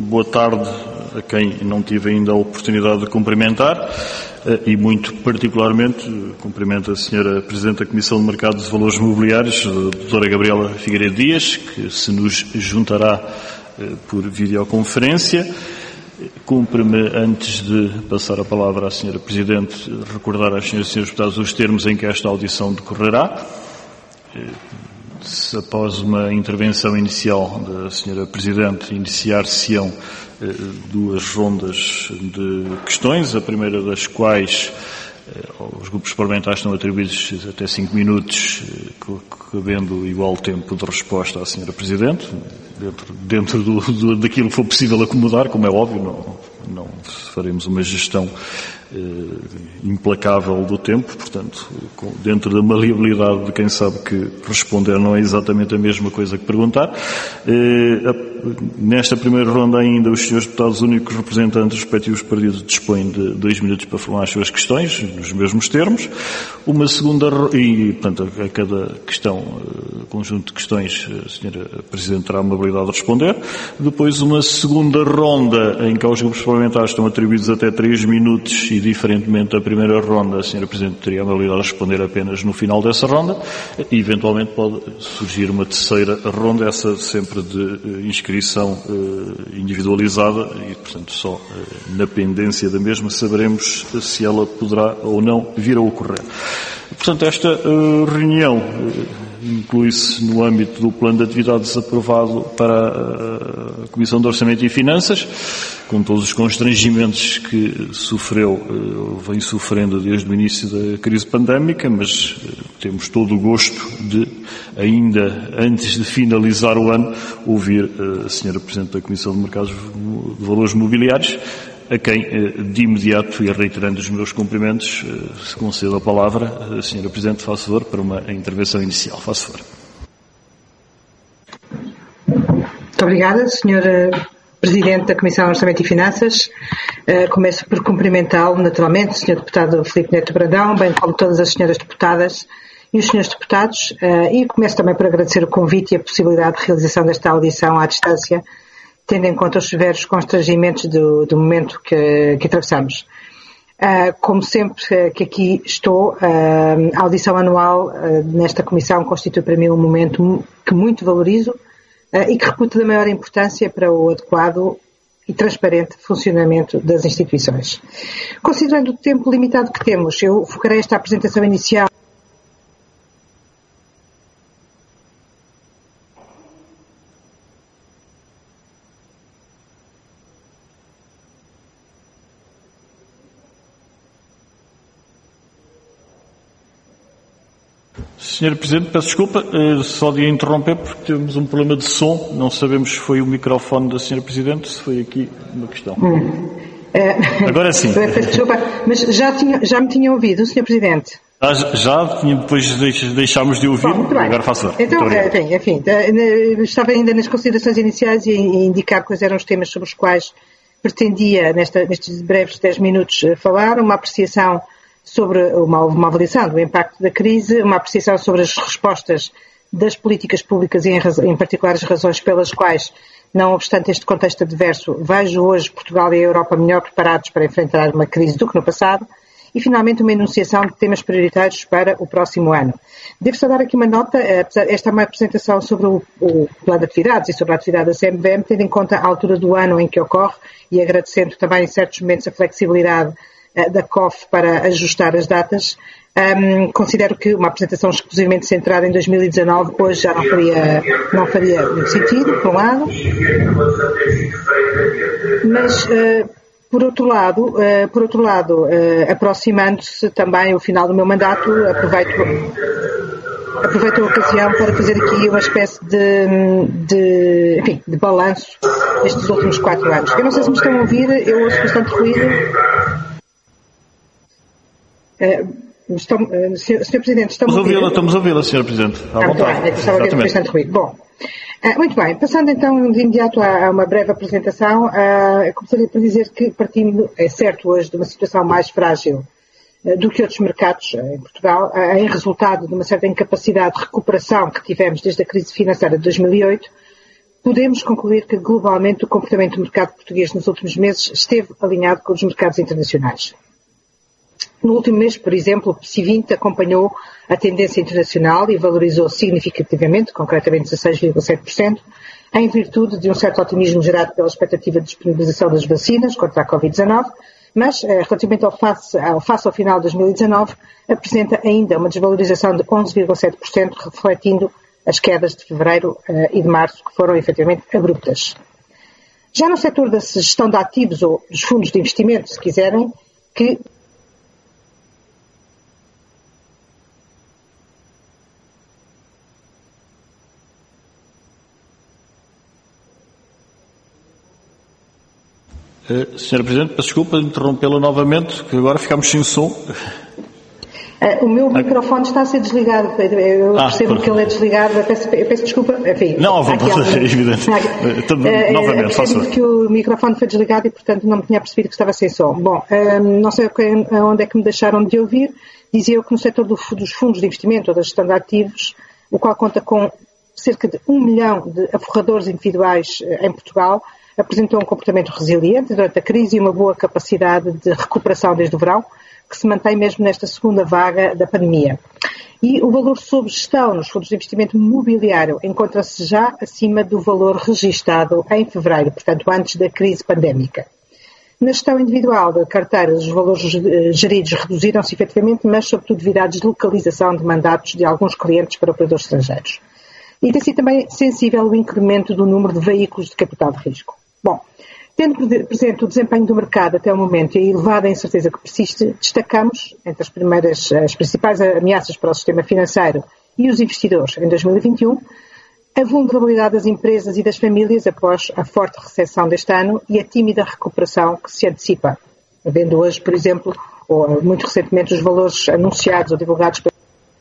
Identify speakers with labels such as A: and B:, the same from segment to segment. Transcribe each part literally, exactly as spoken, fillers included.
A: boa tarde a quem não tive ainda a oportunidade de cumprimentar e, muito particularmente, cumprimento a senhora Presidente da Comissão de Mercados e Valores Mobiliários, a doutora Gabriela Figueiredo Dias, que se nos juntará por videoconferência. Cumpre-me, antes de passar a palavra à senhora Presidente, recordar às senhoras e senhores deputados os termos em que esta audição decorrerá. Se, após uma intervenção inicial da senhora Presidente, iniciar-se-ão eh, duas rondas de questões, a primeira das quais eh, os grupos parlamentares estão atribuídos até cinco minutos, eh, cabendo igual tempo de resposta à senhora Presidente, dentro, dentro do, do, daquilo que for possível acomodar, como é óbvio, não, não faremos uma gestão implacável do tempo, portanto, dentro da maleabilidade de quem sabe que responder não é exatamente a mesma coisa que perguntar. Nesta primeira ronda ainda, os senhores deputados únicos representantes dos respectivos partidos dispõem de dois minutos para formular as suas questões, nos mesmos termos. Uma segunda, e, portanto, a cada questão, conjunto de questões, a senhora Presidente terá a amabilidade de responder. Depois, uma segunda ronda, em que aos grupos parlamentares estão atribuídos até três minutos e, diferentemente da primeira ronda, a senhora Presidente teria a amabilidade de responder apenas no final dessa ronda e, eventualmente, pode surgir uma terceira ronda, essa sempre de inscrição individualizada e, portanto, só na pendência da mesma saberemos se ela poderá ou não vir a ocorrer. Portanto, esta reunião inclui-se no âmbito do plano de atividades aprovado para a Comissão de Orçamento e Finanças, com todos os constrangimentos que sofreu, vem sofrendo desde o início da crise pandémica, mas temos todo o gosto de, ainda antes de finalizar o ano, ouvir a senhora Presidente da Comissão de Mercados de Valores Mobiliários, a quem, de imediato, e reiterando os meus cumprimentos, se concedo a palavra, a senhora Presidente, faça favor, para uma intervenção inicial. Faça favor.
B: Muito obrigada, senhora Presidente da Comissão de Orçamento e Finanças. Uh, começo por cumprimentá-lo, naturalmente, o senhor Deputado Filipe Neto Brandão, bem como todas as senhoras deputadas e os senhores deputados, uh, e começo também por agradecer o convite e a possibilidade de realização desta audição à distância, tendo em conta os severos constrangimentos do, do momento que, que atravessamos. Uh, como sempre uh, que aqui estou, uh, a audição anual uh, nesta comissão constitui para mim um momento que muito valorizo uh, e que reputo da maior importância para o adequado e transparente funcionamento das instituições. Considerando o tempo limitado que temos, eu focarei esta apresentação inicial
A: senhora Presidente, peço desculpa, só de interromper porque temos um problema de som, não sabemos se foi o microfone da senhora Presidente, se foi aqui uma questão. Hum. É, Agora sim.
B: Peço desculpa, mas já, tinha, já me tinha ouvido, senhor Presidente?
A: Já, já depois deixámos de ouvir, Bom, agora faço.
B: Então, enfim, enfim, estava ainda nas considerações iniciais e indicar quais eram os temas sobre os quais pretendia, nesta, nestes breves dez minutos, falar, uma apreciação sobre uma, uma avaliação do impacto da crise, uma apreciação sobre as respostas das políticas públicas e, em, em particular, as razões pelas quais, não obstante este contexto adverso, vejo hoje Portugal e a Europa melhor preparados para enfrentar uma crise do que no passado, e, finalmente, uma enunciação de temas prioritários para o próximo ano. Devo só dar aqui uma nota, esta é uma apresentação sobre o, o plano de atividades e sobre a atividade da C M V M, tendo em conta a altura do ano em que ocorre e agradecendo também, em certos momentos, a flexibilidade da C O F para ajustar as datas. Um, considero que uma apresentação exclusivamente centrada em dois mil e dezanove hoje já não faria, não faria muito sentido, por um lado. Mas, uh, por outro lado, uh, por outro lado uh, aproximando-se também o final do meu mandato, aproveito, aproveito a ocasião para fazer aqui uma espécie de, de, enfim, de balanço destes últimos quatro anos. Eu não sei se me estão a ouvir, eu ouço bastante ruído. Uh, estão, uh, senhor, senhor Presidente, estamos a ouvi-la?
A: Estamos a ouvi-la, senhora Presidente. À
B: ah,
A: vontade.
B: Bem, estava a ouvir bastante ruído. Bom, uh, muito bem. Passando então de imediato a, a uma breve apresentação, uh, começaria por dizer que partindo, é certo hoje, de uma situação mais frágil uh, do que outros mercados uh, em Portugal, uh, em resultado de uma certa incapacidade de recuperação que tivemos desde a crise financeira de dois mil e oito, podemos concluir que globalmente o comportamento do mercado português nos últimos meses esteve alinhado com os mercados internacionais. No último mês, por exemplo, o P S I vinte acompanhou a tendência internacional e valorizou significativamente, concretamente dezasseis vírgula sete por cento, em virtude de um certo otimismo gerado pela expectativa de disponibilização das vacinas contra a covid dezanove, mas, relativamente ao face, ao face ao final de dois mil e dezanove, apresenta ainda uma desvalorização de onze vírgula sete por cento, refletindo as quedas de fevereiro uh, e de março, que foram efetivamente abruptas. Já no setor da gestão de ativos ou dos fundos de investimento, se quiserem, que
A: Uh, senhora Presidente, peço desculpa de interrompê-la novamente, que agora ficamos sem som.
B: Uh, o meu microfone está a ser desligado. Eu ah, percebo que ele é desligado. Eu peço, eu peço desculpa. Enfim,
A: não, à vontade, é evidente. Uh, uh, novamente, faça.
B: Eu que o microfone foi desligado e, portanto, não me tinha percebido que estava sem som. Bom, uh, não sei onde é que me deixaram de ouvir. Dizia eu que no setor do, dos fundos de investimento ou da gestão de ativos, o qual conta com cerca de um milhão de aforradores individuais uh, em Portugal, apresentou um comportamento resiliente durante a crise e uma boa capacidade de recuperação desde o verão, que se mantém mesmo nesta segunda vaga da pandemia. E o valor sob gestão nos fundos de investimento mobiliário encontra-se já acima do valor registado em fevereiro, portanto antes da crise pandémica. Na gestão individual da carteira, os valores geridos reduziram-se efetivamente, mas sobretudo devido à deslocalização de mandatos de alguns clientes para operadores estrangeiros. E tem sido também sensível o incremento do número de veículos de capital de risco. Bom, tendo presente o desempenho do mercado até o momento e a elevada incerteza que persiste, destacamos, entre as primeiras, as principais ameaças para o sistema financeiro e os investidores em dois mil e vinte e um, a vulnerabilidade das empresas e das famílias após a forte recessão deste ano e a tímida recuperação que se antecipa, havendo hoje, por exemplo, ou muito recentemente, os valores anunciados ou divulgados pelo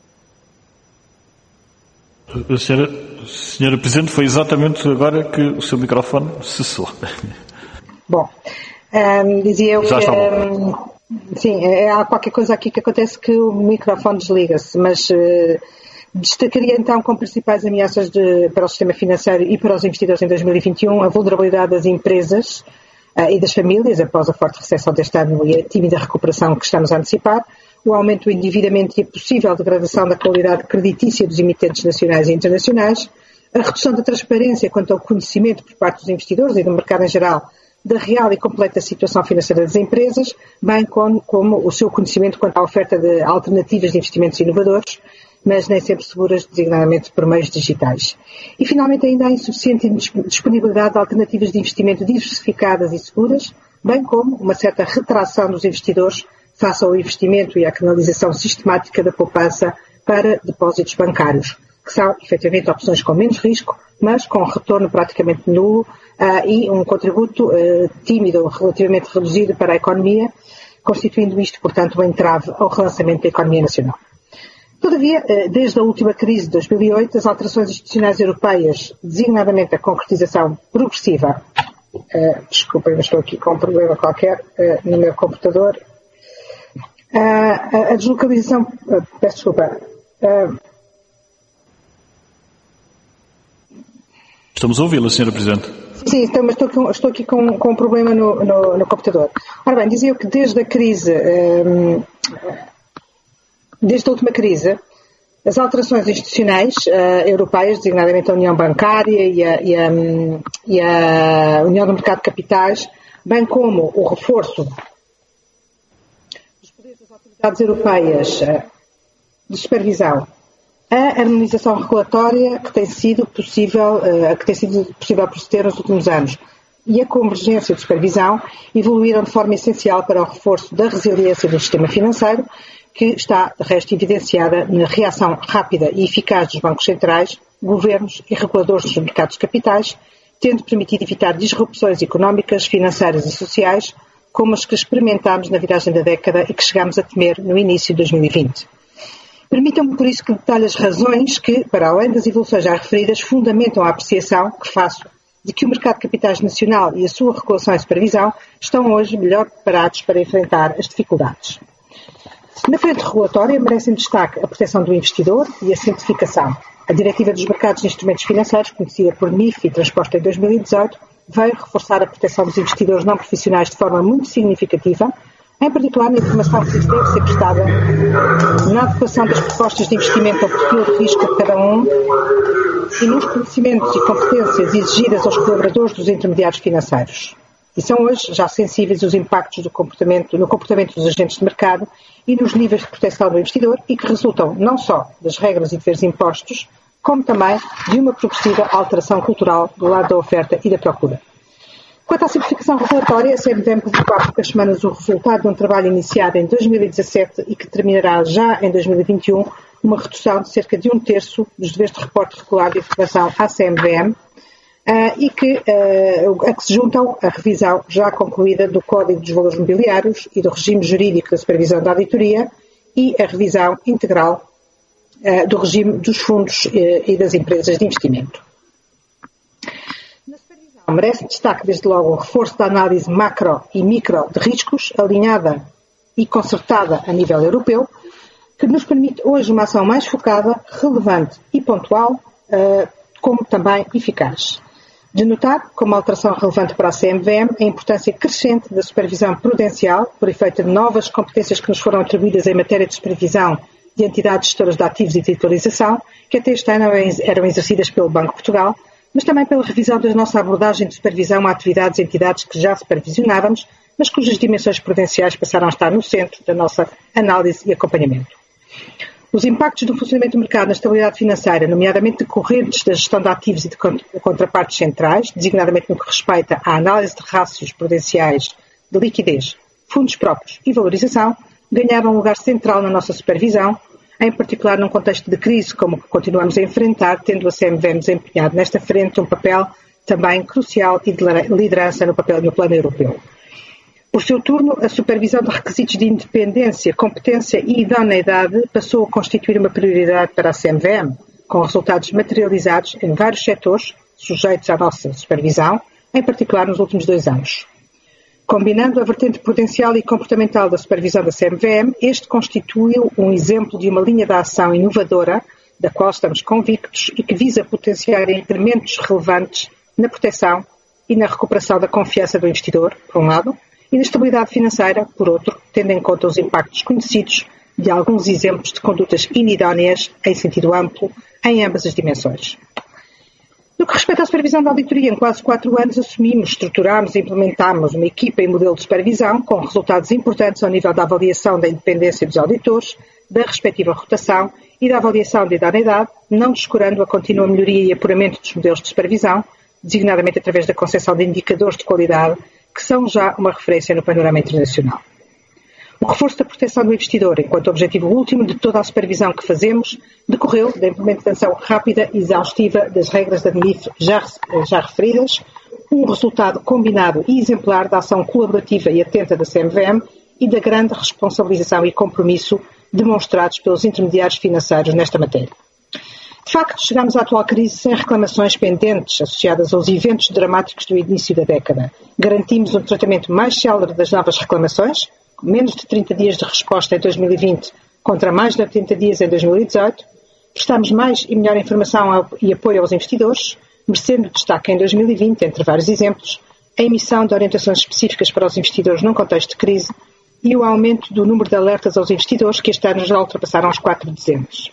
A: Senhora, senhora Presidente, foi exatamente agora que o seu microfone cessou. Bom,
B: um, dizia eu
A: Já
B: que...
A: está bom.
B: Um, sim, há qualquer coisa aqui que acontece que o microfone desliga-se, mas uh, destacaria então como principais ameaças de, para o sistema financeiro e para os investidores em dois mil e vinte e um a vulnerabilidade das empresas uh, e das famílias após a forte recessão deste ano e a tímida recuperação que estamos a antecipar, o aumento do endividamento e a possível degradação da qualidade creditícia dos emitentes nacionais e internacionais, a redução da transparência quanto ao conhecimento por parte dos investidores e do mercado em geral da real e completa situação financeira das empresas, bem como, como o seu conhecimento quanto à oferta de alternativas de investimentos inovadores, mas nem sempre seguras, designadamente por meios digitais. E, finalmente, ainda há insuficiente disponibilidade de alternativas de investimento diversificadas e seguras, bem como uma certa retração dos investidores face ao investimento e à canalização sistemática da poupança para depósitos bancários, que são, efetivamente, opções com menos risco, mas com retorno praticamente nulo uh, e um contributo uh, tímido, relativamente reduzido para a economia, constituindo isto, portanto, um entrave ao relançamento da economia nacional. Todavia, uh, desde a última crise de dois mil e oito, as alterações institucionais europeias, designadamente a concretização progressiva, uh, desculpem, eu estou aqui com um problema qualquer uh, no meu computador, uh, a, a deslocalização, uh, peço desculpa, uh,
A: Estamos a ouvi-la, senhora Presidente.
B: Sim, então, mas estou aqui, estou aqui com, com um problema no, no, no computador. Ora bem, dizia eu que desde a crise, um, desde a última crise, as alterações institucionais uh, europeias, designadamente a União Bancária e a, e, a, e a União do Mercado de Capitais, bem como o reforço dos poderes das autoridades europeias uh, de supervisão, a harmonização regulatória que tem sido possível, uh, que tem sido possível proceder nos últimos anos e a convergência de supervisão evoluíram de forma essencial para o reforço da resiliência do sistema financeiro, que está, de resto, evidenciada na reação rápida e eficaz dos bancos centrais, governos e reguladores dos mercados de capitais, tendo permitido evitar disrupções económicas, financeiras e sociais, como as que experimentámos na viragem da década e que chegámos a temer no início de dois mil e vinte. Permitam-me, por isso, que detalhe as razões que, para além das evoluções já referidas, fundamentam a apreciação que faço de que o mercado de capitais nacional e a sua regulação e supervisão estão hoje melhor preparados para enfrentar as dificuldades. Na frente regulatória, merecem destaque a proteção do investidor e a simplificação. A Diretiva dos Mercados de Instrumentos Financeiros, conhecida por N I F e transposta em dois mil e dezoito, veio reforçar a proteção dos investidores não profissionais de forma muito significativa, em particular na informação que lhes deve ser prestada, na adequação das propostas de investimento ao perfil de risco de cada um e nos conhecimentos e competências exigidas aos colaboradores dos intermediários financeiros. E são hoje já sensíveis os impactos do comportamento, no comportamento dos agentes de mercado e nos níveis de proteção do investidor e que resultam não só das regras e deveres impostos, como também de uma progressiva alteração cultural do lado da oferta e da procura. Quanto à simplificação regulatória, a C M V M publicou há poucas semanas o resultado de um trabalho iniciado em dois mil e dezassete e que terminará já em dois mil e vinte e um, uma redução de cerca de um terço dos deveres de reporte regular de informação à C M V M uh, e que, uh, a que se juntam a revisão já concluída do Código dos Valores Mobiliários e do regime jurídico da supervisão da auditoria e a revisão integral uh, do regime dos fundos uh, e das empresas de investimento. Merece destaque, desde logo, o reforço da análise macro e micro de riscos, alinhada e concertada a nível europeu, que nos permite hoje uma ação mais focada, relevante e pontual, como também eficaz. De notar, como alteração relevante para a C M V M, a importância crescente da supervisão prudencial, por efeito de novas competências que nos foram atribuídas em matéria de supervisão de entidades gestoras de ativos e titularização, que até este ano eram exercidas pelo Banco de Portugal, mas também pela revisão da nossa abordagem de supervisão a atividades e entidades que já supervisionávamos, mas cujas dimensões prudenciais passaram a estar no centro da nossa análise e acompanhamento. Os impactos do funcionamento do mercado na estabilidade financeira, nomeadamente decorrentes da gestão de ativos e de contrapartes centrais, designadamente no que respeita à análise de rácios prudenciais de liquidez, fundos próprios e valorização, ganharam um lugar central na nossa supervisão, em particular num contexto de crise como o que continuamos a enfrentar, tendo a C M V M desempenhado nesta frente um papel também crucial e de liderança no, papel, no plano europeu. Por seu turno, a supervisão de requisitos de independência, competência e idoneidade passou a constituir uma prioridade para a C M V M, com resultados materializados em vários setores sujeitos à nossa supervisão, em particular nos últimos dois anos. Combinando a vertente prudencial e comportamental da supervisão da C M V M, este constituiu um exemplo de uma linha de ação inovadora, da qual estamos convictos e que visa potenciar incrementos relevantes na proteção e na recuperação da confiança do investidor, por um lado, e na estabilidade financeira, por outro, tendo em conta os impactos conhecidos de alguns exemplos de condutas inidóneas em sentido amplo em ambas as dimensões. No que respeita à supervisão da auditoria, em quase quatro anos assumimos, estruturámos e implementámos uma equipa e modelo de supervisão com resultados importantes ao nível da avaliação da independência dos auditores, da respectiva rotação e da avaliação de idoneidade, não descurando a contínua melhoria e apuramento dos modelos de supervisão, designadamente através da concessão de indicadores de qualidade, que são já uma referência no panorama internacional. O reforço da proteção do investidor, enquanto objetivo último de toda a supervisão que fazemos, decorreu da implementação rápida e exaustiva das regras da N I F já, já referidas, um resultado combinado e exemplar da ação colaborativa e atenta da C M V M e da grande responsabilização e compromisso demonstrados pelos intermediários financeiros nesta matéria. De facto, chegamos à atual crise sem reclamações pendentes associadas aos eventos dramáticos do início da década. Garantimos um tratamento mais célere das novas reclamações, com menos de trinta dias de resposta em dois mil e vinte contra mais de oitenta dias em dois mil e dezoito. Prestamos mais e melhor informação e apoio aos investidores, merecendo destaque em dois mil e vinte, entre vários exemplos, a emissão de orientações específicas para os investidores num contexto de crise e o aumento do número de alertas aos investidores, que este ano já ultrapassaram os quatro dezenas.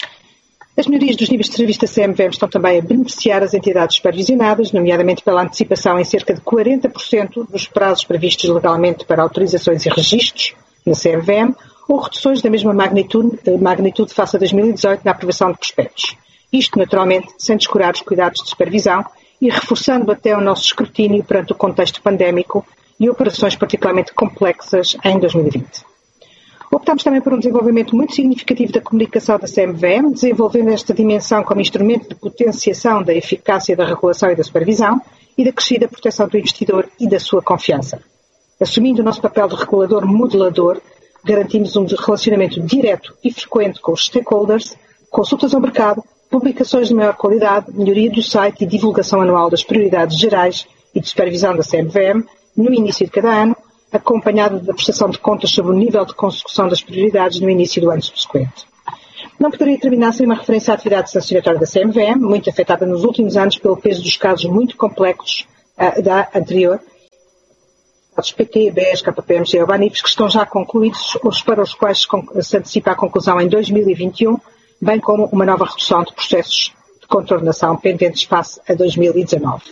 B: As melhorias dos níveis de serviço da C M V M estão também a beneficiar as entidades supervisionadas, nomeadamente pela antecipação em cerca de quarenta por cento dos prazos previstos legalmente para autorizações e registros na C M V M, ou reduções da mesma magnitude, magnitude face a dois mil e dezoito na aprovação de prospectos. Isto, naturalmente, sem descurar os cuidados de supervisão e reforçando até o nosso escrutínio perante o contexto pandémico e operações particularmente complexas em dois mil e vinte. Optamos também por um desenvolvimento muito significativo da comunicação da C M V M, desenvolvendo esta dimensão como instrumento de potenciação da eficácia da regulação e da supervisão e da crescida proteção do investidor e da sua confiança. Assumindo o nosso papel de regulador modelador, garantimos um relacionamento direto e frequente com os stakeholders, consultas ao mercado, publicações de maior qualidade, melhoria do site e divulgação anual das prioridades gerais e de supervisão da C M V M no início de cada ano, acompanhado da prestação de contas sobre o nível de consecução das prioridades no início do ano subsequente. Não poderia terminar sem uma referência à atividade sancionatória da C M V M, muito afetada nos últimos anos pelo peso dos casos muito complexos uh, da anterior, os P T, B E S, K P M G ou Banifes, que estão já concluídos, os para os quais se antecipa a conclusão em dois mil e vinte e um, bem como uma nova redução de processos de contornação pendentes face a dois mil e dezanove.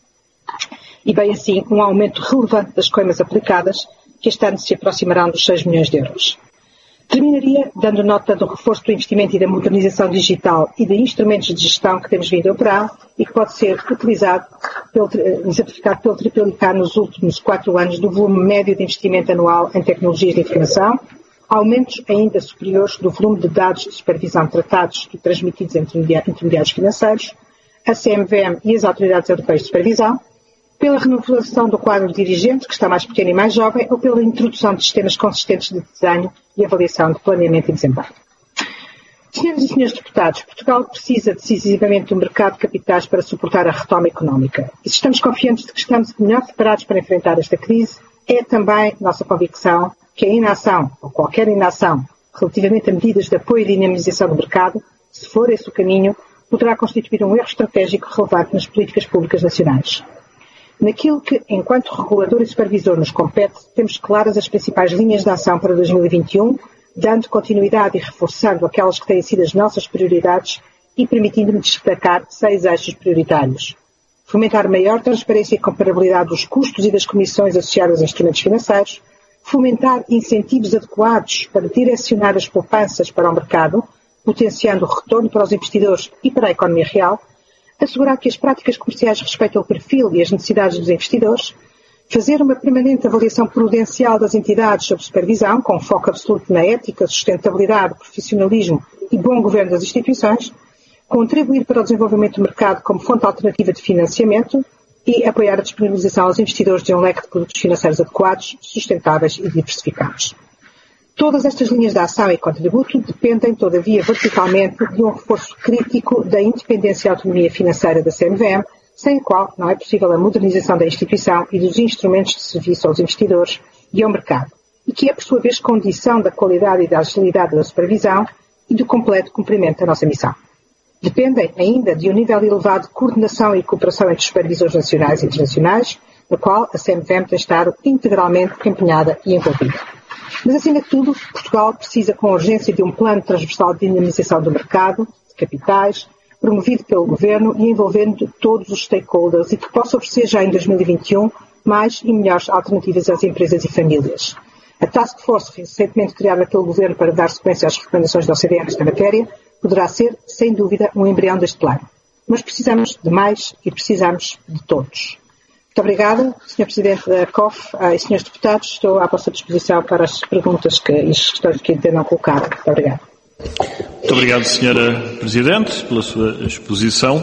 B: E bem assim, um aumento relevante das coimas aplicadas, que este ano se aproximarão dos seis milhões de euros. Terminaria dando nota do reforço do investimento e da modernização digital e de instrumentos de gestão que temos vindo a operar e que pode ser utilizado, pelo, exemplificado pelo triplicado nos últimos quatro anos do volume médio de investimento anual em tecnologias de informação, aumentos ainda superiores do volume de dados de supervisão tratados e transmitidos entre intermediários financeiros, a C M V M e as autoridades europeias de supervisão, pela renovação do quadro de dirigentes, que está mais pequeno e mais jovem, ou pela introdução de sistemas consistentes de desenho e avaliação de planeamento e desempenho. Senhoras e senhores deputados, Portugal precisa decisivamente de um mercado de capitais para suportar a retoma económica. E se estamos confiantes de que estamos melhor preparados para enfrentar esta crise, é também nossa convicção que a inação, ou qualquer inação, relativamente a medidas de apoio e dinamização do mercado, se for esse o caminho, poderá constituir um erro estratégico relevante nas políticas públicas nacionais. Naquilo que, enquanto regulador e supervisor, nos compete, temos claras as principais linhas de ação para dois mil e vinte e um, dando continuidade e reforçando aquelas que têm sido as nossas prioridades e permitindo-me destacar seis eixos prioritários. Fomentar maior transparência e comparabilidade dos custos e das comissões associadas a instrumentos financeiros, fomentar incentivos adequados para direcionar as poupanças para o mercado, potenciando o retorno para os investidores e para a economia real, assegurar que as práticas comerciais respeitam o perfil e as necessidades dos investidores, fazer uma permanente avaliação prudencial das entidades sob supervisão, com foco absoluto na ética, sustentabilidade, profissionalismo e bom governo das instituições, contribuir para o desenvolvimento do mercado como fonte alternativa de financiamento e apoiar a disponibilização aos investidores de um leque de produtos financeiros adequados, sustentáveis e diversificados. Todas estas linhas de ação e contributo dependem, todavia, verticalmente de um reforço crítico da independência e autonomia financeira da C M V M, sem a qual não é possível a modernização da instituição e dos instrumentos de serviço aos investidores e ao mercado, e que é, por sua vez, condição da qualidade e da agilidade da supervisão e do completo cumprimento da nossa missão. Dependem ainda de um nível elevado de coordenação e cooperação entre os supervisores nacionais e internacionais, na qual a C M V M tem estado integralmente empenhada e envolvida. Mas, acima de tudo, Portugal precisa com urgência de um plano transversal de dinamização do mercado, de capitais, promovido pelo Governo e envolvendo todos os stakeholders e que possa oferecer já em dois mil e vinte e um mais e melhores alternativas às empresas e famílias. A Task Force, recentemente criada pelo Governo para dar sequência às recomendações da O C D E nesta matéria, poderá ser, sem dúvida, um embrião deste plano. Mas precisamos de mais e precisamos de todos. Muito obrigada, senhor Presidente da C O F e senhores deputados. Estou à vossa disposição para as perguntas que, e as questões que entendam colocar. Muito obrigada.
A: Muito obrigado, senhora Presidente, pela sua exposição.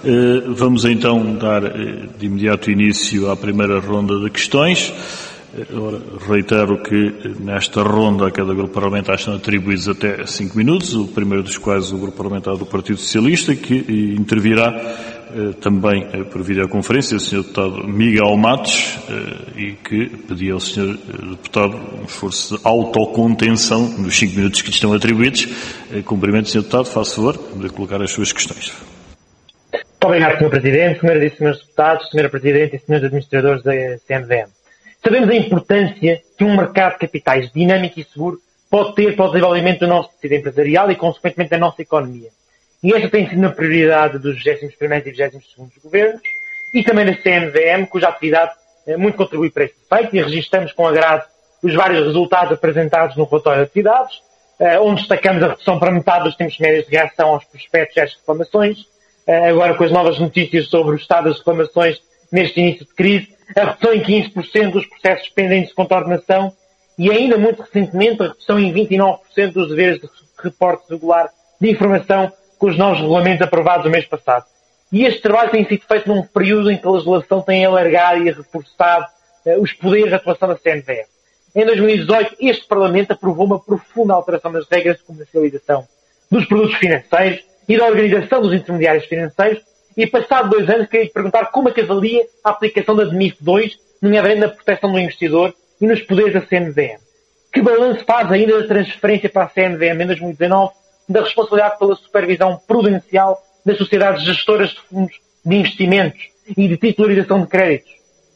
A: Vamos então dar de imediato início à primeira ronda de questões. Ora, reitero que nesta ronda a cada grupo parlamentar estão atribuídos até cinco minutos, o primeiro dos quais o grupo parlamentar do Partido Socialista, que intervirá eh, também eh, por videoconferência o senhor deputado Miguel Matos, eh, e que pedia ao senhor deputado um esforço de autocontenção nos cinco minutos que lhe estão atribuídos. Eh, cumprimento, senhor deputado, faça favor de colocar as suas questões.
C: Muito obrigado, senhor Presidente, senhoras e senhores deputados, senhora Presidente e senhores administradores da C M V M. Sabemos a importância que um mercado de capitais dinâmico e seguro pode ter para o desenvolvimento do nosso tecido empresarial e, consequentemente, da nossa economia. E esta tem sido uma prioridade dos vigésimo primeiro e vigésimo segundo governos e também da C M V M, cuja atividade muito contribui para este efeito, e registramos com agrado os vários resultados apresentados no relatório de atividades, onde destacamos a redução para metade dos tempos médios de reação aos prospectos e às reclamações, agora com as novas notícias sobre o estado das reclamações neste início de crise, a redução em quinze por cento dos processos pendentes de contornação e ainda muito recentemente a redução em vinte e nove por cento dos deveres de reporte regular de informação com os novos regulamentos aprovados no mês passado. E este trabalho tem sido feito num período em que a legislação tem alargado e reforçado uh, os poderes de atuação da C M V M. Em dois mil e dezoito, este Parlamento aprovou uma profunda alteração das regras de comercialização dos produtos financeiros e da organização dos intermediários financeiros. E, passado dois anos, queria lhe perguntar como é que avalia a aplicação da D M I F dois, nomeadamente na proteção do investidor e nos poderes da C M V M. Que balanço faz ainda da transferência para a C M V M em dois mil e dezanove da responsabilidade pela supervisão prudencial das sociedades gestoras de fundos de investimentos e de titularização de créditos.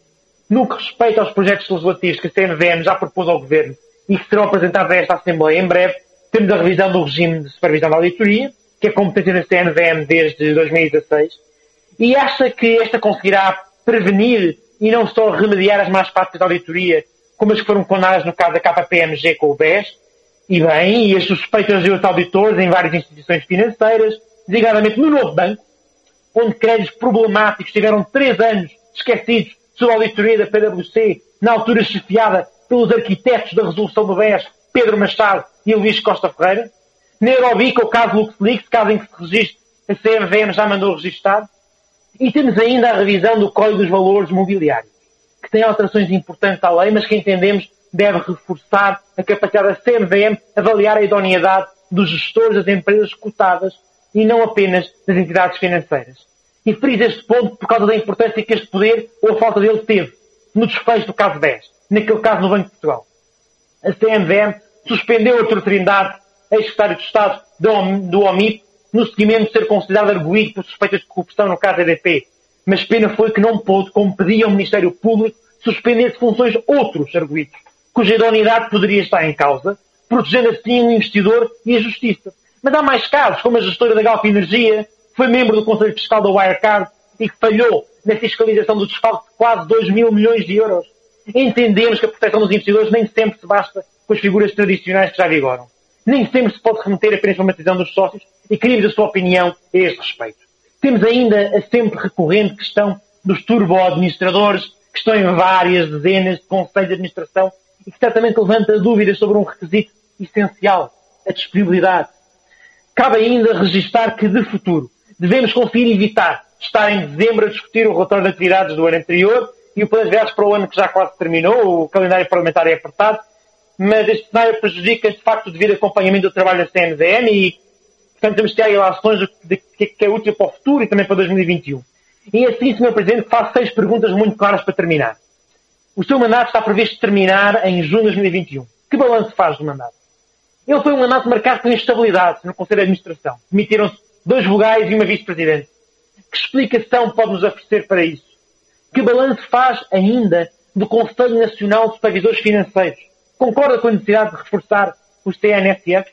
C: No que respeita aos projetos legislativos que a C M V M já propôs ao Governo e que serão apresentados a esta Assembleia em breve, temos a revisão do regime de supervisão da auditoria, que é competência da C M V M desde dois mil e dezasseis, e acha que esta conseguirá prevenir e não só remediar as más práticas da auditoria, como as que foram condenadas no caso da K P M G com o B E S, e bem, e as suspeitas de outros auditores em várias instituições financeiras, designadamente no Novo Banco, onde créditos problemáticos tiveram três anos esquecidos sob a auditoria da P W C, na altura chefiada pelos arquitetos da resolução do B E S, Pedro Machado e Luís Costa Ferreira. Na Eurobic, o caso LuxLeaks, caso em que se registre, a C M V M já mandou registrar. E temos ainda a revisão do Código dos Valores Mobiliários, que tem alterações importantes à lei, mas que entendemos deve reforçar a capacidade da C M V M avaliar a idoneidade dos gestores das empresas cotadas e não apenas das entidades financeiras. E friso este ponto por causa da importância que este poder, ou a falta dele, teve no desfecho do caso B E S, naquele caso no Banco de Portugal. A C M V M suspendeu Artur Trindade, ex-secretário de Estado do O M I P, no seguimento de ser considerado arguido por suspeitas de corrupção no caso E D P. Mas pena foi que não pôde, como pedia o Ministério Público, suspender de funções outros arguidos, cuja idoneidade poderia estar em causa, protegendo assim o investidor e a justiça. Mas há mais casos, como a gestora da Galp Energia, que foi membro do Conselho Fiscal da Wirecard e que falhou na fiscalização do desfalque de quase dois mil milhões de euros. Entendemos que a proteção dos investidores nem sempre se basta com as figuras tradicionais que já vigoram. Nem sempre se pode remeter apenas para uma decisão dos sócios e queríamos a sua opinião a este respeito. Temos ainda a sempre recorrente questão dos turbo-administradores, que estão em várias dezenas de conselhos de administração e que certamente levanta dúvidas sobre um requisito essencial, a disponibilidade. Cabe ainda registar que, de futuro, devemos conseguir evitar estar em dezembro a discutir o relatório de atividades do ano anterior e o plano de atividades para o ano que já quase terminou, o calendário parlamentar é apertado, mas este cenário prejudica, de facto, o devido acompanhamento do trabalho da C M V M e, portanto, temos que ter aí relações de que é útil para o futuro e também para dois mil e vinte e um. E assim, senhor Presidente, faço seis perguntas muito claras para terminar. O seu mandato está previsto terminar em junho de dois mil e vinte e um. Que balanço faz do mandato? Ele foi um mandato marcado por instabilidade no Conselho de Administração. Demitiram-se dois vogais e uma vice-presidente. Que explicação pode-nos oferecer para isso? Que balanço faz ainda do Conselho Nacional de Supervisores Financeiros? Concorda com a necessidade de reforçar o C N S F?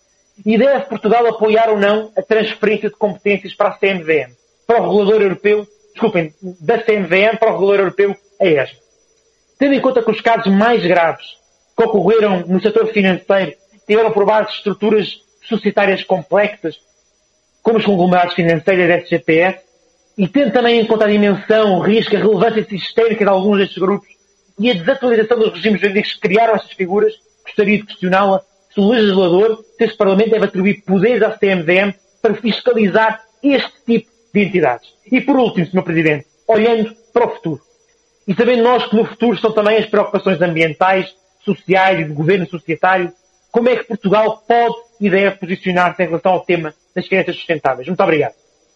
C: E deve Portugal apoiar ou não a transferência de competências para a C M V M, para o regulador europeu, desculpem, da C M V M para o regulador europeu, a ESMA? Tendo em conta que os casos mais graves que ocorreram no setor financeiro tiveram por base estruturas societárias complexas, como os conglomerados financeiros da S G P S, e tendo também em conta a dimensão, o risco, a relevância sistémica de alguns destes grupos e a desatualização dos regimes jurídicos que criaram estas figuras, gostaria de questioná-la se o legislador, se este Parlamento deve atribuir poderes à C M V M para fiscalizar este tipo de entidades. E por último, senhor Presidente, olhando para o futuro, e sabendo nós que no futuro estão também as preocupações ambientais, sociais e de governo societário, como é que Portugal pode e deve posicionar-se em relação ao tema das finanças sustentáveis? Muito obrigado.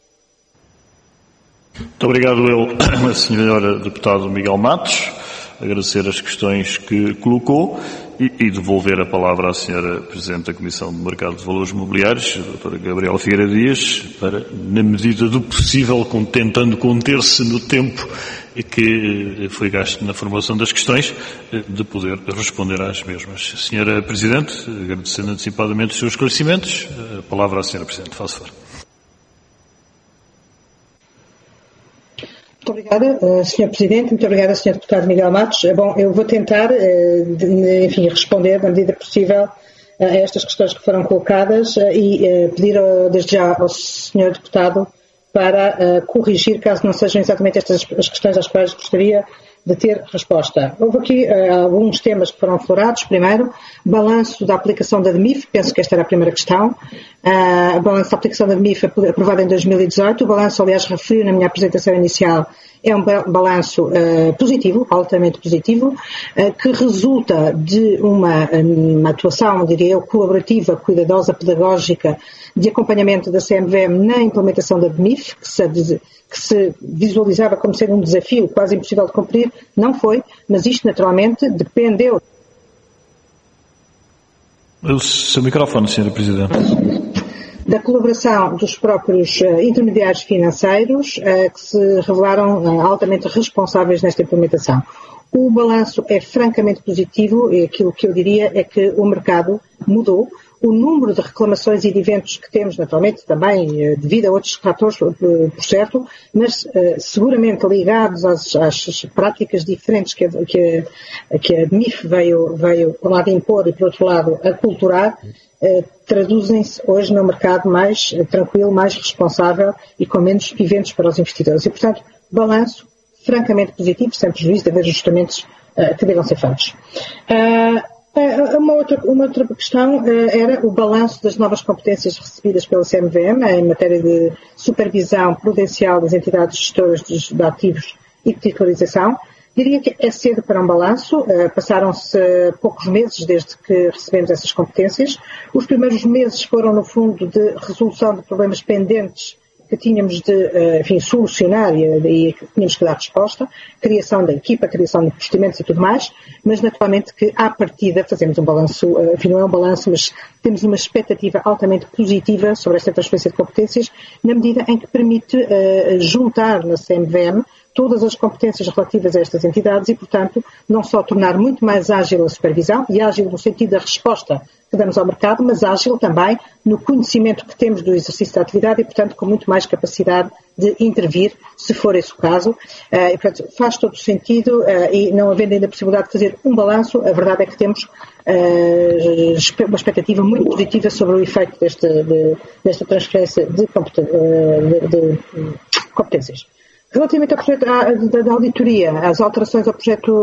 A: Muito obrigado eu, a senhora deputado Miguel Matos. Agradecer as questões que colocou e, e devolver a palavra à senhora Presidente da Comissão de Mercado de Valores Mobiliários, a doutora Gabriela Figueira Dias, para, na medida do possível, tentando conter-se no tempo que foi gasto na formulação das questões, de poder responder às mesmas. Senhora Presidente, agradecendo antecipadamente os seus esclarecimentos, a palavra à senhora Presidente. Faça favor.
B: Muito obrigada, senhor Presidente. Muito obrigada, senhor Deputado Miguel Matos. Bom, eu vou tentar, enfim, responder, na medida possível, a estas questões que foram colocadas e pedir, desde já, ao senhor Deputado para corrigir, caso não sejam exatamente estas as questões às quais gostaria de ter resposta. Houve aqui uh, alguns temas que foram aflorados. Primeiro, balanço da aplicação da D M I F, penso que esta era a primeira questão. Uh, balanço da aplicação da D M I F aprovada em dois mil e dezoito. O balanço, aliás, referi na minha apresentação inicial, é um balanço uh, positivo, altamente positivo, uh, que resulta de uma, uma atuação, diria eu, colaborativa, cuidadosa, pedagógica, de acompanhamento da C M V M na implementação da D M I F, que se, que se visualizava como sendo um desafio quase impossível de cumprir. Não foi, mas isto naturalmente dependeu.
A: O seu microfone, senhora Presidente.
B: da colaboração dos próprios uh, intermediários financeiros uh, que se revelaram uh, altamente responsáveis nesta implementação. O balanço é francamente positivo e aquilo que eu diria é que o mercado mudou. O número de reclamações e de eventos que temos, naturalmente, também devido a outros fatores, por certo, mas seguramente ligados às, às práticas diferentes que a, que a, que a D M I F veio, veio, por um lado, impor e, por outro lado, aculturar, traduzem-se hoje no mercado mais tranquilo, mais responsável e com menos eventos para os investidores. E, portanto, balanço francamente positivo, sem prejuízo de haver ajustamentos uh, que devam ser feitos. Uh, uma, outra, uma outra questão uh, era o balanço das novas competências recebidas pela C M V M em matéria de supervisão prudencial das entidades gestoras de, de ativos e de titularização. Diria que é cedo para um balanço, uh, passaram-se poucos meses desde que recebemos essas competências. Os primeiros meses foram, no fundo, de resolução de problemas pendentes que tínhamos de, enfim, solucionar e, e tínhamos que dar resposta, criação da equipa, criação de procedimentos e tudo mais, mas naturalmente que à partida fazemos um balanço, enfim, não é um balanço, mas temos uma expectativa altamente positiva sobre esta transferência de competências, na medida em que permite uh, juntar na C M V M todas as competências relativas a estas entidades e, portanto, não só tornar muito mais ágil a supervisão, e ágil no sentido da resposta que damos ao mercado, mas ágil também no conhecimento que temos do exercício da atividade e, portanto, com muito mais capacidade de intervir, se for esse o caso. Uh, e, portanto, faz todo o sentido uh, e não havendo ainda a possibilidade de fazer um balanço, a verdade é que temos uh, uma expectativa muito positiva sobre o efeito deste, de, desta transferência de, competen- uh, de, de competências. Relativamente ao projeto da auditoria, as alterações ao projeto,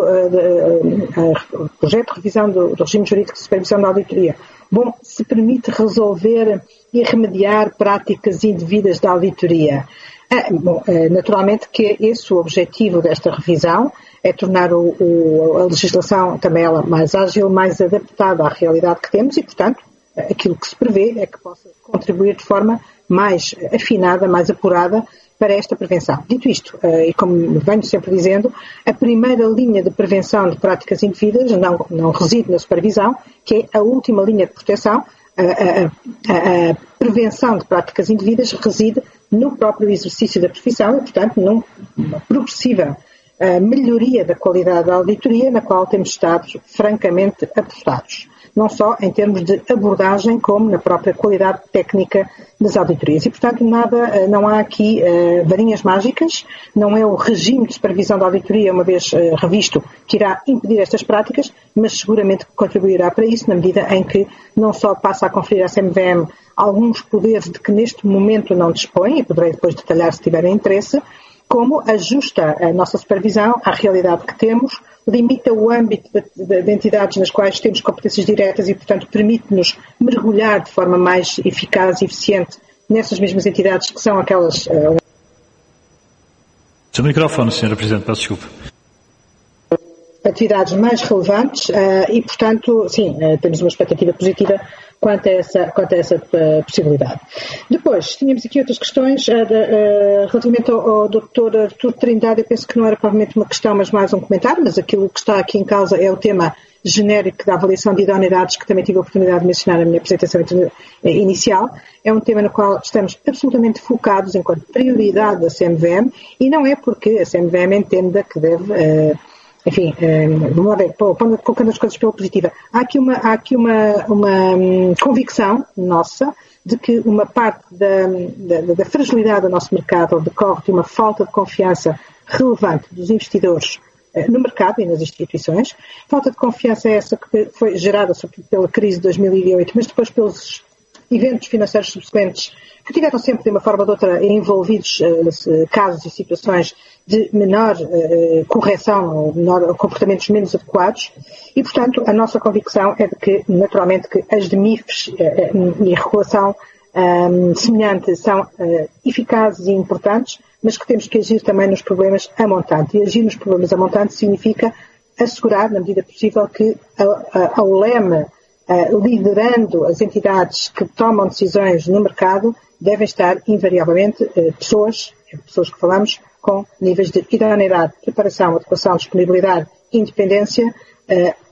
B: uh, projeto de revisão do, do regime jurídico de supervisão da auditoria, bom, se permite resolver e remediar práticas indevidas da auditoria. Uh, bom, uh, naturalmente que é esse o objetivo desta revisão, é tornar o, o, a legislação também ela mais ágil, mais adaptada à realidade que temos e, portanto, aquilo que se prevê é que possa contribuir de forma mais afinada, mais apurada para esta prevenção. Dito isto, e como venho sempre dizendo, a primeira linha de prevenção de práticas indevidas não, não reside na supervisão, que é a última linha de proteção. A, a, a prevenção de práticas indevidas reside no próprio exercício da profissão e, portanto, numa progressiva melhoria da qualidade da auditoria, na qual temos estado francamente apostados. Não só em termos de abordagem, como na própria qualidade técnica das auditorias. E, portanto, nada, não há aqui uh, varinhas mágicas, não é o regime de supervisão da auditoria, uma vez uh, revisto, que irá impedir estas práticas, mas seguramente contribuirá para isso, na medida em que não só passa a conferir à C M V M alguns poderes de que neste momento não dispõe, e poderei depois detalhar se tiverem interesse, como ajusta a nossa supervisão à realidade que temos, limita o âmbito de, de, de entidades nas quais temos competências diretas e, portanto, permite-nos mergulhar de forma mais eficaz e eficiente nessas mesmas entidades que são aquelas... Uh...
A: Seu microfone, senhora Presidente, peço desculpa.
B: Atividades mais relevantes uh, e, portanto, sim, uh, temos uma expectativa positiva quanto a essa, quanto a essa uh, possibilidade. Depois, tínhamos aqui outras questões uh, de, uh, relativamente ao, ao doutor Artur Trindade. Eu penso que não era provavelmente uma questão, mas mais um comentário, mas aquilo que está aqui em causa é o tema genérico da avaliação de idoneidades, que também tive a oportunidade de mencionar na minha apresentação inicial. É um tema no qual estamos absolutamente focados enquanto prioridade da C M V M e não é porque a C M V M entenda que deve... Uh, Enfim, vamos lá ver, colocando as coisas pela positiva. Há aqui uma, há aqui uma, uma um, convicção nossa de que uma parte da, da, da fragilidade do nosso mercado decorre de uma falta de confiança relevante dos investidores uh, no mercado e nas instituições. Falta de confiança é essa que foi gerada sobretudo pela crise de dois mil e oito, mas depois pelos eventos financeiros subsequentes que tiveram sempre, de uma forma ou de outra, envolvidos uh, casos e situações de menor uh, correção, menor, comportamentos menos adequados e, portanto, a nossa convicção é de que, naturalmente, que as D M I Fs uh, e a regulação um, semelhante são uh, eficazes e importantes, mas que temos que agir também nos problemas a montante. E agir nos problemas a montante significa assegurar, na medida possível, que ao leme Uh, liderando as entidades que tomam decisões no mercado, devem estar invariavelmente uh, pessoas, pessoas que falamos, com níveis de idoneidade, preparação, adequação, disponibilidade, independência uh,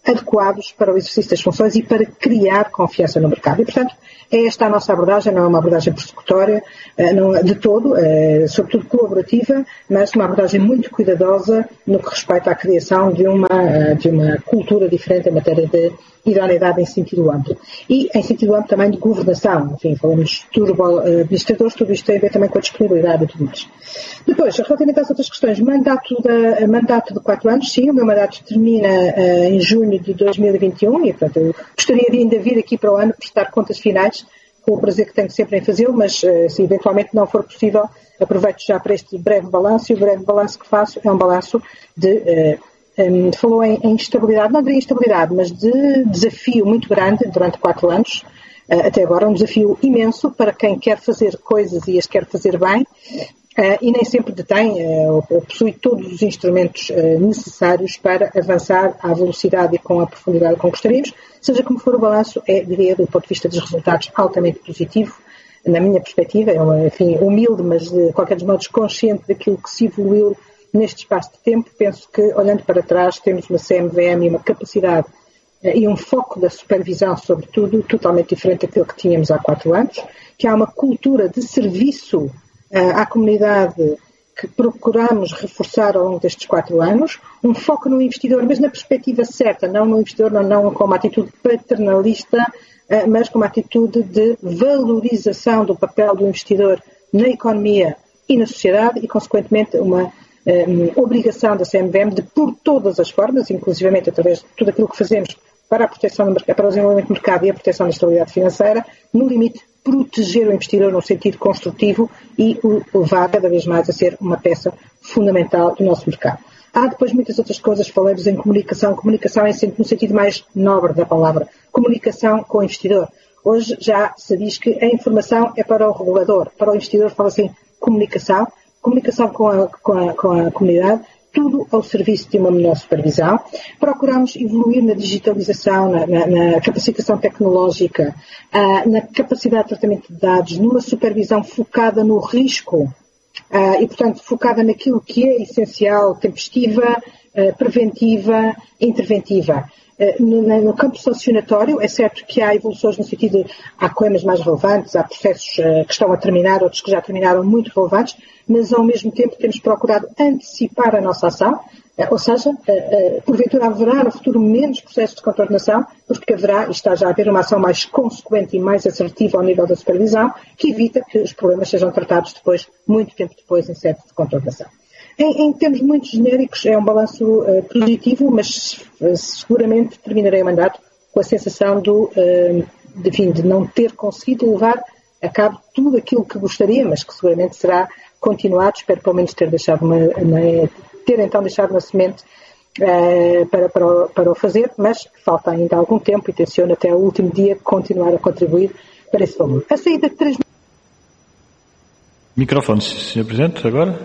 B: adequados para o exercício das funções e para criar confiança no mercado. E, portanto, é esta a nossa abordagem, não é uma abordagem persecutória, não de todo, é, sobretudo colaborativa, mas uma abordagem muito cuidadosa no que respeita à criação de uma, de uma cultura diferente em matéria de idoneidade em sentido amplo. E em sentido amplo também de governação. Enfim, falamos de turbo administradores, tudo isto tem a ver também com a disponibilidade e tudo mais. Depois, relativamente às outras questões, mandato, da, mandato de quatro anos, sim, o meu mandato termina uh, em junho de dois mil e vinte e um e, portanto, eu gostaria de ainda vir aqui para o ano prestar contas finais, com o prazer que tenho sempre em fazê-lo, mas uh, se eventualmente não for possível, aproveito já para este breve balanço, e o breve balanço que faço é um balanço de... Uh, Um, falou em, em instabilidade, não diria instabilidade, mas de desafio muito grande durante quatro anos, uh, até agora, um desafio imenso para quem quer fazer coisas e as quer fazer bem, uh, e nem sempre detém uh, ou possui todos os instrumentos uh, necessários para avançar à velocidade e com a profundidade com que gostaríamos. Seja como for o balanço, é, diria, do ponto de vista dos resultados, altamente positivo, na minha perspectiva, é uma, enfim, humilde, mas de qualquer dos modos consciente daquilo que se evoluiu neste espaço de tempo. Penso que, olhando para trás, temos uma C M V M e uma capacidade uh, e um foco da supervisão, sobretudo, totalmente diferente daquilo que tínhamos há quatro anos, que há uma cultura de serviço uh, à comunidade que procuramos reforçar ao longo destes quatro anos, um foco no investidor, mas na perspectiva certa, não no investidor, não, não com uma atitude paternalista, uh, mas com uma atitude de valorização do papel do investidor na economia e na sociedade e, consequentemente, uma Um, obrigação da C M V M de, por todas as formas, inclusivamente através de tudo aquilo que fazemos para a proteção do mercado, para o desenvolvimento do mercado e a proteção da estabilidade financeira, no limite, proteger o investidor no sentido construtivo e o levar cada vez mais a ser uma peça fundamental do nosso mercado. Há depois muitas outras coisas, falamos em comunicação, comunicação é sempre no sentido mais nobre da palavra, comunicação com o investidor. Hoje já se diz que a informação é para o regulador, para o investidor fala-se em comunicação, comunicação com a, com, a, com a comunidade, tudo ao serviço de uma melhor supervisão. Procuramos evoluir na digitalização, na, na, na capacitação tecnológica, uh, na capacidade de tratamento de dados, numa supervisão focada no risco uh, e, portanto, focada naquilo que é essencial, tempestiva, uh, preventiva, interventiva. No, no campo sancionatório, é certo que há evoluções no sentido de há coimas mais relevantes, há processos uh, que estão a terminar, outros que já terminaram muito relevantes, mas ao mesmo tempo temos procurado antecipar a nossa ação, uh, ou seja, uh, uh, porventura haverá no futuro menos processos de contornação, porque haverá, e está já a haver uma ação mais consequente e mais assertiva ao nível da supervisão, que evita que os problemas sejam tratados depois, muito tempo depois, em sede de contornação. Em, em termos muito genéricos, é um balanço uh, positivo, mas uh, seguramente terminarei o mandato com a sensação do, uh, de, enfim, de não ter conseguido levar a cabo tudo aquilo que gostaria, mas que seguramente será continuado. Espero pelo menos ter deixado uma, uma, ter então deixado uma semente uh, para, para, o, para o fazer, mas falta ainda algum tempo e tenciono até o último dia continuar a contribuir para esse valor. A saída de três...
A: Microfone, senhor Presidente, agora.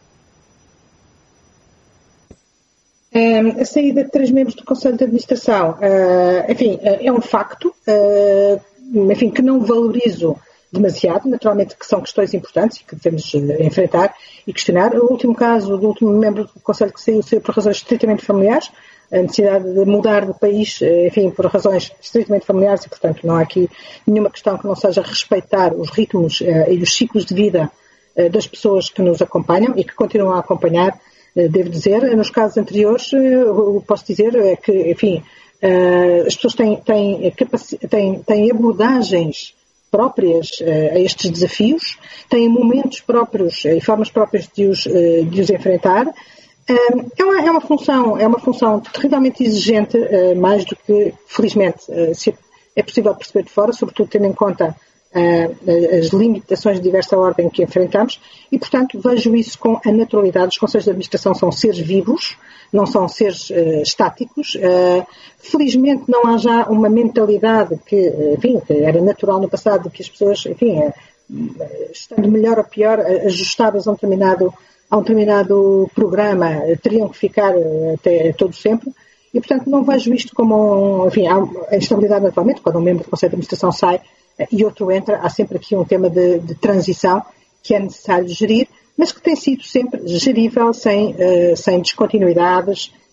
B: Uh, a saída de três membros do Conselho de Administração, uh, enfim, uh, é um facto, uh, enfim, que não valorizo demasiado, naturalmente que são questões importantes e que devemos uh, enfrentar e questionar. O último caso do último membro do Conselho que saiu, saiu por razões estritamente familiares, a necessidade de mudar de país, uh, enfim, por razões estritamente familiares e, portanto, não há aqui nenhuma questão que não seja respeitar os ritmos uh, e os ciclos de vida uh, das pessoas que nos acompanham e que continuam a acompanhar. Devo dizer, nos casos anteriores, o que posso dizer é que, enfim, as pessoas têm, têm, têm, têm abordagens próprias a estes desafios, têm momentos próprios e formas próprias de os, de os enfrentar. É uma, é uma função, é uma função terrivelmente exigente, mais do que, felizmente, se é possível perceber de fora, sobretudo tendo em conta as limitações de diversa ordem que enfrentamos e, portanto, vejo isso com a naturalidade. Os conselhos de administração são seres vivos, não são seres uh, estáticos. Uh, felizmente não há já uma mentalidade que, enfim, que era natural no passado, que as pessoas, enfim, uh, estando melhor ou pior, uh, ajustadas a um determinado, a um determinado programa, uh, teriam que ficar uh, até todo sempre. E, portanto, não vejo isto como, um, enfim, há a instabilidade naturalmente, quando um membro do Conselho de Administração sai e outro entra, há sempre aqui um tema de, de transição que é necessário gerir, mas que tem sido sempre gerível sem, uh, sem descontinuidades,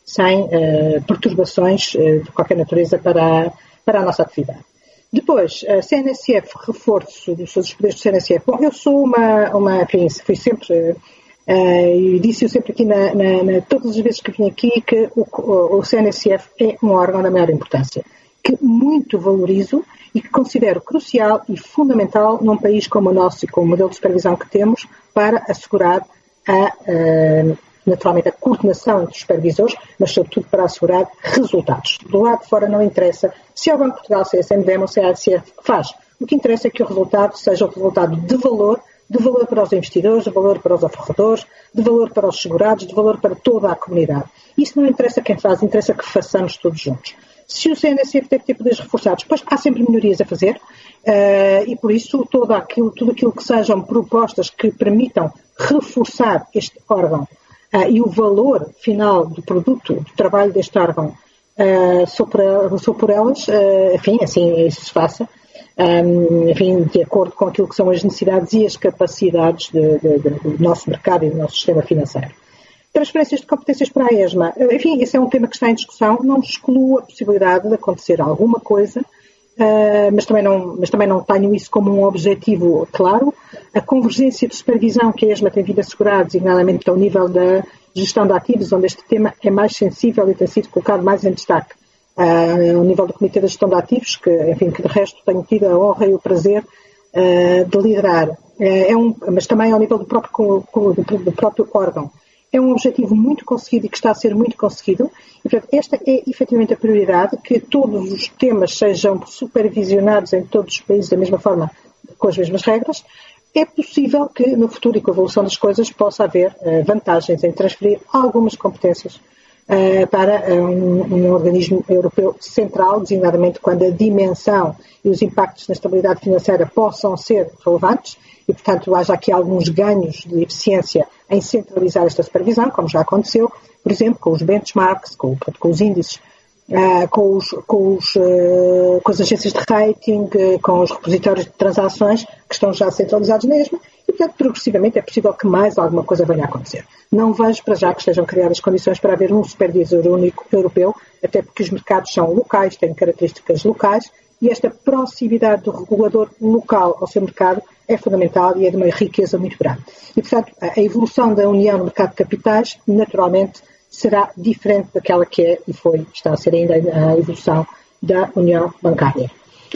B: sem uh, perturbações uh, de qualquer natureza para, para a nossa atividade. Depois, a C N S F, reforço dos poderes do C N S F. Bom, eu sou uma, uma enfim, fui sempre, uh, e disse eu sempre aqui, na, na, na, todas as vezes que vim aqui, que o, o, o C N S F é um órgão da maior importância, que muito valorizo e que considero crucial e fundamental num país como o nosso e com o modelo de supervisão que temos para assegurar a, uh, naturalmente, a coordenação dos supervisores, mas sobretudo para assegurar resultados. Do lado de fora não interessa se é o Banco de Portugal, se é a C M V M ou se é a A C F que faz. O que interessa é que o resultado seja o resultado de valor, de valor para os investidores, de valor para os aforradores, de valor para os segurados, de valor para toda a comunidade. Isso não interessa quem faz, interessa que façamos todos juntos. Se o C N S F deve ter poderes reforçados, pois há sempre melhorias a fazer uh, e por isso todo aquilo, tudo aquilo que sejam propostas que permitam reforçar este órgão uh, e o valor final do produto, do trabalho deste órgão, uh, sou, por, sou por elas, uh, enfim, assim isso se faça, um, enfim, de acordo com aquilo que são as necessidades e as capacidades de, de, de, do nosso mercado e do nosso sistema financeiro. Transferências de competências para a ESMA. Enfim, esse é um tema que está em discussão. Não excluo a possibilidade de acontecer alguma coisa, uh, mas, também não, mas também não tenho isso como um objetivo claro. A convergência de supervisão que a ESMA tem vindo a assegurar, designadamente ao nível da gestão de ativos, onde este tema é mais sensível e tem sido colocado mais em destaque, uh, ao nível do Comitê de Gestão de Ativos, que, enfim, que de resto tenho tido a honra e o prazer uh, de liderar. Uh, é um, mas também ao nível do próprio, do, do próprio órgão. É um objetivo muito conseguido e que está a ser muito conseguido. E, portanto, esta é efetivamente a prioridade, que todos os temas sejam supervisionados em todos os países da mesma forma, com as mesmas regras. É possível que no futuro e com a evolução das coisas possa haver uh, vantagens em transferir algumas competências uh, para um, um organismo europeu central, designadamente quando a dimensão e os impactos na estabilidade financeira possam ser relevantes. E, portanto, haja aqui alguns ganhos de eficiência em centralizar esta supervisão, como já aconteceu, por exemplo, com os benchmarks, com, com os índices, uh, com, os, com, os, uh, com as agências de rating, uh, com os repositórios de transações, que estão já centralizados na ESMA, e, portanto, progressivamente é possível que mais alguma coisa venha a acontecer. Não vejo para já que estejam criadas condições para haver um supervisor único europeu, até porque os mercados são locais, têm características locais, e esta proximidade do regulador local ao seu mercado é fundamental e é de uma riqueza muito grande. E, portanto, a evolução da União no mercado de capitais, naturalmente, será diferente daquela que é e foi, está a ser ainda a evolução da União Bancária.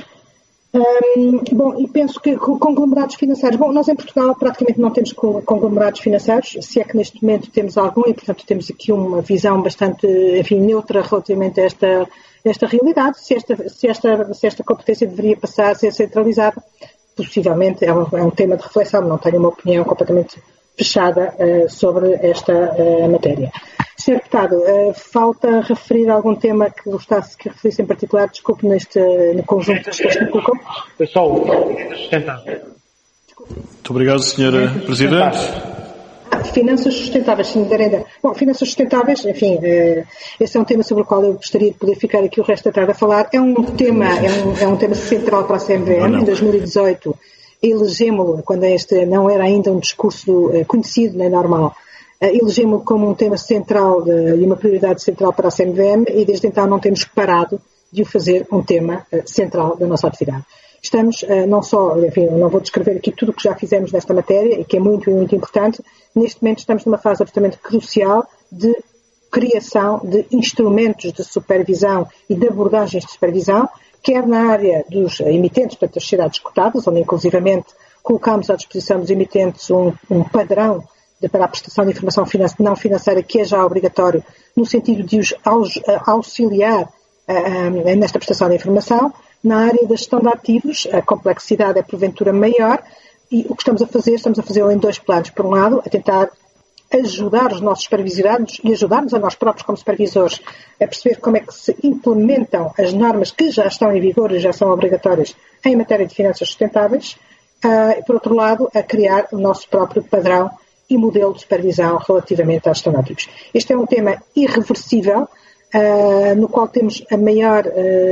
B: Hum, bom, e penso que conglomerados financeiros, bom, nós em Portugal praticamente não temos conglomerados financeiros, se é que neste momento temos algum, e portanto temos aqui uma visão bastante, enfim, neutra relativamente a esta, esta realidade. Se esta, se, esta, se esta competência deveria passar a ser centralizada, possivelmente é um, é um tema de reflexão, não tenho uma opinião completamente fechada uh, sobre esta uh, matéria. senhor Deputado, uh, falta referir algum tema que gostasse que referisse em particular, desculpe, neste, no conjunto de questões que me colocou?
C: Foi só o sustentável.
A: Muito obrigado, senhora Presidente.
B: Ah, finanças sustentáveis, senhor Darenda. Bom, finanças sustentáveis, enfim, uh, esse é um tema sobre o qual eu gostaria de poder ficar aqui o resto da tarde a falar. É um tema, é um, é um tema central para a C M V M. Em dois mil e dezoito, elegemo-lo, quando este não era ainda um discurso uh, conhecido nem normal, uh, elegemo-lo como um tema central de, e uma prioridade central para a C M V M, e desde então não temos parado de o fazer um tema uh, central da nossa atividade. Estamos, uh, não só, enfim, não vou descrever aqui tudo o que já fizemos nesta matéria, e que é muito e muito importante. Neste momento estamos numa fase absolutamente crucial de criação de instrumentos de supervisão e de abordagens de supervisão, quer na área dos emitentes, portanto, das sociedades cotadas, onde inclusivamente colocamos à disposição dos emitentes um, um padrão de, para a prestação de informação finance, não financeira, que é já obrigatório, no sentido de os aus, auxiliar uh, uh, nesta prestação de informação. Na área da gestão de ativos, a complexidade é porventura maior, e o que estamos a fazer, estamos a fazê-lo em dois planos. Por um lado, a tentar ajudar os nossos supervisionados e ajudar-nos a nós próprios como supervisores a perceber como é que se implementam as normas que já estão em vigor e já são obrigatórias em matéria de finanças sustentáveis. Uh, e, por outro lado, a criar o nosso próprio padrão e modelo de supervisão relativamente à gestão de ativos. Este é um tema irreversível, uh, no qual temos a maior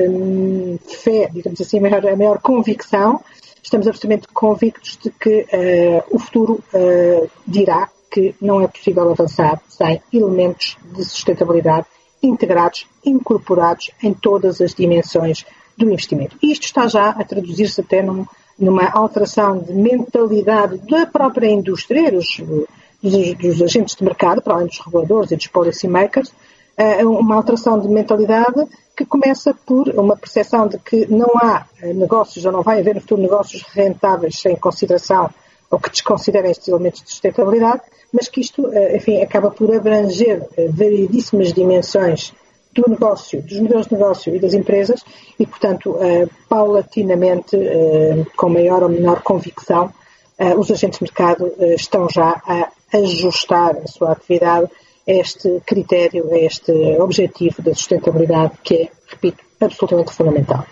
B: uh, fé, digamos assim, a maior, a maior convicção. Estamos absolutamente convictos de que uh, o futuro uh, dirá que não é possível avançar sem elementos de sustentabilidade integrados, incorporados em todas as dimensões do investimento. E isto está já a traduzir-se até num, numa alteração de mentalidade da própria indústria, dos, dos, dos agentes de mercado, para além dos reguladores e dos policy makers, uma alteração de mentalidade que começa por uma percepção de que não há negócios, ou não vai haver no futuro negócios rentáveis sem consideração ou que desconsiderem estes elementos de sustentabilidade, mas que isto, enfim, acaba por abranger variedíssimas dimensões do negócio, dos modelos de negócio e das empresas e, portanto, paulatinamente, com maior ou menor convicção, os agentes de mercado estão já a ajustar a sua atividade a este critério, a este objetivo da sustentabilidade que é, repito, absolutamente fundamental.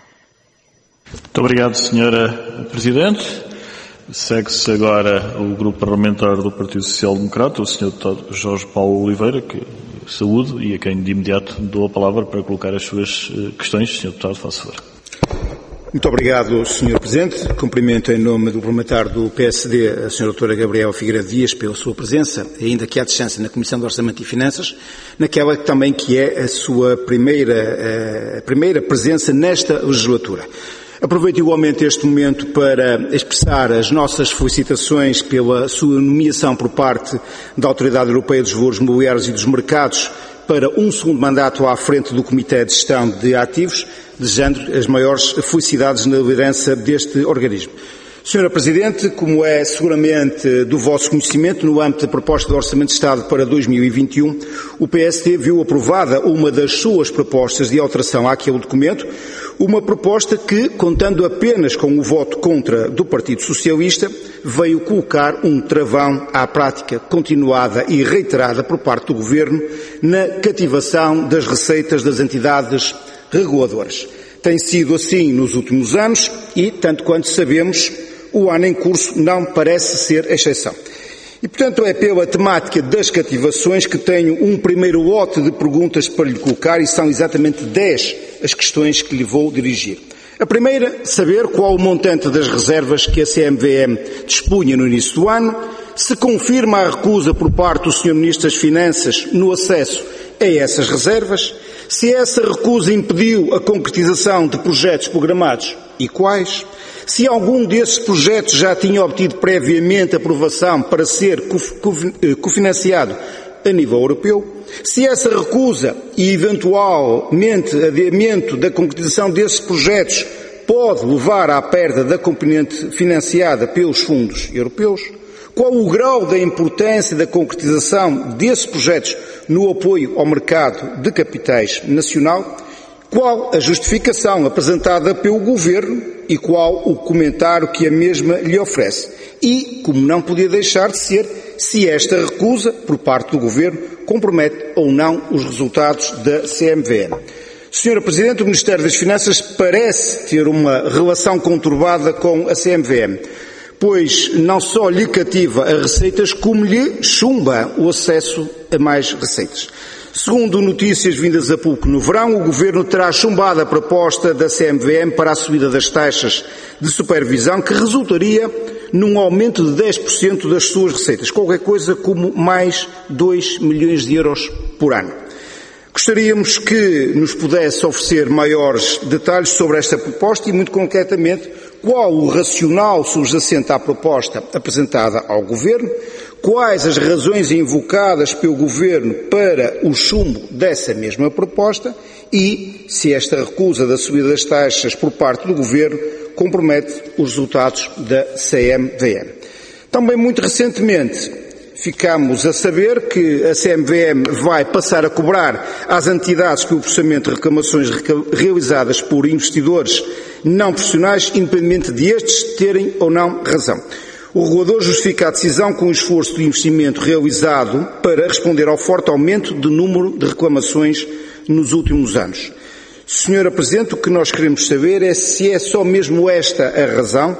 A: Muito obrigado, senhora Presidente. Segue-se agora o grupo parlamentar do Partido Social Democrata, o senhor Deputado Jorge Paulo Oliveira, que saúdo e a quem de imediato dou a palavra para colocar as suas questões. senhor Deputado, faça favor.
D: Muito obrigado, senhor Presidente. Cumprimento em nome do parlamentar do P S D, a senhora doutora Gabriela Figueiredo Dias, pela sua presença, ainda que à distância, na Comissão de Orçamento e Finanças, naquela também que é a sua primeira, a primeira presença nesta legislatura. Aproveito igualmente este momento para expressar as nossas felicitações pela sua nomeação por parte da Autoridade Europeia dos Valores Mobiliários e dos Mercados para um segundo mandato à frente do Comitê de Gestão de Ativos, desejando as maiores felicidades na liderança deste organismo. senhora Presidente, como é seguramente do vosso conhecimento, no âmbito da proposta de Orçamento de Estado para dois mil e vinte e um, o P S D viu aprovada uma das suas propostas de alteração àquele documento, uma proposta que, contando apenas com o voto contra do Partido Socialista, veio colocar um travão à prática continuada e reiterada por parte do Governo na cativação das receitas das entidades reguladoras. Tem sido assim nos últimos anos e, tanto quanto sabemos, o ano em curso não parece ser exceção. E, portanto, é pela temática das cativações que tenho um primeiro lote de perguntas para lhe colocar e são exatamente dez as questões que lhe vou dirigir. A primeira, saber qual o montante das reservas que a C M V M dispunha no início do ano, se confirma a recusa por parte do senhor Ministro das Finanças no acesso a essas reservas, se essa recusa impediu a concretização de projetos programados e quais, se algum desses projetos já tinha obtido previamente aprovação para ser cofinanciado a nível europeu, se essa recusa e eventualmente adiamento da concretização desses projetos pode levar à perda da componente financiada pelos fundos europeus, qual o grau da importância da concretização desses projetos no apoio ao mercado de capitais nacional, qual a justificação apresentada pelo Governo e qual o comentário que a mesma lhe oferece. E, como não podia deixar de ser, se esta recusa, por parte do Governo, compromete ou não os resultados da C M V M. senhora Presidente, o Ministério das Finanças parece ter uma relação conturbada com a C M V M, pois não só lhe cativa as receitas, como lhe chumba o acesso a mais receitas. Segundo notícias vindas a público no verão, o Governo terá chumbado a proposta da C M V M para a subida das taxas de supervisão, que resultaria num aumento de dez por cento das suas receitas, qualquer coisa como mais dois milhões de euros por ano. Gostaríamos que nos pudesse oferecer maiores detalhes sobre esta proposta e, muito concretamente, qual o racional subjacente à proposta apresentada ao Governo, quais as razões invocadas pelo Governo para o chumbo dessa mesma proposta e se esta recusa da subida das taxas por parte do Governo compromete os resultados da C M V M. Também muito recentemente ficamos a saber que a C M V M vai passar a cobrar às entidades pelo processamento de reclamações realizadas por investidores não profissionais, independentemente de estes terem ou não razão. O regulador justifica a decisão com o esforço de investimento realizado para responder ao forte aumento do número de reclamações nos últimos anos. senhora Presidente, o que nós queremos saber é se é só mesmo esta a razão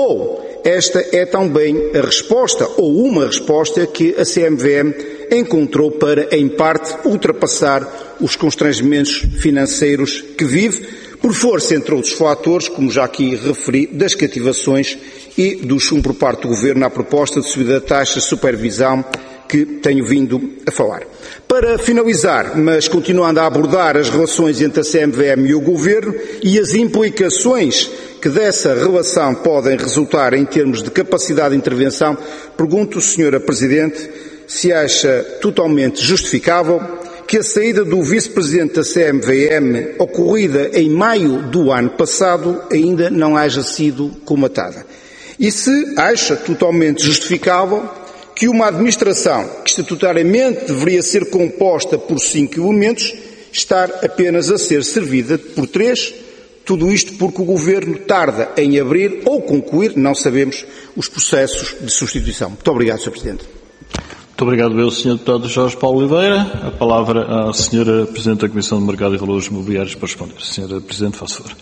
D: ou esta é também a resposta ou uma resposta que a C M V M encontrou para, em parte, ultrapassar os constrangimentos financeiros que vive, por força, entre outros fatores, como já aqui referi, das cativações e do chumbo por parte do Governo à proposta de subida da taxa de supervisão que tenho vindo a falar. Para finalizar, mas continuando a abordar as relações entre a C M V M e o Governo e as implicações que dessa relação podem resultar em termos de capacidade de intervenção, pergunto, senhora Presidente, se acha totalmente justificável que a saída do Vice-Presidente da C M V M, ocorrida em maio do ano passado, ainda não haja sido colmatada. E se acha totalmente justificável que uma administração que estatutariamente deveria ser composta por cinco elementos, estar apenas a ser servida por três, tudo isto porque o Governo tarda em abrir ou concluir, não sabemos, os processos de substituição. Muito obrigado, senhor Presidente.
A: Muito obrigado, eu, senhor Deputado Jorge Paulo Oliveira. A palavra à senhora Presidente da Comissão de Mercado e Valores Imobiliários para responder. Senhora Presidente, faça favor.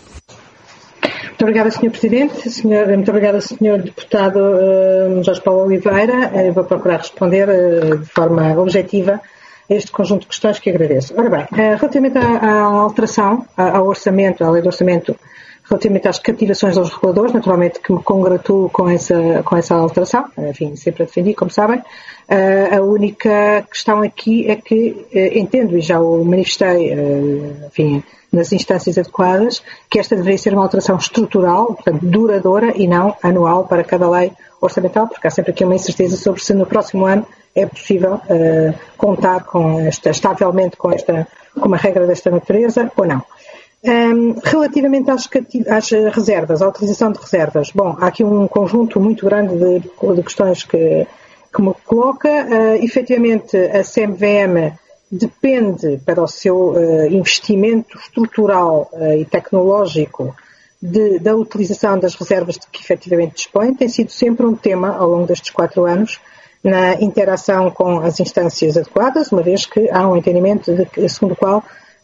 B: Muito obrigada, senhor Presidente. Senhor, muito obrigada, senhor Deputado uh, Jorge Paulo Oliveira. Eu vou procurar responder uh, de forma objetiva a este conjunto de questões que agradeço. Ora bem, uh, relativamente à, à alteração, ao orçamento, à lei do orçamento, relativamente às cativações aos reguladores, naturalmente que me congratulo com essa, com essa alteração, enfim, sempre a defendi, como sabem. Uh, a única questão aqui é que uh, entendo, e já o manifestei, uh, enfim, nas instâncias adequadas, que esta deveria ser uma alteração estrutural, portanto, duradoura e não anual para cada lei orçamental, porque há sempre aqui uma incerteza sobre se no próximo ano é possível uh, contar com esta, estavelmente com, esta, com uma regra desta natureza ou não. Um, relativamente às, às reservas, à utilização de reservas, bom, há aqui um conjunto muito grande de, de questões que, que me coloca. Uh, efetivamente, a C M V M depende para o seu uh, investimento estrutural uh, e tecnológico de, da utilização das reservas de que efetivamente dispõe. Tem sido sempre um tema ao longo destes quatro anos na interação com as instâncias adequadas, uma vez que há um entendimento de, segundo o qual uh,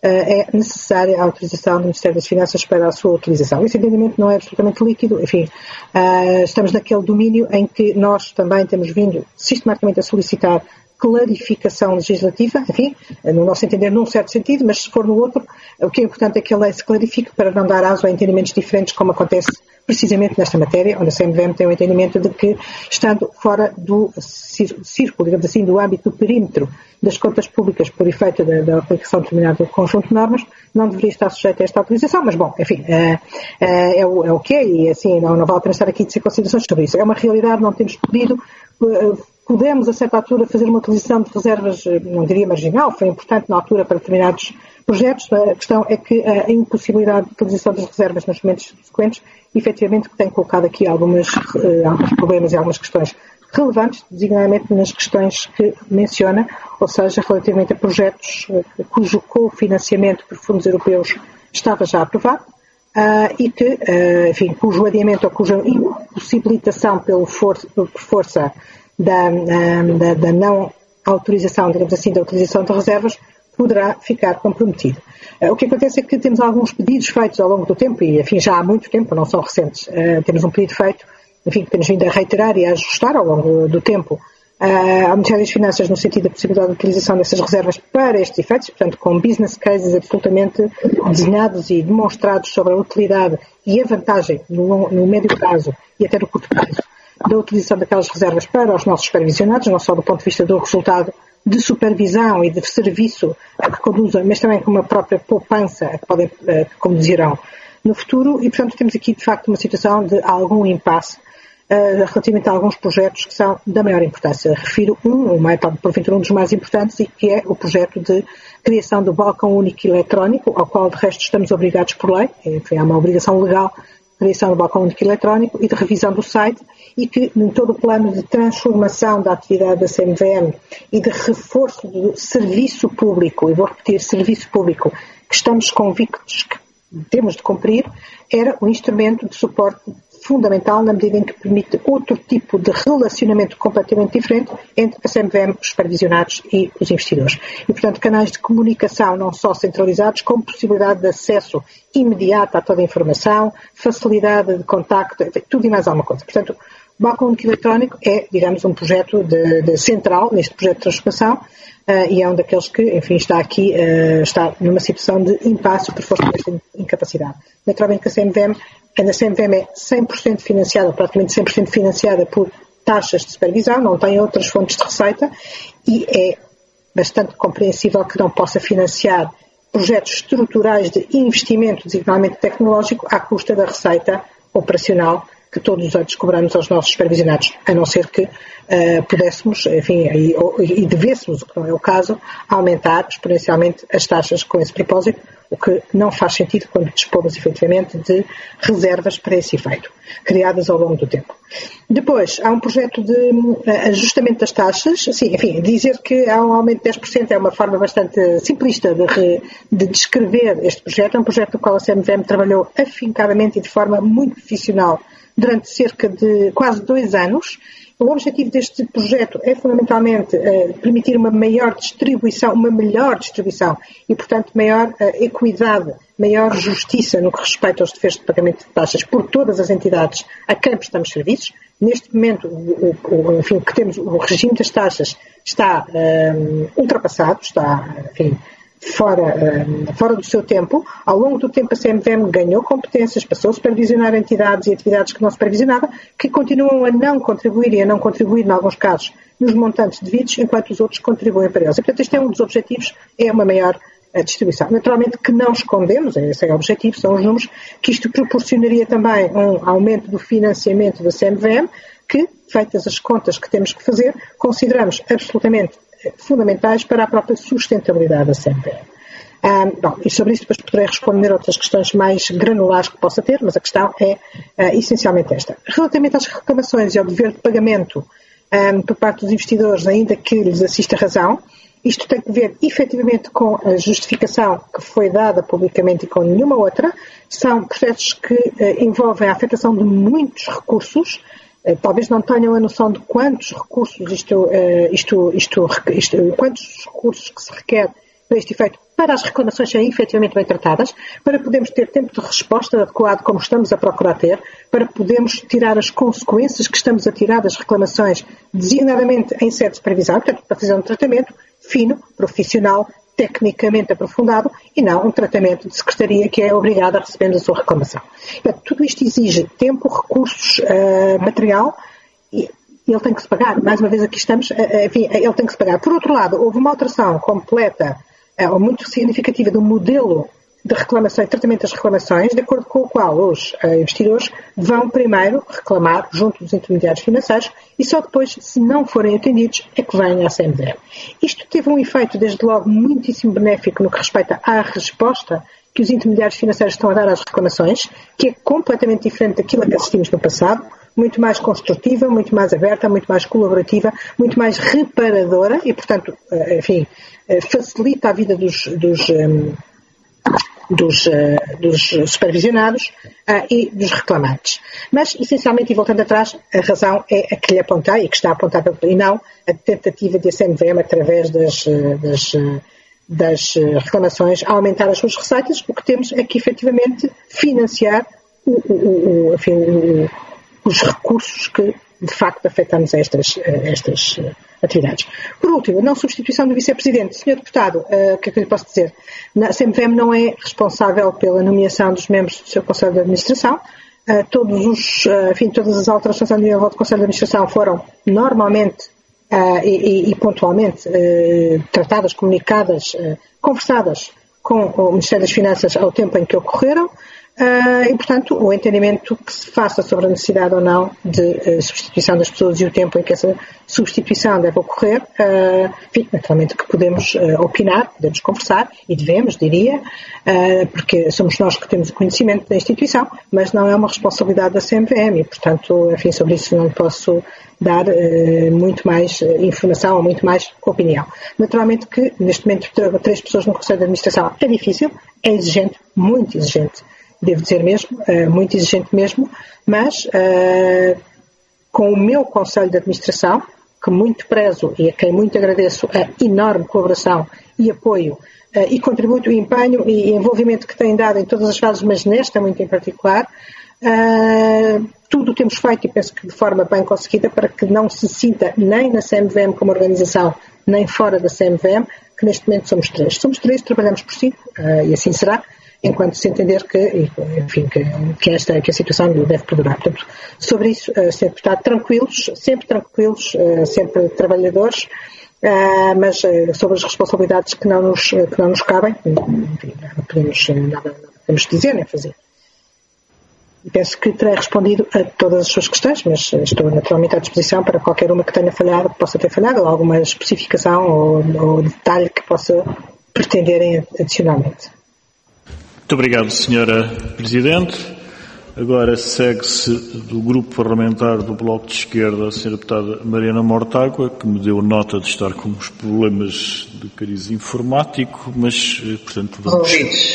B: é necessária a autorização do Ministério das Finanças para a sua utilização. Esse entendimento não é absolutamente líquido, enfim, uh, estamos naquele domínio em que nós também temos vindo sistematicamente a solicitar clarificação legislativa, enfim, no nosso entender num certo sentido, mas se for no outro, o que é importante é que a lei se clarifique para não dar aso a entendimentos diferentes, como acontece precisamente nesta matéria, onde a C M V M tem o entendimento de que, estando fora do círculo, digamos assim, do âmbito, do perímetro das contas públicas por efeito da, da aplicação de determinado conjunto de normas, não deveria estar sujeito a esta autorização, mas bom, enfim, é, é, é, o, é o que é, e assim, não, não vale a pena estar aqui de ser considerações sobre isso. É uma realidade, não temos pedido. Podemos, a certa altura, fazer uma utilização de reservas, não diria marginal, foi importante na altura para determinados projetos. A questão é que a impossibilidade de utilização das reservas nos momentos subsequentes, efetivamente, tem colocado aqui algumas, alguns problemas e algumas questões relevantes, designadamente nas questões que menciona, ou seja, relativamente a projetos cujo cofinanciamento por fundos europeus estava já aprovado, uh, e que, uh, enfim, cujo adiamento ou cuja impossibilitação pelo for, por força Da, da, da não autorização, digamos assim, da utilização de reservas, poderá ficar comprometido. O que acontece é que temos alguns pedidos feitos ao longo do tempo, e enfim, já há muito tempo, não são recentes. Temos um pedido feito, enfim, que temos vindo a reiterar e a ajustar ao longo do tempo ao Ministério das Finanças no sentido da possibilidade de utilização dessas reservas para estes efeitos, portanto, com business cases absolutamente desenhados e demonstrados sobre a utilidade e a vantagem no, no médio prazo e até no curto prazo da utilização daquelas reservas para os nossos supervisionados, não só do ponto de vista do resultado de supervisão e de serviço a que conduzem, mas também com uma própria poupança a que podem, a que conduzirão no futuro, e portanto temos aqui de facto uma situação de algum impasse uh, relativamente a alguns projetos que são da maior importância. Refiro um, uma, porventura um dos mais importantes, e que é o projeto de criação do balcão único eletrónico, ao qual de resto estamos obrigados por lei, enfim, há uma obrigação legal criação do balcão único eletrónico e de revisão do site, e que em todo o plano de transformação da atividade da C M V M e de reforço do serviço público, e vou repetir, serviço público, que estamos convictos que temos de cumprir, era um instrumento de suporte fundamental na medida em que permite outro tipo de relacionamento completamente diferente entre a C M V M, os supervisionados e os investidores. E, portanto, canais de comunicação não só centralizados, com possibilidade de acesso imediato a toda a informação, facilidade de contacto, tudo e mais alguma coisa. Portanto, o balcão único eletrónico é, digamos, um projeto de, de central neste projeto de transformação, uh, e é um daqueles que, enfim, está aqui, uh, está numa situação de impasse por força desta incapacidade. Naturalmente que a C M V M, a C M V M é cem por cento financiada, praticamente cem por cento financiada por taxas de supervisão, não tem outras fontes de receita e é bastante compreensível que não possa financiar projetos estruturais de investimento, designadamente tecnológico, à custa da receita operacional que todos os anos cobramos aos nossos supervisionados, a não ser que uh, pudéssemos, enfim, e, e devêssemos, o que não é o caso, aumentar exponencialmente as taxas com esse propósito, o que não faz sentido quando dispomos efetivamente de reservas para esse efeito, criadas ao longo do tempo. Depois, há um projeto de uh, ajustamento das taxas. Sim, enfim, dizer que há um aumento de dez por cento é uma forma bastante simplista de, re, de descrever este projeto. É um projeto no qual a C M V M trabalhou afincadamente e de forma muito profissional durante cerca de quase dois anos. O objetivo deste projeto é fundamentalmente uh, permitir uma maior distribuição, uma melhor distribuição e, portanto, maior uh, equidade, maior justiça no que respeita aos deveres de pagamento de taxas por todas as entidades a quem prestamos serviços. Neste momento, o, o, enfim, que temos, o regime das taxas está um, ultrapassado, está, enfim, Fora, uh, fora do seu tempo. Ao longo do tempo a C M V M ganhou competências, passou a supervisionar entidades e atividades que não supervisionava, que continuam a não contribuir e a não contribuir, em alguns casos, nos montantes devidos, enquanto os outros contribuem para eles. E, portanto, este é um dos objetivos, é uma maior uh, distribuição. Naturalmente que não escondemos, esse é o objetivo, são os números, que isto proporcionaria também um aumento do financiamento da C M V M, que, feitas as contas que temos que fazer, consideramos absolutamente fundamentais para a própria sustentabilidade da C M V M. Um, bom, e sobre isso depois poderei responder outras questões mais granulares que possa ter, mas a questão é uh, essencialmente esta. Relativamente às reclamações e ao dever de pagamento um, por parte dos investidores, ainda que lhes assista razão, isto tem que ver efetivamente com a justificação que foi dada publicamente e com nenhuma outra. São processos que uh, envolvem a afetação de muitos recursos. Talvez não tenham a noção de quantos recursos isto, isto, isto, isto, quantos recursos que se requer para este efeito, para as reclamações serem efetivamente bem tratadas, para podermos ter tempo de resposta adequado como estamos a procurar ter, para podermos tirar as consequências que estamos a tirar das reclamações, designadamente em sede de supervisão, portanto, para fazer um tratamento fino, profissional, tecnicamente aprofundado e não um tratamento de secretaria que é obrigado a receber a sua reclamação. Portanto, tudo isto exige tempo, recursos, uh, material e ele tem que se pagar. Mais uma vez aqui estamos, uh, enfim, ele tem que se pagar. Por outro lado, houve uma alteração completa uh, ou muito significativa do modelo de reclamação e tratamento das reclamações, de acordo com o qual os uh, investidores vão primeiro reclamar junto dos intermediários financeiros e só depois, se não forem atendidos, é que vêm à C M V M. Isto teve um efeito, desde logo, muitíssimo benéfico no que respeita à resposta que os intermediários financeiros estão a dar às reclamações, que é completamente diferente daquilo a que assistimos no passado, muito mais construtiva, muito mais aberta, muito mais colaborativa, muito mais reparadora e, portanto, uh, enfim, uh, facilita a vida dos... dos um, Dos, uh, dos supervisionados uh, e dos reclamantes. Mas, essencialmente, e voltando atrás, a razão é a que lhe apontei e que está apontada, e não a tentativa de a C M V M, através das, das, das reclamações, a aumentar as suas receitas. O que temos é que, efetivamente, financiar o, o, o, enfim, o, os recursos que, de facto, afetamos a estas, a estas atividades. Por último, não substituição do vice-presidente. senhor Deputado, uh, o que é que eu lhe posso dizer? A C M V M não é responsável pela nomeação dos membros do seu Conselho de Administração. Uh, todos os, uh, enfim, todas as alterações a nível do Conselho de Administração foram normalmente uh, e, e pontualmente uh, tratadas, comunicadas, uh, conversadas com o Ministério das Finanças ao tempo em que ocorreram. Uh, e, portanto, o entendimento que se faça sobre a necessidade ou não de uh, substituição das pessoas e o tempo em que essa substituição deve ocorrer, uh, enfim, naturalmente que podemos uh, opinar, podemos conversar, e devemos, diria, uh, porque somos nós que temos o conhecimento da instituição, mas não é uma responsabilidade da C M V M e, portanto, enfim, sobre isso não posso dar uh, muito mais uh, informação ou muito mais opinião. Naturalmente que, neste momento, três pessoas no Conselho de Administração é difícil, é exigente, muito exigente. Devo dizer mesmo, uh, muito exigente mesmo, mas uh, com o meu Conselho de Administração, que muito prezo e a quem muito agradeço a enorme colaboração e apoio uh, e contributo e empenho e envolvimento que têm dado em todas as fases, mas nesta muito em particular, uh, tudo temos feito e penso que de forma bem conseguida para que não se sinta nem na C M V M como organização, nem fora da C M V M, que neste momento somos três. Somos três, trabalhamos por cinco, uh, e assim será. enquanto se entender que, enfim, que, que, esta, que a situação deve perdurar. Portanto, sobre isso, uh, sempre estar tranquilos, sempre tranquilos, uh, sempre trabalhadores, uh, mas uh, sobre as responsabilidades que não nos, que não nos cabem, enfim, não podemos nada, nada podemos dizer nem fazer. Penso que terei respondido a todas as suas questões, mas estou naturalmente à disposição para qualquer uma que tenha falhado, que possa ter falhado, ou alguma especificação ou, ou detalhe que possa pretenderem adicionalmente.
A: Muito obrigado, senhora Presidente. Agora segue-se do Grupo Parlamentar do Bloco de Esquerda a senhora Deputada Mariana Mortágua, que me deu nota de estar com uns problemas de cariz informático, mas, portanto, vamos...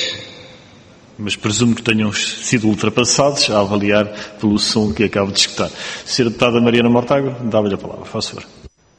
A: mas presumo que tenham sido ultrapassados a avaliar pelo som que acabo de escutar. senhora Deputada Mariana Mortágua, dá-lhe a palavra, faz favor.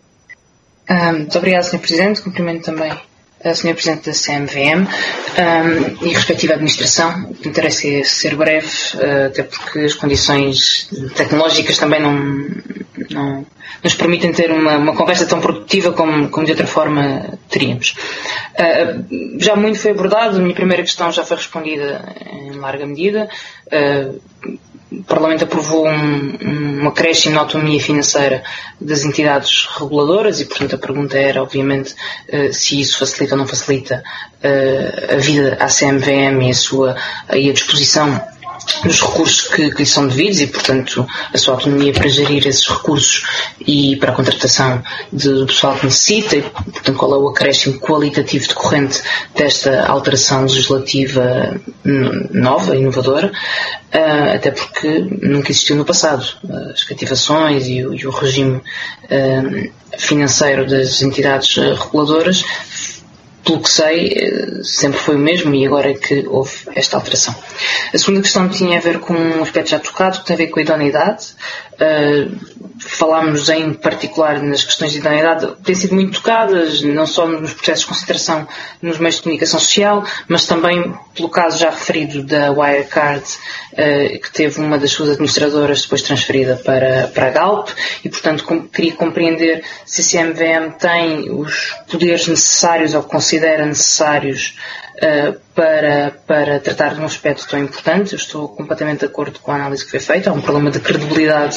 E: Um, muito obrigada, senhor Presidente. Cumprimento também a senhora Presidente da C M V M um, e respectiva administração. Interessa ser breve, uh, até porque as condições tecnológicas também não, não nos permitem ter uma, uma conversa tão produtiva como, como de outra forma teríamos. Uh, já muito foi abordado, a minha primeira questão já foi respondida em larga medida. Uh, O Parlamento aprovou um, um acréscimo na autonomia financeira das entidades reguladoras e, portanto, a pergunta era, obviamente, uh, se isso facilita ou não facilita uh, a vida à C M V M e a, sua, e a disposição dos recursos que, que lhe são devidos e, portanto, a sua autonomia para gerir esses recursos e para a contratação de, do pessoal que necessita e, portanto, qual é o acréscimo qualitativo decorrente desta alteração legislativa nova, inovadora, uh, até porque nunca existiu no passado. As cativações e o, e o regime uh, financeiro das entidades uh, reguladoras, pelo que sei, sempre foi o mesmo e agora é que houve esta alteração. A segunda questão tinha a ver com um aspecto já tocado, que tem a ver com a idoneidade. Uh, falámos em particular nas questões de idoneidade, têm sido muito tocadas, não só nos processos de concentração nos meios de comunicação social, mas também pelo caso já referido da Wirecard, uh, que teve uma das suas administradoras depois transferida para, para a Galp, e portanto com, queria compreender se a C M V M tem os poderes necessários ou considera necessários Uh, para, para tratar de um aspecto tão importante. Eu estou completamente de acordo com a análise que foi feita. Há um problema de credibilidade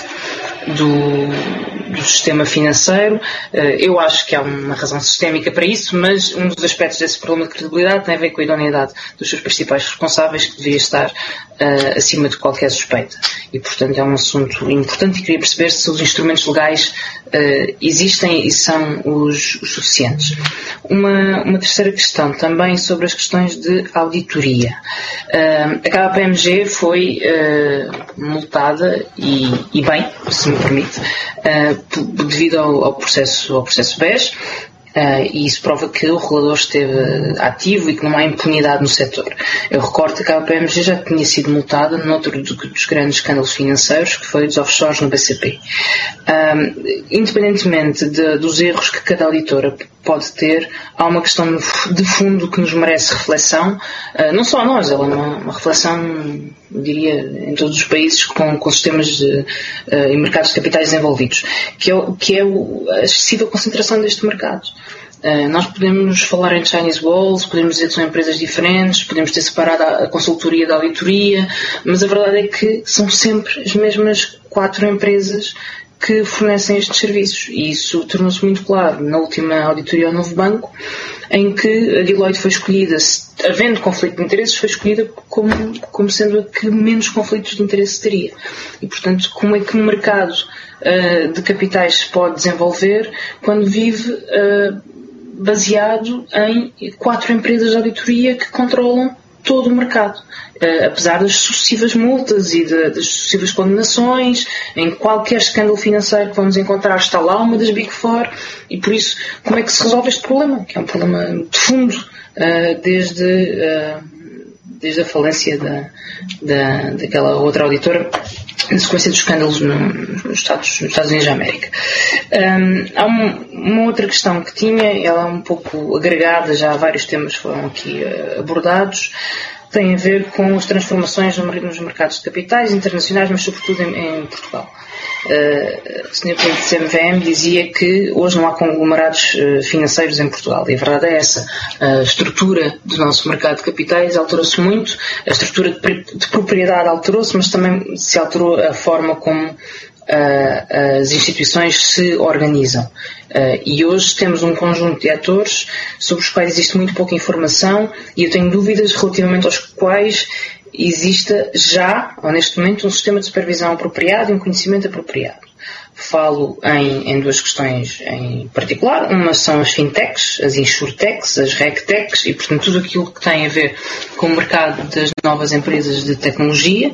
E: do, do sistema financeiro. Uh, eu acho que há uma razão sistémica para isso, mas um dos aspectos desse problema de credibilidade tem a ver com a idoneidade dos seus principais responsáveis, que devia estar uh, acima de qualquer suspeita. E, portanto, é um assunto importante e queria perceber se os instrumentos legais uh, existem e são os, os suficientes. Uma, uma terceira questão também sobre as questões de auditoria. Uh, a K P M G foi uh, multada e, e bem, se me permite, uh, devido ao, ao processo, ao processo B E S. Uh, e isso prova que o regulador esteve ativo e que não há impunidade no setor. Eu recordo que a K P M G já tinha sido multada noutro dos grandes escândalos financeiros, que foi dos offshores no B C P. Uh, independentemente de, dos erros que cada auditora pode ter, há uma questão de fundo que nos merece reflexão, uh, não só a nós, ela é uma, uma reflexão, eu diria, em todos os países com, com sistemas de, uh, e mercados de capitais desenvolvidos, que é, que é o, a excessiva concentração deste mercado. Uh, nós podemos falar em Chinese Walls, podemos dizer que são empresas diferentes, podemos ter separado a, a consultoria da auditoria, mas a verdade é que são sempre as mesmas quatro empresas que fornecem estes serviços, e isso tornou-se muito claro na última auditoria ao Novo Banco, em que a Deloitte foi escolhida, havendo conflito de interesses, foi escolhida como, como sendo a que menos conflitos de interesse teria. E, portanto, como é que um mercado uh, de capitais se pode desenvolver quando vive uh, baseado em quatro empresas de auditoria que controlam todo o mercado, uh, apesar das sucessivas multas e de, das sucessivas condenações, em qualquer escândalo financeiro que vamos encontrar está lá uma das Big Four, e por isso como é que se resolve este problema, que é um problema de fundo, uh, desde, uh, desde a falência da, da, daquela outra auditora, na sequência dos escândalos no, nos, Estados, nos Estados Unidos da América. Um, há um, uma outra questão que tinha, ela é um pouco agregada, já vários temas foram aqui uh, abordados, tem a ver com as transformações nos mercados de capitais internacionais, mas sobretudo em, em Portugal. o senhor Presidente do C M V M dizia que hoje não há conglomerados financeiros em Portugal. E a verdade é essa. A estrutura do nosso mercado de capitais alterou-se muito, a estrutura de propriedade alterou-se, mas também se alterou a forma como Uh, as instituições se organizam. Uh, e hoje temos um conjunto de atores sobre os quais existe muito pouca informação e eu tenho dúvidas relativamente aos quais exista já, ou neste momento, um sistema de supervisão apropriado e um conhecimento apropriado. Falo em, em duas questões em particular. Uma são as fintechs, as insurtechs, as regtechs e, portanto, tudo aquilo que tem a ver com o mercado das novas empresas de tecnologia.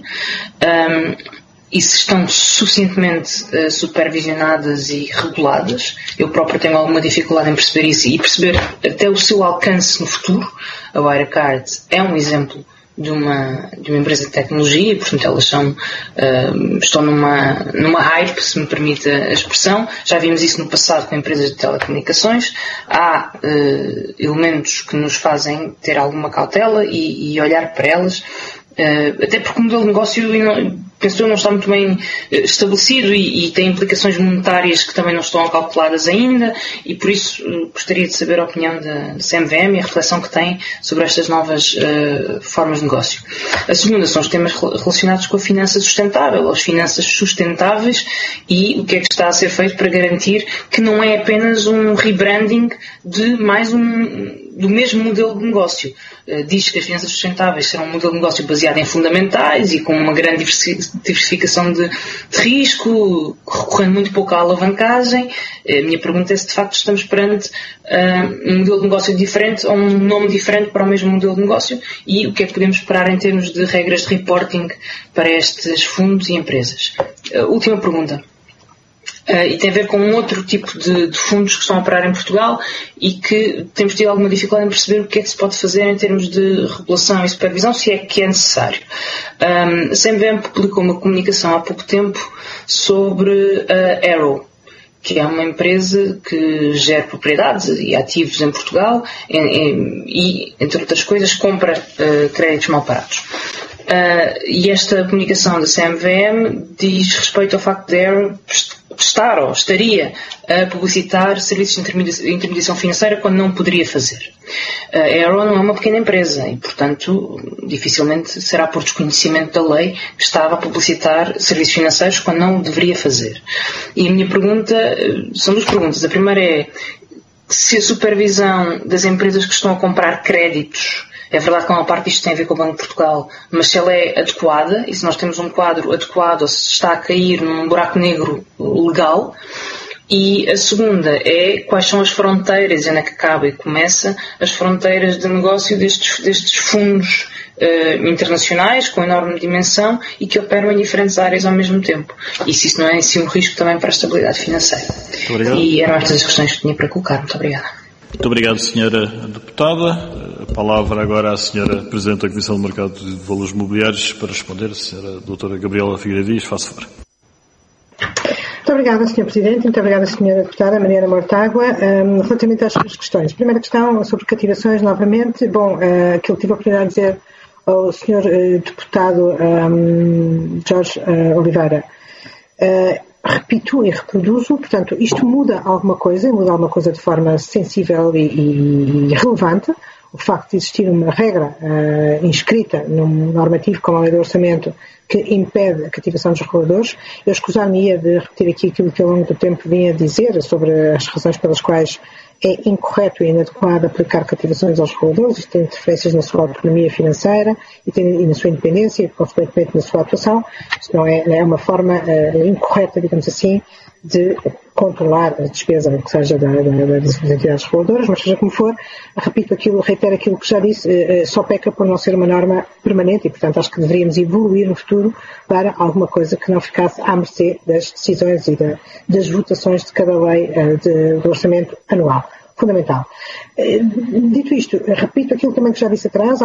E: Um, e se estão suficientemente uh, supervisionadas e reguladas. Eu próprio tenho alguma dificuldade em perceber isso e perceber até o seu alcance no futuro. A Wirecard é um exemplo de uma, de uma empresa de tecnologia e, portanto, elas são, uh, estão numa, numa hype, se me permite a expressão. Já vimos isso no passado com empresas de telecomunicações. Há uh, elementos que nos fazem ter alguma cautela e, e olhar para elas, uh, até porque o modelo de negócio não, penso eu, não está muito bem estabelecido e, e tem implicações monetárias que também não estão calculadas ainda e por isso uh, gostaria de saber a opinião da C M V M e a reflexão que tem sobre estas novas uh, formas de negócio. A segunda são os temas relacionados com a finança sustentável, as finanças sustentáveis e o que é que está a ser feito para garantir que não é apenas um rebranding de mais um do mesmo modelo de negócio. Uh, diz que as finanças sustentáveis serão um modelo de negócio baseado em fundamentais e com uma grande diversificação de, de risco, recorrendo muito pouco à alavancagem. A minha pergunta é se de facto estamos perante uh, um modelo de negócio diferente ou um nome diferente para o mesmo modelo de negócio e o que é que podemos esperar em termos de regras de reporting para estes fundos e empresas. Uh, última pergunta. Uh, e tem a ver com um outro tipo de, de fundos que estão a operar em Portugal e que temos tido alguma dificuldade em perceber o que é que se pode fazer em termos de regulação e supervisão, se é que é necessário. Um, a C M V M publicou uma comunicação há pouco tempo sobre a Arrow, que é uma empresa que gera propriedades e ativos em Portugal em, em, e, entre outras coisas, compra uh, créditos mal parados. Uh, e esta comunicação da C M V M diz respeito ao facto de a Arrow estar ou estaria a publicitar serviços de intermediação financeira quando não poderia fazer. A Arrow não é uma pequena empresa e, portanto, dificilmente será por desconhecimento da lei que estava a publicitar serviços financeiros quando não o deveria fazer. E a minha pergunta, são duas perguntas. A primeira é se a supervisão das empresas que estão a comprar créditos, é verdade que uma parte disto tem a ver com o Banco de Portugal, mas se ela é adequada, e se nós temos um quadro adequado, ou se está a cair num buraco negro legal. E a segunda é quais são as fronteiras, e onde é que acaba e começa as fronteiras de negócio destes, destes fundos uh, internacionais com enorme dimensão e que operam em diferentes áreas ao mesmo tempo. E se isso não é em si um risco também para a estabilidade financeira.
A: Muito obrigado.
E: E eram estas as questões que tinha para colocar. Muito obrigada.
A: Muito obrigado, senhora Deputada. A palavra agora à senhora Presidente da Comissão de Mercado de Valores Mobiliários para responder. A senhora Doutora Gabriela Figueiredo Dias, faça favor.
B: Muito obrigada, senhor Presidente. Muito obrigada, senhora Deputada Mariana Mortágua. Um, relativamente às suas questões. Primeira questão sobre cativações, novamente. Bom, uh, aquilo que tive a oportunidade de dizer ao senhor uh, Deputado um, Jorge uh, Oliveira. Uh, repito e reproduzo, portanto, isto muda alguma coisa, muda alguma coisa de forma sensível e, e relevante. O facto de existir uma regra uh, inscrita num normativo como a Lei do Orçamento que impede a cativação dos reguladores. Eu escusar-me-ia de repetir aqui aquilo que ao longo do tempo vinha a dizer sobre as razões pelas quais é incorreto e inadequado aplicar cativações aos reguladores. Isto tem interferências na sua autonomia financeira e, tem, e na sua independência e, consequentemente, na sua atuação. Isto não é, é uma forma uh, incorreta, digamos assim, de controlar a despesa, que seja da, da, das entidades reguladoras, mas seja como for, repito aquilo, reitero aquilo que já disse, uh, só peca por não ser uma norma permanente e, portanto, acho que deveríamos evoluir no futuro para alguma coisa que não ficasse à mercê das decisões e da, das votações de cada lei uh, de, do orçamento anual. Fundamental. Dito isto, repito aquilo também que já disse atrás,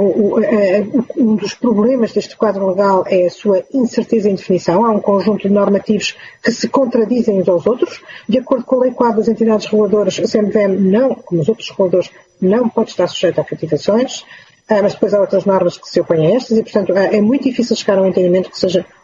B: um dos problemas deste quadro legal é a sua incerteza em definição. Há um conjunto de normativos que se contradizem uns aos outros. De acordo com a lei quadro das entidades reguladoras, a C M V M não, como os outros reguladores, não pode estar sujeita a cativações, mas depois há outras normas que se opõem a estas e, portanto, é muito difícil chegar a um entendimento que seja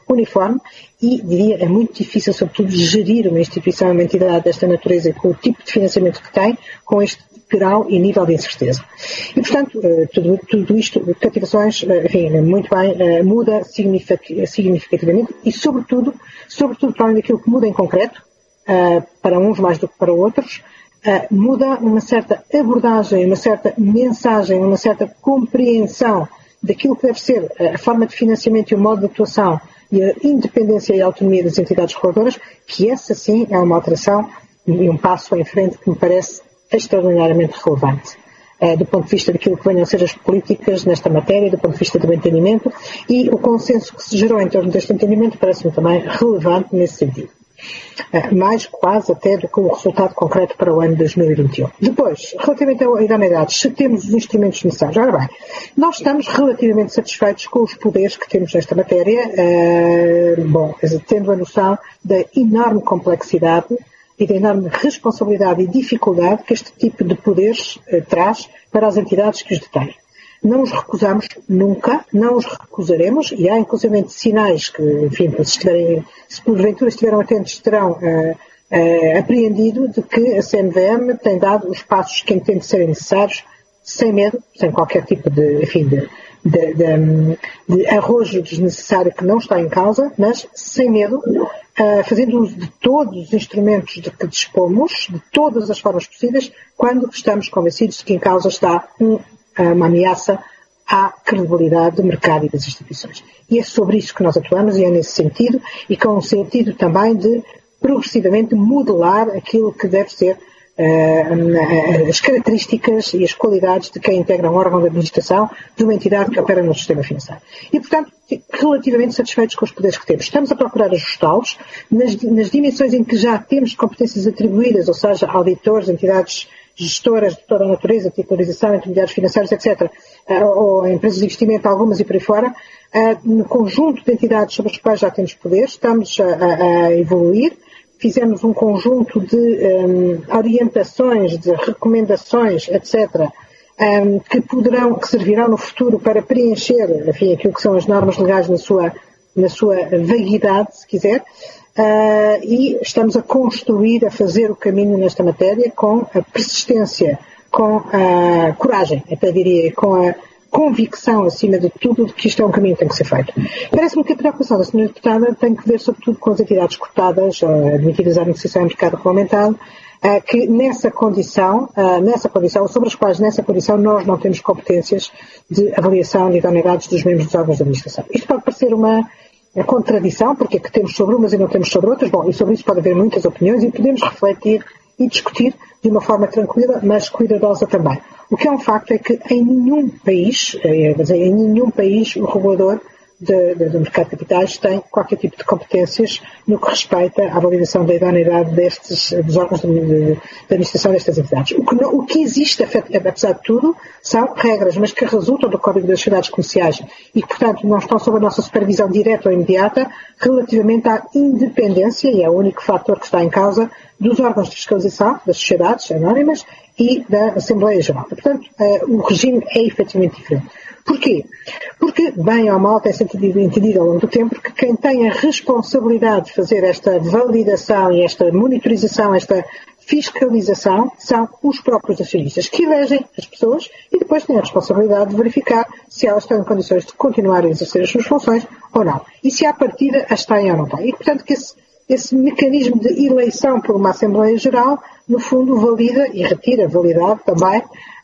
B: uniforme e, diria, é muito difícil, sobretudo, gerir uma instituição, uma entidade desta natureza com o tipo de financiamento que tem, com este grau e nível de incerteza. E, portanto, tudo, tudo isto, cativações, enfim, muito bem, muda significativamente e, sobretudo, sobretudo para além daquilo que muda em concreto, para uns mais do que para outros, muda uma certa abordagem, uma certa mensagem, uma certa compreensão daquilo que deve ser a forma de financiamento e o modo de atuação e a independência e a autonomia das entidades reguladoras, que essa sim é uma alteração e um passo em frente que me parece extraordinariamente relevante. Do ponto de vista daquilo que venham a ser as políticas nesta matéria, do ponto de vista do entendimento, e o consenso que se gerou em torno deste entendimento parece-me também relevante nesse sentido. Mais quase até do que o resultado concreto para o ano dois mil e vinte e um. Depois, relativamente à idoneidade, se temos os instrumentos necessários. Ora bem, nós estamos relativamente satisfeitos com os poderes que temos nesta matéria, uh, bom, tendo a noção da enorme complexidade e da enorme responsabilidade e dificuldade que este tipo de poderes uh, traz para as entidades que os detêm. Não os recusamos nunca, não os recusaremos, e há inclusive sinais que, enfim, se, estiverem, se porventura estiveram atentos, terão uh, uh, apreendido de que a C M V M tem dado os passos que entende serem necessários, sem medo, sem qualquer tipo de, enfim, de, de, de, de arrojo desnecessário que não está em causa, mas sem medo, uh, fazendo uso de todos os instrumentos de que dispomos, de todas as formas possíveis, quando estamos convencidos de que em causa está um uma ameaça à credibilidade do mercado e das instituições. E é sobre isso que nós atuamos e é nesse sentido e com um sentido também de progressivamente modelar aquilo que deve ser uh, as características e as qualidades de quem integra um órgão de administração de uma entidade que opera no sistema financeiro. E, portanto, relativamente satisfeitos com os poderes que temos. Estamos a procurar ajustá-los nas, nas dimensões em que já temos competências atribuídas, ou seja, auditores, entidades gestoras de toda a natureza, titularização, intermediários financeiros, etcétera, ou empresas de investimento, algumas e por aí fora, no conjunto de entidades sobre as quais já temos poder, estamos a, a evoluir, fizemos um conjunto de um, orientações, de recomendações, etcétera, um, que poderão, que servirão no futuro para preencher, enfim, aquilo que são as normas legais na sua, na sua vaguidade, se quiser. Uh, e estamos a construir, a fazer o caminho nesta matéria com a persistência, com a coragem, até diria, com a convicção, acima de tudo, de que isto é um caminho que tem que ser feito. Parece-me que a preocupação da senhora Deputada tem que ver, sobretudo, com as entidades cotadas, uh, admitidas à negociação em mercado regulamentado, uh, que nessa condição, uh, nessa condição, sobre as quais nessa condição nós não temos competências de avaliação de idoneidades dos membros dos órgãos de administração. Isto pode parecer uma a contradição, porque é que temos sobre umas e não temos sobre outras. Bom, e sobre isso pode haver muitas opiniões e podemos refletir e discutir de uma forma tranquila, mas cuidadosa também. O que é um facto é que em nenhum país, em nenhum país o regulador de, de, do mercado de capitais tem qualquer tipo de competências no que respeita à validação da idoneidade destes, dos órgãos de, de, de administração destas entidades. O que, não, o que existe, apesar de tudo, são regras, mas que resultam do Código das Sociedades Comerciais e que, portanto, não estão sob a nossa supervisão direta ou imediata relativamente à independência, e é o único fator que está em causa, dos órgãos de fiscalização, das sociedades anónimas e da Assembleia Geral. E, portanto, o regime é efetivamente diferente. Porquê? Porque, bem ou mal, tem sido entendido ao longo do tempo que quem tem a responsabilidade de fazer esta validação e esta monitorização, esta fiscalização, são os próprios acionistas, que elegem as pessoas e depois têm a responsabilidade de verificar se elas estão em condições de continuar a exercer as suas funções ou não. E se à partida as têm ou não têm. E, portanto, que esse Esse mecanismo de eleição por uma Assembleia Geral, no fundo, valida e retira validade também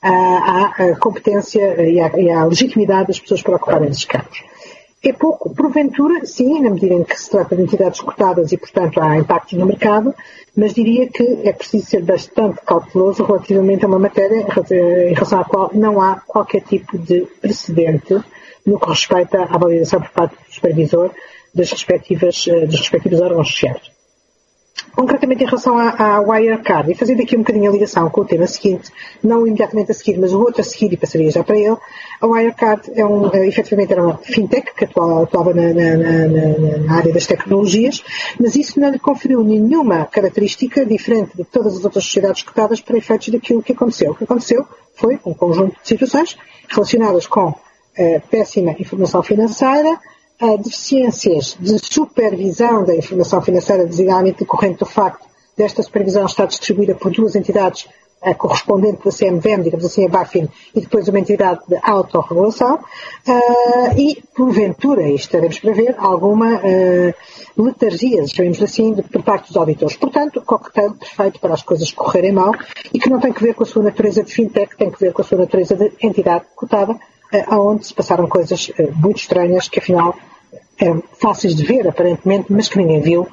B: à, à competência e à, e à legitimidade das pessoas para ocuparem esses cargos. É pouco, porventura, sim, na medida em que se trata de entidades cotadas e, portanto, há impactos no mercado, mas diria que é preciso ser bastante cauteloso relativamente a uma matéria em relação à qual não há qualquer tipo de precedente no que respeita à validação por parte do supervisor das respectivas, dos respectivos órgãos sociais. Concretamente em relação à, à Wirecard, e fazendo aqui um bocadinho a ligação com o tema seguinte, não imediatamente a seguir, mas o outro a seguir, e passaria já para ele, a Wirecard é um, efetivamente era uma fintech que atuava, atuava na, na, na, na área das tecnologias, mas isso não lhe conferiu nenhuma característica diferente de todas as outras sociedades cotadas para efeitos daquilo que aconteceu. O que aconteceu foi um conjunto de situações relacionadas com uh, péssima informação financeira, uh, deficiências de supervisão da informação financeira, designadamente decorrente do facto desta supervisão estar distribuída por duas entidades a correspondente da C M V M, digamos assim, a BaFin, e depois uma entidade de autorregulação, uh, e, porventura, e estaremos para ver, alguma uh, letargia, chamemos assim, de, por parte dos auditores. Portanto, coquetel perfeito para as coisas correrem mal e que não tem que ver com a sua natureza de fintech, tem que ver com a sua natureza de entidade cotada, uh, aonde se passaram coisas uh, muito estranhas que, afinal, eram fáceis de ver, aparentemente, mas que ninguém viu.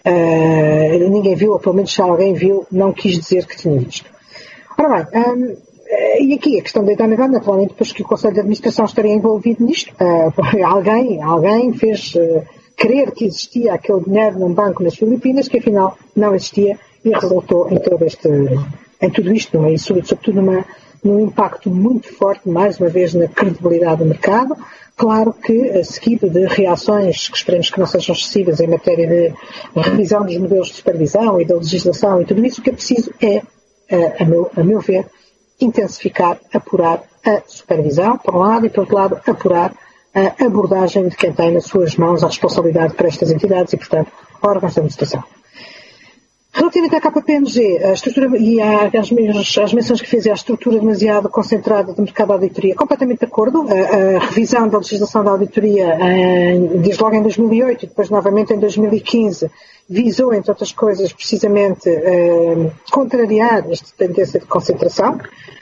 B: Uh, ninguém viu, ou pelo menos se alguém viu, não quis dizer que tinha visto. Ora bem, um, e aqui a questão da idoneidade, naturalmente, depois que o Conselho de Administração estaria envolvido nisto, uh, alguém, alguém fez uh, crer que existia aquele dinheiro num banco nas Filipinas, que afinal não existia e resultou em, todo este, em tudo isto, numa, e sobretudo numa, num impacto muito forte, mais uma vez, na credibilidade do mercado. Claro que, seguido de reações que esperemos que não sejam excessivas em matéria de revisão dos modelos de supervisão e da legislação e tudo isso, o que é preciso é, a meu, a meu ver, intensificar, apurar a supervisão, por um lado, e por outro lado, apurar a abordagem de quem tem nas suas mãos a responsabilidade para estas entidades e, portanto, órgãos de administração. Relativamente à K P M G, a estrutura, e às, às menções que fiz, à estrutura demasiado concentrada do mercado de auditoria, completamente de acordo. A, a revisão da legislação da auditoria, em, desde logo em dois mil e oito e depois novamente em dois mil e quinze, visou, entre outras coisas, precisamente eh, contrariar esta tendência de concentração.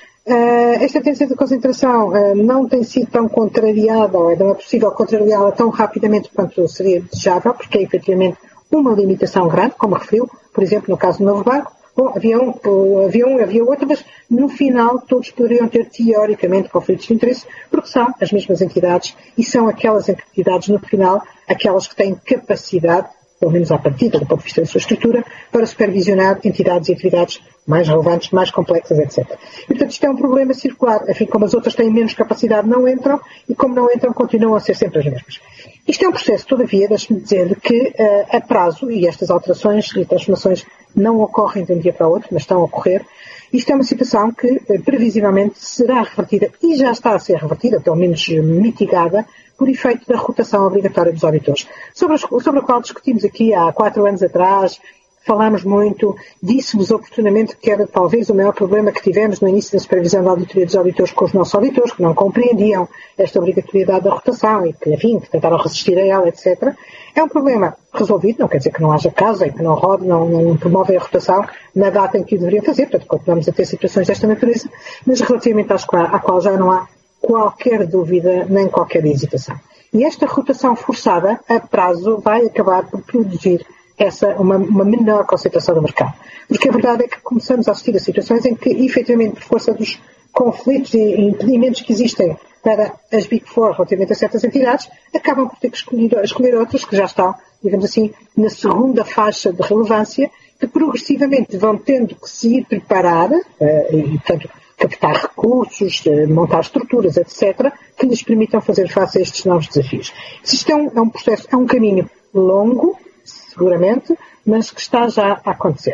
B: Uh, esta tendência de concentração uh, não tem sido tão contrariada, ou não é possível contrariá-la tão rapidamente quanto seria desejável, porque é efetivamente uma limitação grande, como referiu, por exemplo, no caso do Novo Banco. Bom, havia um, havia um, havia outro, mas no final todos poderiam ter teoricamente conflitos de interesse, porque são as mesmas entidades e são aquelas entidades, no final, aquelas que têm capacidade, pelo menos à partida, do ponto de vista da sua estrutura, para supervisionar entidades e atividades mais relevantes, mais complexas, etcétera. E, portanto, isto é um problema circular. Enfim, como as outras têm menos capacidade, não entram, e como não entram, continuam a ser sempre as mesmas. Isto é um processo, todavia, deixe-me dizer que uh, a prazo, e estas alterações e transformações não ocorrem de um dia para o outro, mas estão a ocorrer, isto é uma situação que, uh, previsivelmente, será revertida, e já está a ser revertida, pelo menos mitigada, por efeito da rotação obrigatória dos auditores, sobre, as, sobre a qual discutimos aqui há quatro anos atrás. Falámos muito, disse-vos oportunamente que era talvez o maior problema que tivemos no início da supervisão da auditoria dos auditores com os nossos auditores, que não compreendiam esta obrigatoriedade da rotação e que, enfim, que tentaram resistir a ela, etcétera. É um problema resolvido, não quer dizer que não haja causa e que não rode, não, não promovem a rotação na data em que o deveriam fazer, portanto continuamos a ter situações desta natureza, mas relativamente às qual, à qual já não há qualquer dúvida nem qualquer hesitação. E esta rotação forçada, a prazo, vai acabar por produzir essa, uma, uma menor concentração do mercado. Porque a verdade é que começamos a assistir a situações em que, efetivamente, por força dos conflitos e impedimentos que existem para as Big Four relativamente a certas entidades, acabam por ter que escolher, escolher outras que já estão, digamos assim, na segunda faixa de relevância, que progressivamente vão tendo que se ir preparar, uh, e, portanto, captar recursos, uh, montar estruturas, etcétera, que lhes permitam fazer face a estes novos desafios. Isto é um, é um processo, é um caminho longo, seguramente, mas que está já a acontecer.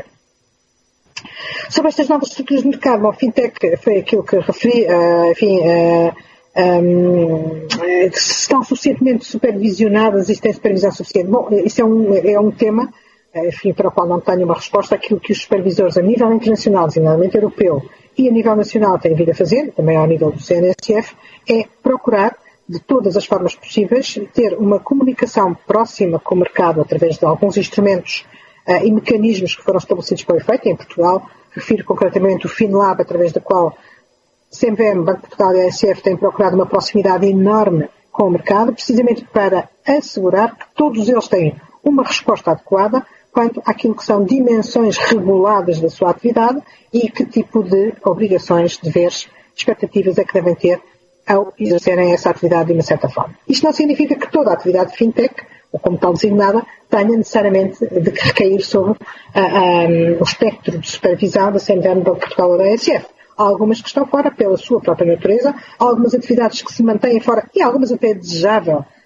B: Sobre estas novas estruturas de mercado, bom, fintech foi aquilo que referi, uh, enfim, uh, um, que estão suficientemente supervisionadas e têm supervisão suficiente. Bom, isso é um, é um tema, enfim, para o qual não tenho uma resposta. Aquilo que os supervisores a nível internacional, designadamente europeu, e a nível nacional têm vindo a fazer, também ao nível do C N S F, é procurar de todas as formas possíveis, ter uma comunicação próxima com o mercado através de alguns instrumentos uh, e mecanismos que foram estabelecidos para o efeito. Em Portugal, refiro concretamente o FinLab, através da qual C M V M, Banco de Portugal e a A S F têm procurado uma proximidade enorme com o mercado, precisamente para assegurar que todos eles têm uma resposta adequada quanto àquilo que são dimensões reguladas da sua atividade e que tipo de obrigações, deveres, expectativas é que devem ter ao exercerem essa atividade de uma certa forma. Isto não significa que toda a atividade de fintech, ou como tal designada, tenha necessariamente de recair sobre uh, um, o espectro de supervisão da C M V M, Banco de Portugal ou da A S F. Há algumas que estão fora pela sua própria natureza, há algumas atividades que se mantêm fora e algumas até é desejável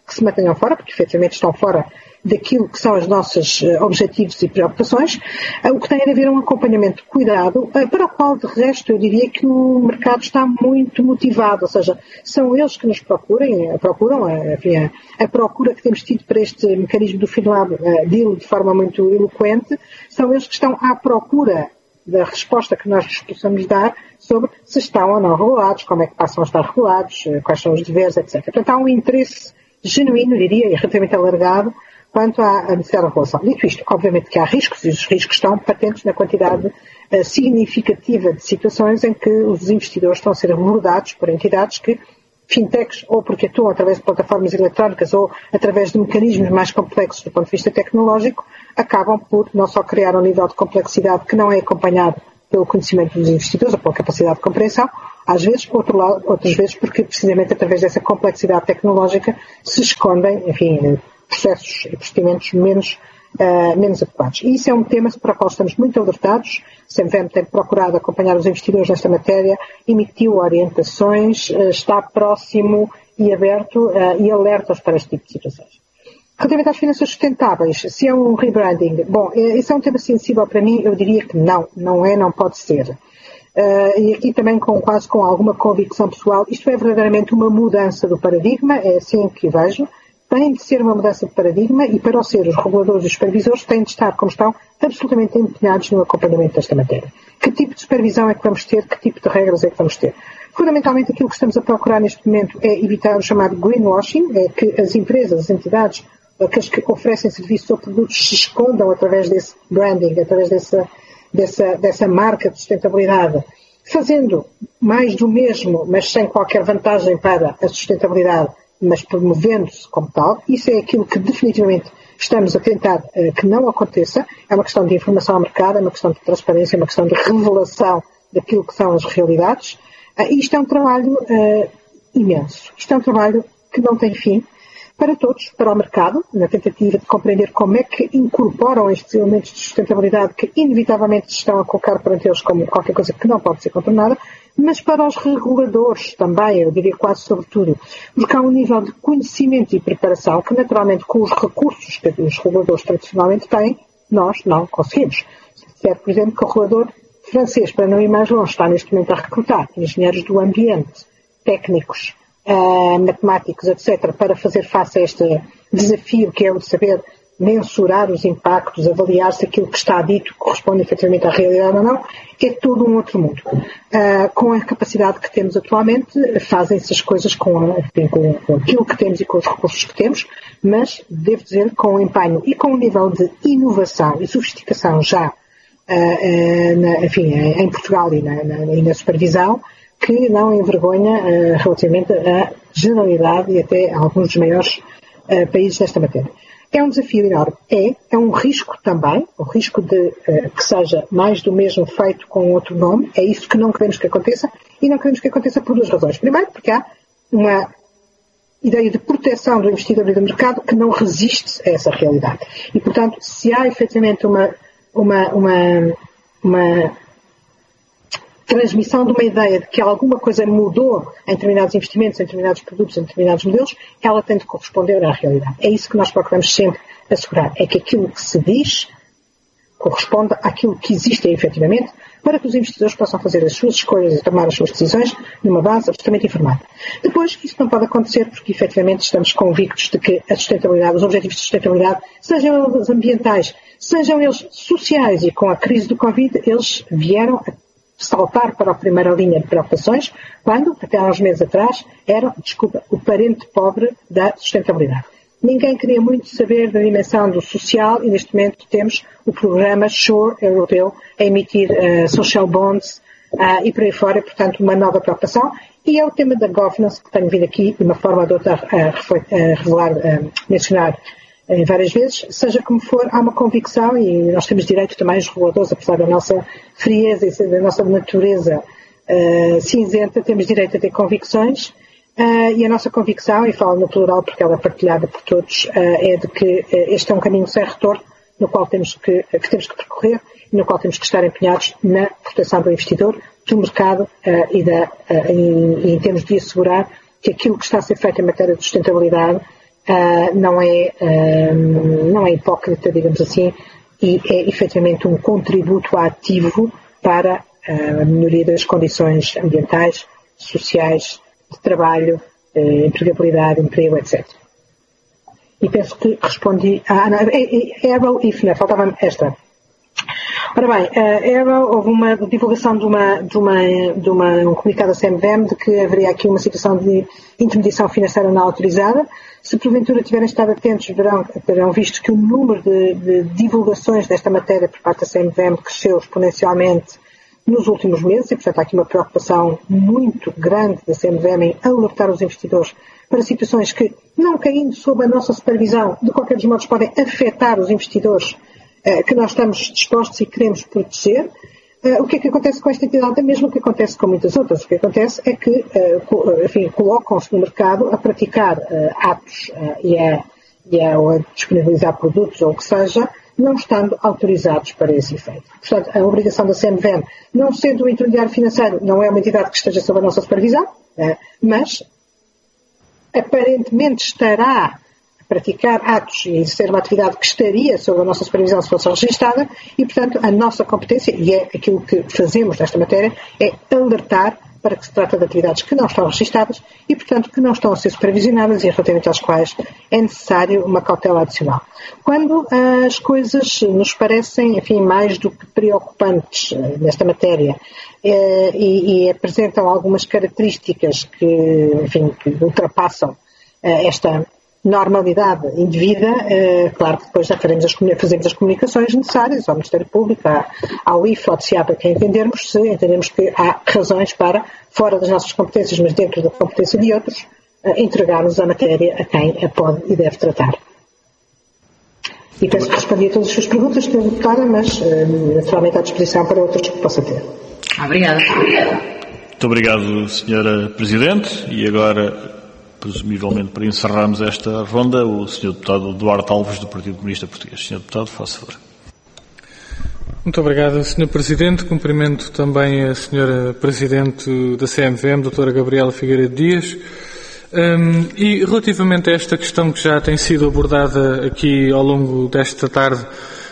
B: que se mantenham fora, porque efetivamente estão fora daquilo que são os nossos uh, objetivos e preocupações, uh, o que tem a ver um acompanhamento de cuidado, uh, para o qual, de resto, eu diria que o mercado está muito motivado, ou seja, são eles que nos procurem, procuram, uh, enfim, a, a procura que temos tido para este mecanismo do FinLab uh, deal de forma muito eloquente, são eles que estão à procura da resposta que nós lhes possamos dar sobre se estão ou não regulados, como é que passam a estar regulados, uh, quais são os deveres, etcétera. Portanto, há um interesse genuíno, diria, e relativamente alargado, quanto à necessidade da regulação. Dito isto, obviamente que há riscos, e os riscos estão patentes na quantidade uh, significativa de situações em que os investidores estão a ser abordados por entidades que, fintechs, ou porque atuam através de plataformas eletrónicas ou através de mecanismos mais complexos do ponto de vista tecnológico, acabam por não só criar um nível de complexidade que não é acompanhado pelo conhecimento dos investidores ou pela capacidade de compreensão, às vezes, outro lado, outras vezes porque precisamente através dessa complexidade tecnológica se escondem, enfim, processos e procedimentos menos, uh, menos adequados. E isso é um tema para o qual estamos muito alertados. O C M V M tem procurado acompanhar os investidores nesta matéria, emitiu orientações, uh, está próximo e aberto uh, e alerta-os para este tipo de situações. Relativamente às finanças sustentáveis, se é um rebranding, bom, esse é um tema sensível para mim, eu diria que não, não é, não pode ser. Uh, e aqui também com, quase com alguma convicção pessoal, isto é verdadeiramente uma mudança do paradigma, é assim que vejo. Tem de ser uma mudança de paradigma e, para o ser, os reguladores e os supervisores têm de estar, como estão, absolutamente empenhados no acompanhamento desta matéria. Que tipo de supervisão é que vamos ter? Que tipo de regras é que vamos ter? Fundamentalmente, aquilo que estamos a procurar neste momento é evitar o chamado greenwashing, é que as empresas, as entidades, aqueles que oferecem serviços ou produtos se escondam através desse branding, através dessa, dessa, dessa marca de sustentabilidade, fazendo mais do mesmo, mas sem qualquer vantagem para a sustentabilidade, mas promovendo-se como tal. Isso é aquilo que definitivamente estamos a tentar uh, que não aconteça. É uma questão de informação ao mercado, é uma questão de transparência, é uma questão de revelação daquilo que são as realidades. Uh, e isto é um trabalho uh, imenso. Isto é um trabalho que não tem fim para todos, para o mercado, na tentativa de compreender como é que incorporam estes elementos de sustentabilidade que inevitavelmente se estão a colocar perante eles como qualquer coisa que não pode ser contornada, mas para os reguladores também, eu diria quase sobretudo, porque há um nível de conhecimento e preparação que naturalmente com os recursos que os reguladores tradicionalmente têm, nós não conseguimos. Se por exemplo, que o regulador francês, para não ir mais longe, está neste momento a recrutar engenheiros do ambiente, técnicos, Uh, matemáticos, etcétera, para fazer face a este desafio que é o de saber mensurar os impactos, avaliar se aquilo que está dito corresponde efetivamente à realidade ou não, é todo um outro mundo. Uh, com a capacidade que temos atualmente, fazem-se as coisas com, enfim, com, com aquilo que temos e com os recursos que temos, mas, devo dizer, com o empenho e com um nível de inovação e sofisticação já, uh, uh, na, enfim, em Portugal e na, na, e na supervisão, que não envergonha uh, relativamente à generalidade e até a alguns dos maiores uh, países nesta matéria. É um desafio enorme. É, é um risco também, o risco de uh, que seja mais do mesmo feito com outro nome. É isso que não queremos que aconteça e não queremos que aconteça por duas razões. Primeiro, porque há uma ideia de proteção do investidor e do mercado que não resiste a essa realidade. E, portanto, se há efetivamente uma, uma, uma, uma transmissão de uma ideia de que alguma coisa mudou em determinados investimentos, em determinados produtos, em determinados modelos, ela tem de corresponder à realidade. É isso que nós procuramos sempre assegurar, é que aquilo que se diz corresponda àquilo que existe efetivamente, para que os investidores possam fazer as suas escolhas e tomar as suas decisões numa base absolutamente informada. Depois, isso não pode acontecer porque efetivamente estamos convictos de que a sustentabilidade, os objetivos de sustentabilidade, sejam eles ambientais, sejam eles sociais, e com a crise do Covid, eles vieram a saltar para a primeira linha de preocupações, quando, até há uns meses atrás, era, desculpa, o parente pobre da sustentabilidade. Ninguém queria muito saber da dimensão do social e, neste momento, temos o programa SURE europeu a emitir uh, social bonds uh, e por aí fora, portanto, uma nova preocupação. E é o tema da governance que tenho vindo aqui, de uma forma ou de outra, a, a revelar, a mencionar várias vezes, seja como for, há uma convicção e nós temos direito também, os reguladores, apesar da nossa frieza e da nossa natureza uh, cinzenta, temos direito a ter convicções uh, e a nossa convicção, e falo no plural porque ela é partilhada por todos, uh, é de que uh, este é um caminho sem retorno no qual temos que, que temos que percorrer e no qual temos que estar empenhados na proteção do investidor, do mercado uh, e, da, uh, e, e em termos de assegurar que aquilo que está a ser feito em matéria de sustentabilidade uh, não, é, uh, não é hipócrita, digamos assim, e é efetivamente um contributo ativo para a melhoria das condições ambientais, sociais, de trabalho, uh, empregabilidade, emprego, etcétera. E penso que respondi à Arrow e F N A, faltava esta. Ora bem, a Arrow, houve uma divulgação de, uma, de, uma, de uma, um comunicado da C M V M de que haveria aqui uma situação de intermediação financeira não autorizada. Se porventura tiverem estado atentos, verão, terão visto que o número de, de divulgações desta matéria por parte da C M V M cresceu exponencialmente nos últimos meses e, portanto, há aqui uma preocupação muito grande da C M V M em alertar os investidores para situações que, não caindo sob a nossa supervisão, de qualquer dos modos podem afetar os investidores uh, que nós estamos dispostos e queremos proteger. Uh, o que é que acontece com esta entidade? É mesmo o que acontece com muitas outras. O que acontece é que, uh, enfim, colocam-se no mercado a praticar uh, atos uh, e, a, e a, ou a disponibilizar produtos ou o que seja, não estando autorizados para esse efeito. Portanto, a obrigação da C M V M, não sendo um intermediário financeiro, não é uma entidade que esteja sob a nossa supervisão, uh, mas aparentemente estará a praticar atos e exercer uma atividade que estaria sob a nossa supervisão se fosse registada e, portanto, a nossa competência, e é aquilo que fazemos nesta matéria, é alertar para que se trata de atividades que não estão registadas e, portanto, que não estão a ser supervisionadas e relativamente às quais é necessário uma cautela adicional. Quando as coisas nos parecem, enfim, mais do que preocupantes nesta matéria e, e apresentam algumas características que, enfim, que ultrapassam esta normalidade indevida, eh, claro que depois já faremos as, fazemos as comunicações necessárias ao Ministério Público, ao I F, ao D C E A, para que entendermos, se entendermos que há razões para, fora das nossas competências, mas dentro da competência de outros, eh, entregarmos a matéria a quem a pode e deve tratar. E penso que respondi a todas as suas perguntas, senhora Deputada, mas eh, naturalmente à disposição para outras que possa ter.
E: Obrigada.
A: Muito obrigado, senhora Presidente. E agora, presumivelmente para encerrarmos esta ronda, o senhor Deputado Duarte Alves, do Partido Comunista Português. senhor Deputado, faça favor.
F: Muito obrigado, senhor Presidente. Cumprimento também a senhora Presidente da C M V M, doutora Gabriela Figueiredo Dias. Um, e relativamente a esta questão que já tem sido abordada aqui ao longo desta tarde,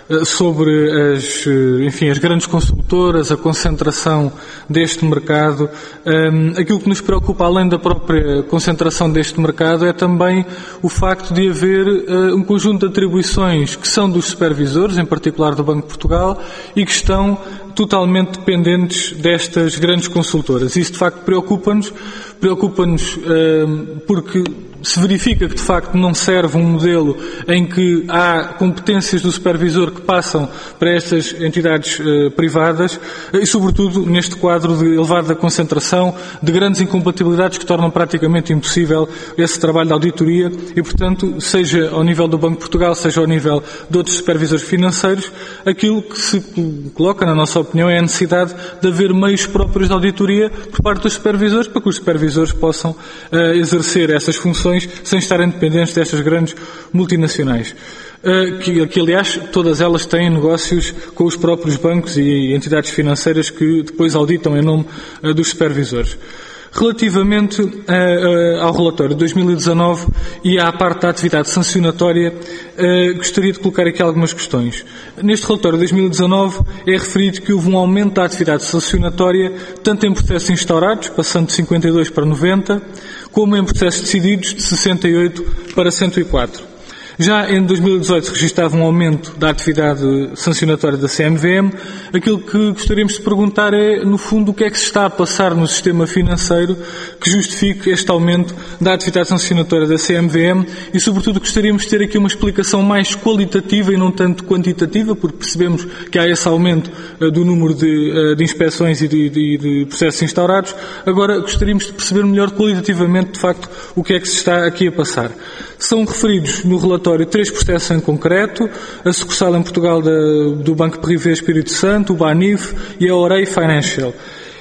F: sobre as, enfim, as grandes consultoras, a concentração deste mercado. Um, aquilo que nos preocupa, além da própria concentração deste mercado, é também o facto de haver uh, um conjunto de atribuições que são dos supervisores, em particular do Banco de Portugal, e que estão totalmente dependentes destas grandes consultoras. Isso, de facto, preocupa-nos. Preocupa-nos uh, porque se verifica que, de facto, não serve um modelo em que há competências do supervisor que passam para estas entidades uh, privadas e, sobretudo, neste quadro de elevada concentração, de grandes incompatibilidades que tornam praticamente impossível esse trabalho de auditoria e, portanto, seja ao nível do Banco de Portugal, seja ao nível de outros supervisores financeiros, aquilo que se coloca, na nossa opinião, é a necessidade de haver meios próprios de auditoria por parte dos supervisores para que os supervisores possam uh, exercer essas funções sem estarem dependentes destas grandes multinacionais. Uh, que, que, aliás, todas elas têm negócios com os próprios bancos e entidades financeiras que depois auditam em nome uh, dos supervisores. Relativamente uh, uh, ao relatório de dois mil e dezanove e à parte da atividade sancionatória, uh, gostaria de colocar aqui algumas questões. Neste relatório de dois mil e dezanove é referido que houve um aumento da atividade sancionatória, tanto em processos instaurados, passando de cinquenta e dois para noventa, como em processos decididos, de sessenta e oito para cento e quatro. Já em dois mil e dezoito se registava um aumento da atividade sancionatória da C M V M. Aquilo que gostaríamos de perguntar é, no fundo, o que é que se está a passar no sistema financeiro que justifique este aumento da atividade sancionatória da C M V M e, sobretudo, gostaríamos de ter aqui uma explicação mais qualitativa e não tanto quantitativa, porque percebemos que há esse aumento uh, do número de, uh, de inspeções e de, de, de processos instaurados. Agora, gostaríamos de perceber melhor qualitativamente, de facto, o que é que se está aqui a passar. São referidos no relatório três processos em concreto: a sucursal em Portugal da, do Banco Privé Espírito Santo, o Banif e a Orei Financial.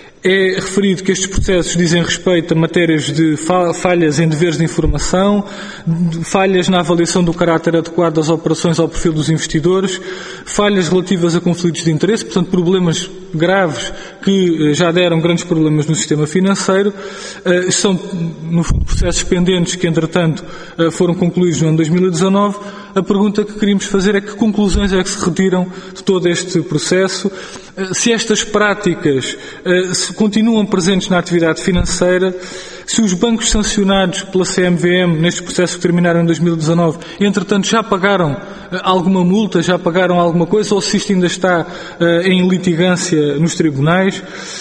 F: É referido que estes processos dizem respeito a matérias de falhas em deveres de informação, falhas na avaliação do caráter adequado das operações ao perfil dos investidores, falhas relativas a conflitos de interesse, portanto problemas graves que já deram grandes problemas no sistema financeiro. São, no fundo, processos pendentes que, entretanto, foram concluídos no ano dois mil e dezanove. A pergunta que queríamos fazer é que conclusões é que se retiram de todo este processo, se estas práticas se continuam presentes na atividade financeira, se os bancos sancionados pela C M V M nestes processos que terminaram em dois mil e dezanove, entretanto, já pagaram alguma multa, já pagaram alguma coisa, ou se isto ainda está em litigância nos tribunais,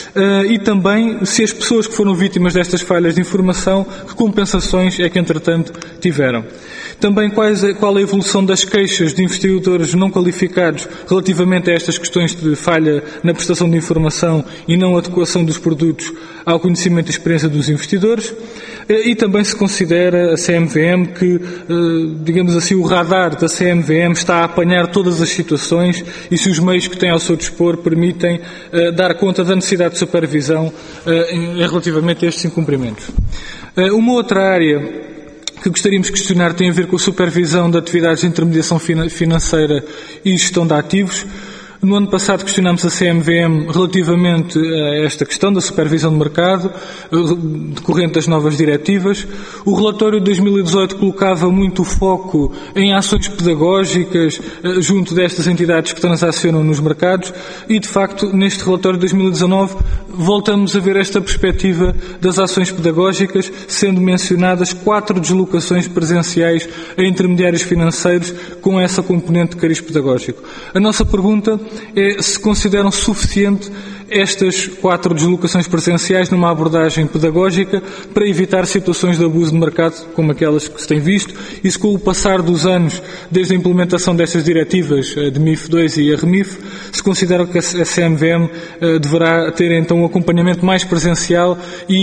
F: e também se as pessoas que foram vítimas destas falhas de informação, que compensações é que, entretanto, tiveram. Também quais, qual a evolução das queixas de investidores não qualificados relativamente a estas questões de falha na prestação de informação e não adequação dos produtos ao conhecimento e experiência dos investidores. E também se considera a C M V M que, digamos assim, o radar da C M V M está a apanhar todas as situações e se os meios que tem ao seu dispor permitem dar conta da necessidade de supervisão relativamente a estes incumprimentos. Uma outra área que gostaríamos de questionar tem a ver com a supervisão de atividades de intermediação financeira e gestão de ativos. No ano passado questionámos a C M V M relativamente a esta questão da supervisão de mercado, decorrente das novas diretivas. O relatório de dois mil e dezoito colocava muito foco em ações pedagógicas junto destas entidades que transacionam nos mercados e, de facto, neste relatório de dois mil e dezanove voltamos a ver esta perspectiva das ações pedagógicas, sendo mencionadas quatro deslocações presenciais a intermediários financeiros com essa componente de cariz pedagógico. A nossa pergunta é se consideram suficiente estas quatro deslocações presenciais numa abordagem pedagógica para evitar situações de abuso de mercado como aquelas que se tem visto e se com o passar dos anos, desde a implementação destas diretivas de M I F dois e a REMIF, se considera que a C M V M deverá ter então um acompanhamento mais presencial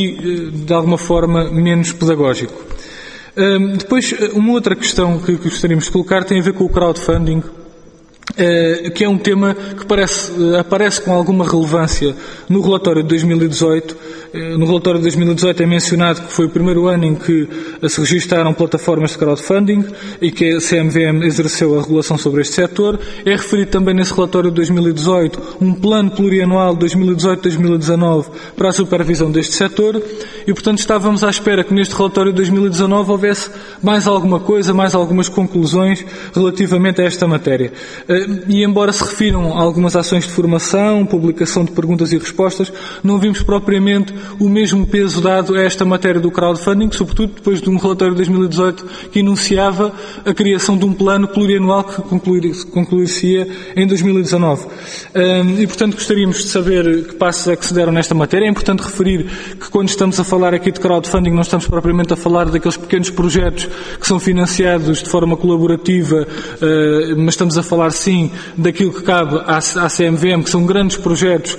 F: e de alguma forma menos pedagógico. Depois, uma outra questão que gostaríamos de colocar tem a ver com o crowdfunding, que é um tema que parece, aparece com alguma relevância no relatório de dois mil e dezoito. No relatório de dois mil e dezoito é mencionado que foi o primeiro ano em que se registaram plataformas de crowdfunding e que a C M V M exerceu a regulação sobre este setor. É referido também nesse relatório de dois mil e dezoito um plano plurianual de dois mil e dezoito a dois mil e dezanove para a supervisão deste setor e, portanto, estávamos à espera que neste relatório de dois mil e dezanove houvesse mais alguma coisa, mais algumas conclusões relativamente a esta matéria. E embora se refiram a algumas ações de formação, publicação de perguntas e respostas, não vimos propriamente o mesmo peso dado a esta matéria do crowdfunding, sobretudo depois de um relatório de dois mil e dezoito que enunciava a criação de um plano plurianual que concluir-se-ia em dois mil e dezanove. E, portanto, gostaríamos de saber que passos é que se deram nesta matéria. É importante referir que quando estamos a falar aqui de crowdfunding não estamos propriamente a falar daqueles pequenos projetos que são financiados de forma colaborativa, mas estamos a falar sim daquilo que cabe à C M V M, que são grandes projetos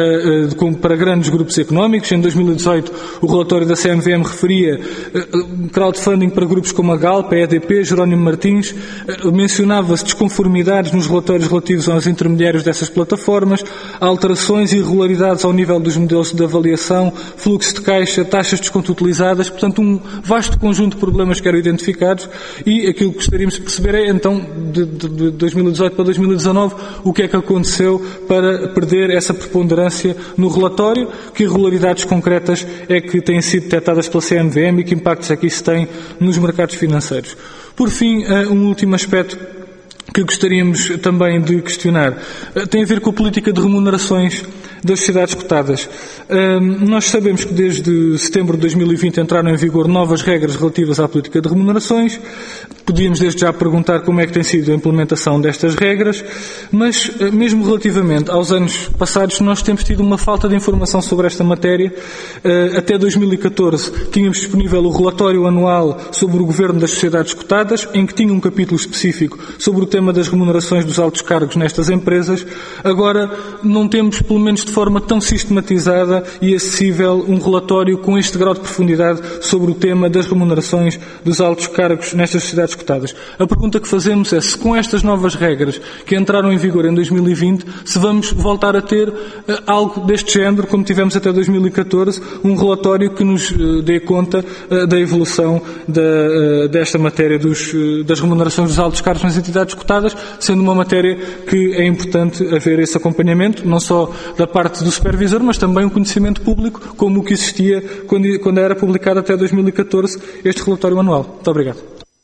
F: para grandes grupos económicos. Em dois mil e dezoito, o relatório da C M V M referia crowdfunding para grupos como a Galp, a E D P, Jerónimo Martins, mencionava-se desconformidades nos relatórios relativos aos intermediários dessas plataformas, alterações e irregularidades ao nível dos modelos de avaliação, fluxo de caixa, taxas de desconto utilizadas, portanto um vasto conjunto de problemas que eram identificados e aquilo que gostaríamos de perceber é então de, de, de dois mil e dezoito para dois mil e dezanove o que é que aconteceu para perder essa preponderância no relatório, que irregularidades concretas é que têm sido detectadas pela C M V M e que impactos é que isso tem nos mercados financeiros. Por fim, um último aspecto que gostaríamos também de questionar tem a ver com a política de remunerações das sociedades cotadas. Nós sabemos que desde setembro de dois mil e vinte entraram em vigor novas regras relativas à política de remunerações. Podíamos desde já perguntar como é que tem sido a implementação destas regras, mas mesmo relativamente aos anos passados nós temos tido uma falta de informação sobre esta matéria. Até dois mil e catorze tínhamos disponível o relatório anual sobre o governo das sociedades cotadas, em que tinha um capítulo específico sobre o tema das remunerações dos altos cargos nestas empresas. Agora não temos, pelo menos de forma tão sistematizada e acessível, um relatório com este grau de profundidade sobre o tema das remunerações dos altos cargos nestas sociedades cotadas. A pergunta que fazemos é se com estas novas regras que entraram em vigor em dois mil e vinte, se vamos voltar a ter uh, algo deste género, como tivemos até dois mil e catorze, um relatório que nos uh, dê conta uh, da evolução da, uh, desta matéria dos, uh, das remunerações dos altos cargos nas entidades cotadas, sendo uma matéria que é importante haver esse acompanhamento, não só da parte do supervisor, mas também um conhecimento público, como o que existia quando, quando era publicado até dois mil e catorze este relatório anual. Muito obrigado.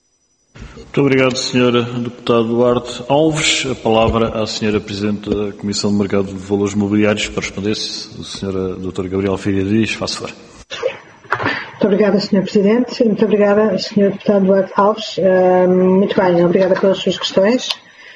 A: Muito obrigado, senhor Deputado Duarte Alves. A palavra à senhora Presidente da Comissão de Mercado de Valores Mobiliários para responder-se. A senhora doutora Gabriela Figueiredo Dias, faça favor.
B: Muito obrigada, senhor Presidente. Muito obrigada, senhor Deputado Duarte Alves. Um, muito bem, obrigada pelas suas questões.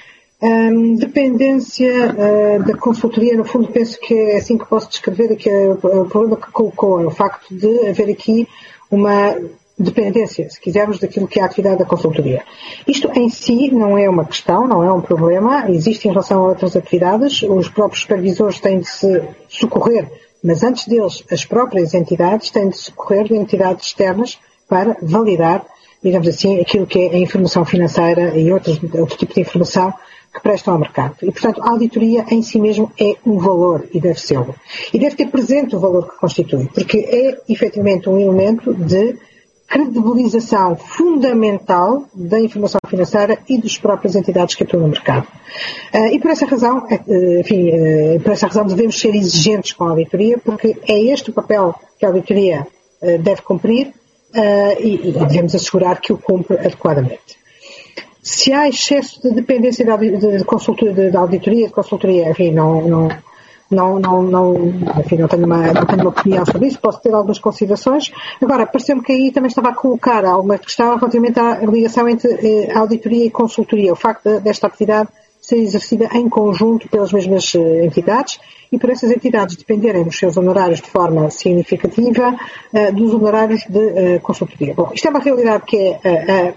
B: Um, dependência uh, da consultoria, no fundo, penso que é assim que posso descrever aqui o, o problema que colocou, é o facto de haver aqui uma dependência, se quisermos, daquilo que é a atividade da consultoria. Isto em si não é uma questão, não é um problema, existe em relação a outras atividades, os próprios supervisores têm de se socorrer, mas antes deles, as próprias entidades têm de socorrer de entidades externas para validar, digamos assim, aquilo que é a informação financeira e outros, outro tipo de informação que prestam ao mercado. E, portanto, a auditoria em si mesmo é um valor e deve ser. E deve ter presente o valor que constitui, porque é, efetivamente, um elemento de credibilização fundamental da informação financeira e das próprias entidades que atuam no mercado. Uh, e por essa razão, uh, enfim, uh, por essa razão devemos ser exigentes com a auditoria, porque é este o papel que a auditoria uh, deve cumprir uh, e, e devemos assegurar que o cumpre adequadamente. Se há excesso de dependência de, de, de, consultoria, de, de auditoria, de consultoria, enfim, não, não, não, não, não, enfim, não, tenho uma, não tenho uma opinião sobre isso, posso ter algumas considerações. Agora, pareceu-me que aí também estava a colocar alguma questão relativamente à ligação entre eh, auditoria e consultoria, o facto de, desta atividade ser exercida em conjunto pelas mesmas eh, entidades e por essas entidades dependerem dos seus honorários de forma significativa eh, dos honorários de eh, consultoria. Bom, isto é uma realidade que é eh,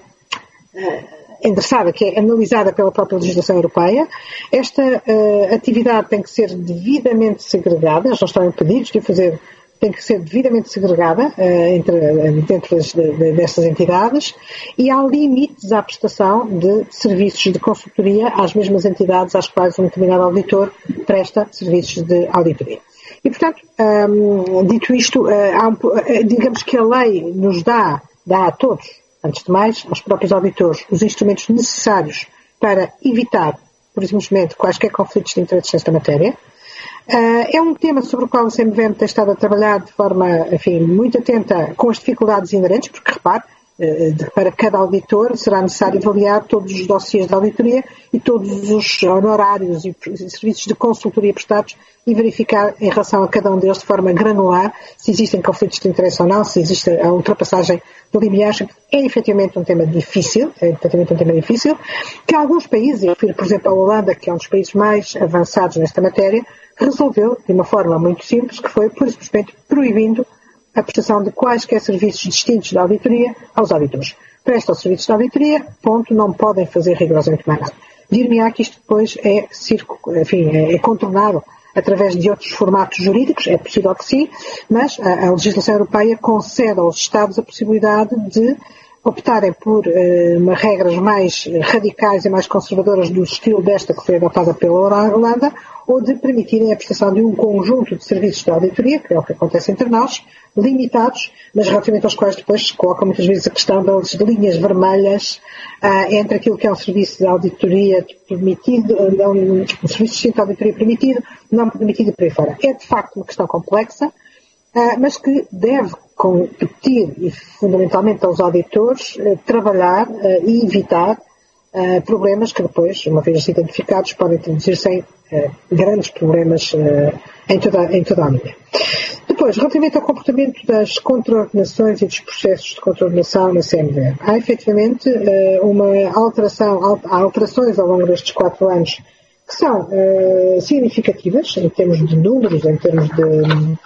B: eh, endereçada, que é analisada pela própria legislação europeia. Esta uh, atividade tem que ser devidamente segregada, eles não estão impedidos de o fazer, tem que ser devidamente segregada uh, entre, dentro das, de, destas entidades e há limites à prestação de serviços de consultoria às mesmas entidades às quais um determinado auditor presta serviços de auditoria. E, portanto, um, dito isto, uh, há um, uh, digamos que a lei nos dá, dá a todos, antes de mais, aos próprios auditores, os instrumentos necessários para evitar, por simplesmente, quaisquer conflitos de interesses nesta matéria. Uh, é um tema sobre o qual o C M V M tem estado a trabalhar de forma, enfim, muito atenta com as dificuldades inerentes, porque, repare, uh, para cada auditor será necessário avaliar todos os dossiês de auditoria e todos os honorários e serviços de consultoria prestados e verificar em relação a cada um deles de forma granular se existem conflitos de interesse ou não, se existe a ultrapassagem do limiar. É efetivamente um tema difícil, é efetivamente um tema difícil, que alguns países, eu refiro por exemplo a Holanda, que é um dos países mais avançados nesta matéria, resolveu de uma forma muito simples, que foi, por simplesmente, proibindo a prestação de quaisquer serviços distintos da auditoria aos auditores. Prestam serviços de auditoria, ponto, não podem fazer rigorosamente mais nada. Dir-me-á que isto depois é, circo, enfim, é, é contornado através de outros formatos jurídicos, é possível que sim, mas a, a legislação europeia concede aos Estados a possibilidade de optarem por uh, uma, regras mais radicais e mais conservadoras do estilo desta que foi adotada pela Holanda, ou de permitirem a prestação de um conjunto de serviços de auditoria, que é o que acontece entre nós, limitados, mas relativamente aos quais depois se coloca muitas vezes a questão das linhas vermelhas uh, entre aquilo que é um serviço de auditoria permitido, uh, um, um serviço distinto de auditoria permitido, não permitido e por aí fora. É de facto uma questão complexa, uh, mas que deve competir e fundamentalmente aos auditores uh, trabalhar uh, e evitar uh, problemas que depois, uma vez identificados, podem traduzir-se em uh, grandes problemas uh, em, toda, em toda a linha. Depois, relativamente ao comportamento das contraordenações e dos processos de contraordenação na C M V M, há efetivamente uh, uma alteração, há alterações ao longo destes quatro anos que são uh, significativas em termos de números, em termos de um,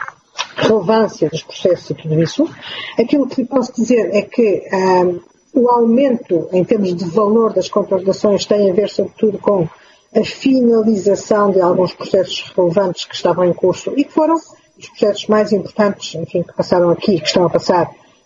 B: relevância dos processos e tudo isso. Aquilo que posso dizer é que um, o aumento em termos de valor das contraordenações tem a ver sobretudo com a finalização de alguns processos relevantes que estavam em curso e que foram os processos mais importantes, enfim, que passaram aqui, que estão a passar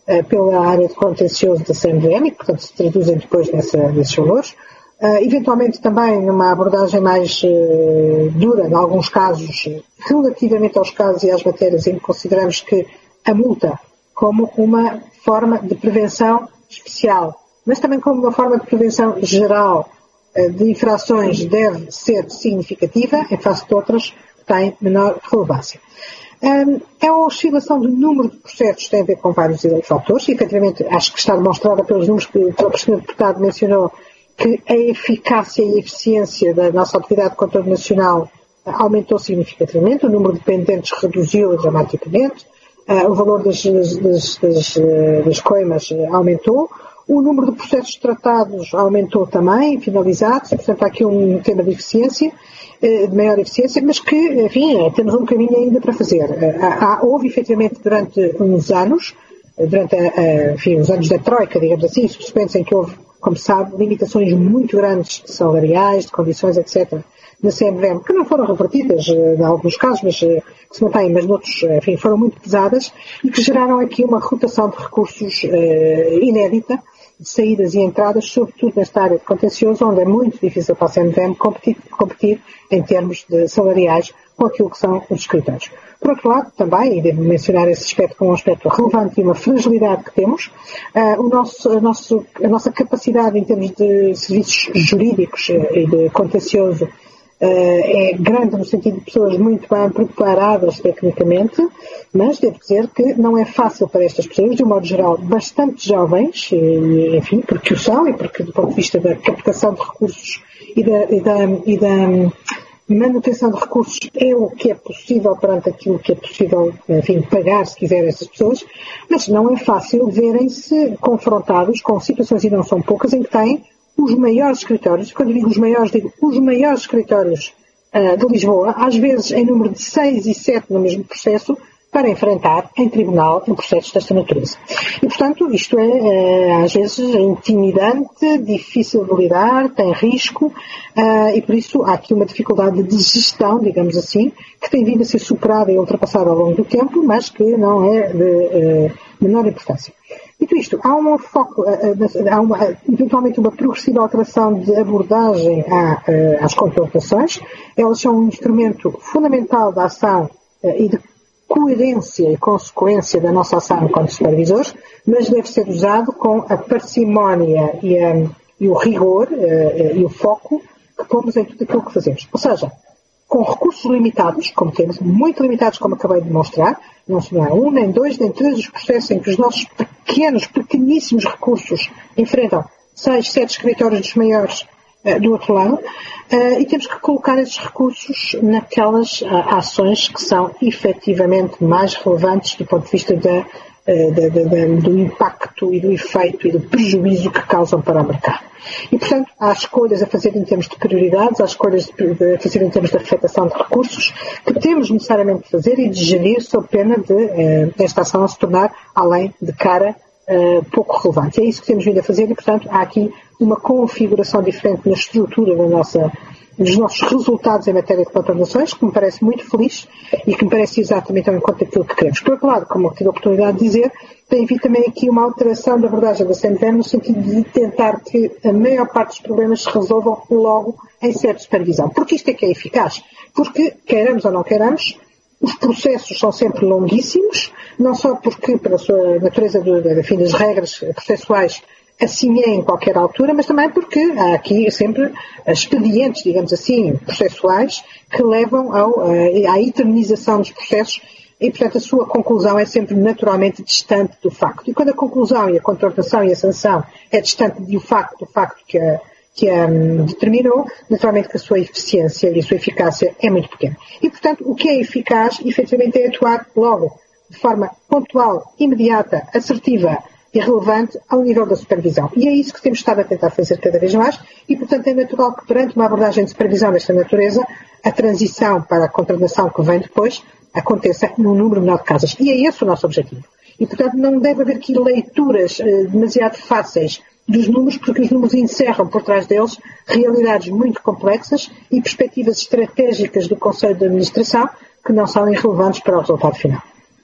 B: uh, pela área de contencioso da C M V M e, portanto, se traduzem depois nessa, nesses valores. Uh, eventualmente também numa abordagem mais uh, dura, em alguns casos, relativamente aos casos e às matérias em que consideramos que a multa como uma forma de prevenção especial, mas também como uma forma de prevenção geral uh, de infrações deve ser significativa, em face de outras que têm menor relevância. Um, é a oscilação do número de processos que tem a ver com vários fatores, e efetivamente acho que está demonstrada pelos números que o próprio senhor Deputado mencionou, que a eficácia e a eficiência da nossa atividade de controle nacional aumentou significativamente, o número de pendentes reduziu dramaticamente, uh, o valor das, das, das, das, das coimas aumentou, o número de processos tratados aumentou também, finalizados, portanto há aqui um tema de eficiência, uh, de maior eficiência, mas que, enfim, temos um caminho ainda para fazer. Uh, há, houve efetivamente durante uns anos, durante a, enfim, os anos da Troika, digamos assim, subsequentes em que houve, como sabe, limitações muito grandes salariais, de condições, etcétera, na C M V M, que não foram revertidas em alguns casos, mas que se mantêm, mas noutros, enfim, foram muito pesadas e que geraram aqui uma rotação de recursos uh, inédita, de saídas e entradas, sobretudo nesta área de contencioso, onde é muito difícil para a C M V M competir, competir em termos de salariais com aquilo que são os escritórios. Por outro lado, também, e devo mencionar esse aspecto como um aspecto relevante e uma fragilidade que temos, uh, o nosso, a, nosso, a nossa capacidade em termos de serviços jurídicos e de contencioso Uh, é grande no sentido de pessoas muito bem preparadas tecnicamente, mas devo dizer que não é fácil para estas pessoas, de um modo geral, bastante jovens, e, enfim, porque o são, e porque do ponto de vista da captação de recursos e da, e da, e da manutenção de recursos é o que é possível perante aquilo que é possível, enfim, pagar, se quiser, essas pessoas, mas não é fácil verem-se confrontados com situações, e não são poucas, em que têm os maiores escritórios, quando digo os maiores, digo os maiores escritórios uh, de Lisboa, às vezes em número de seis e sete no mesmo processo, para enfrentar em tribunal em processos desta natureza. E, portanto, isto é, uh, às vezes, intimidante, difícil de lidar, tem risco, uh, e por isso há aqui uma dificuldade de gestão, digamos assim, que tem vindo a ser superada e ultrapassada ao longo do tempo, mas que não é de uh, menor importância. Dito isto, há um foco, há uma, eventualmente uma progressiva alteração de abordagem à, às contratações. Elas são um instrumento fundamental da ação e de coerência e consequência da nossa ação enquanto supervisores, mas deve ser usado com a parcimónia e, a, e o rigor e o foco que pomos em tudo aquilo que fazemos. Ou seja, com recursos limitados, como temos, muito limitados, como acabei de demonstrar, não se há um, nem dois, nem três os processos em que os nossos pequenos, pequeníssimos recursos enfrentam seis, sete escritórios dos maiores uh, do outro lado, uh, e temos que colocar esses recursos naquelas uh, ações que são efetivamente mais relevantes do ponto de vista da, uh, da, da, da, do impacto e do efeito e do prejuízo que causam para o mercado. E, portanto, há escolhas a fazer em termos de prioridades, há escolhas a fazer em termos de afetação de recursos, que temos necessariamente de fazer e de gerir sob pena de eh, esta ação se tornar, além de cara, eh, pouco relevante. É isso que temos vindo a fazer e, portanto, há aqui uma configuração diferente na estrutura da nossa, dos nossos resultados em matéria de contratações, que me parece muito feliz e que me parece exatamente ao encontro daquilo que queremos. Por outro lado, como eu tive a oportunidade de dizer, tem havido também aqui uma alteração da abordagem da C M V M no sentido de tentar que a maior parte dos problemas se resolvam logo em sede de supervisão. Porque isto é que é eficaz. Porque, queiramos ou não queiramos, os processos são sempre longuíssimos, não só porque, pela sua natureza do, enfim, das regras processuais, assim é em qualquer altura, mas também porque há aqui sempre expedientes, digamos assim, processuais que levam ao, à eternização dos processos e, portanto, a sua conclusão é sempre naturalmente distante do facto. E quando a conclusão e a contratação e a sanção é distante do facto, do facto que a, que a um, determinou, naturalmente que a sua eficiência e a sua eficácia é muito pequena. E, portanto, o que é eficaz, efetivamente, é atuar logo, de forma pontual, imediata, assertiva e relevante ao nível da supervisão. E é isso que temos estado a tentar fazer cada vez mais e, portanto, é natural que perante uma abordagem de supervisão desta natureza, a transição para a contratação que vem depois aconteça num número menor de casos. E é esse o nosso objetivo. E, portanto, não deve haver aqui leituras eh, demasiado fáceis dos números, porque os números encerram por trás deles realidades muito complexas e perspectivas estratégicas do Conselho de Administração que não são irrelevantes para o resultado final.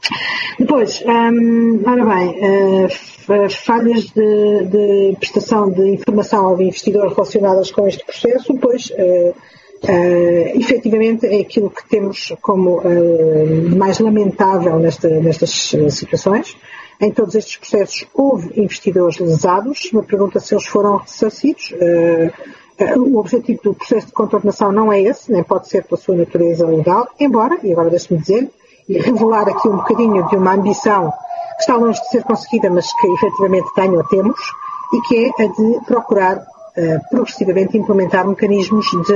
B: Depois, hum, ora bem, uh, falhas de, de prestação de informação ao investidor relacionadas com este processo, pois, uh, uh, efetivamente, é aquilo que temos como uh, mais lamentável nesta, nestas situações. Em todos estes processos houve investidores lesados. Me pergunta se eles foram ressarcidos. Uh, uh, o objetivo do processo de contornação não é esse, nem pode ser pela sua natureza legal, embora, e agora deixe-me dizer, e revelar aqui um bocadinho de uma ambição que está longe de ser conseguida, mas que efetivamente tenho ou temos, e que é a de procurar uh, progressivamente implementar mecanismos de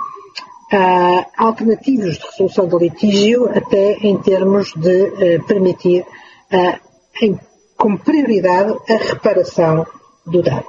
B: uh, alternativos de resolução do litígio, até em termos de uh, permitir, uh, em, como prioridade, a reparação do dano.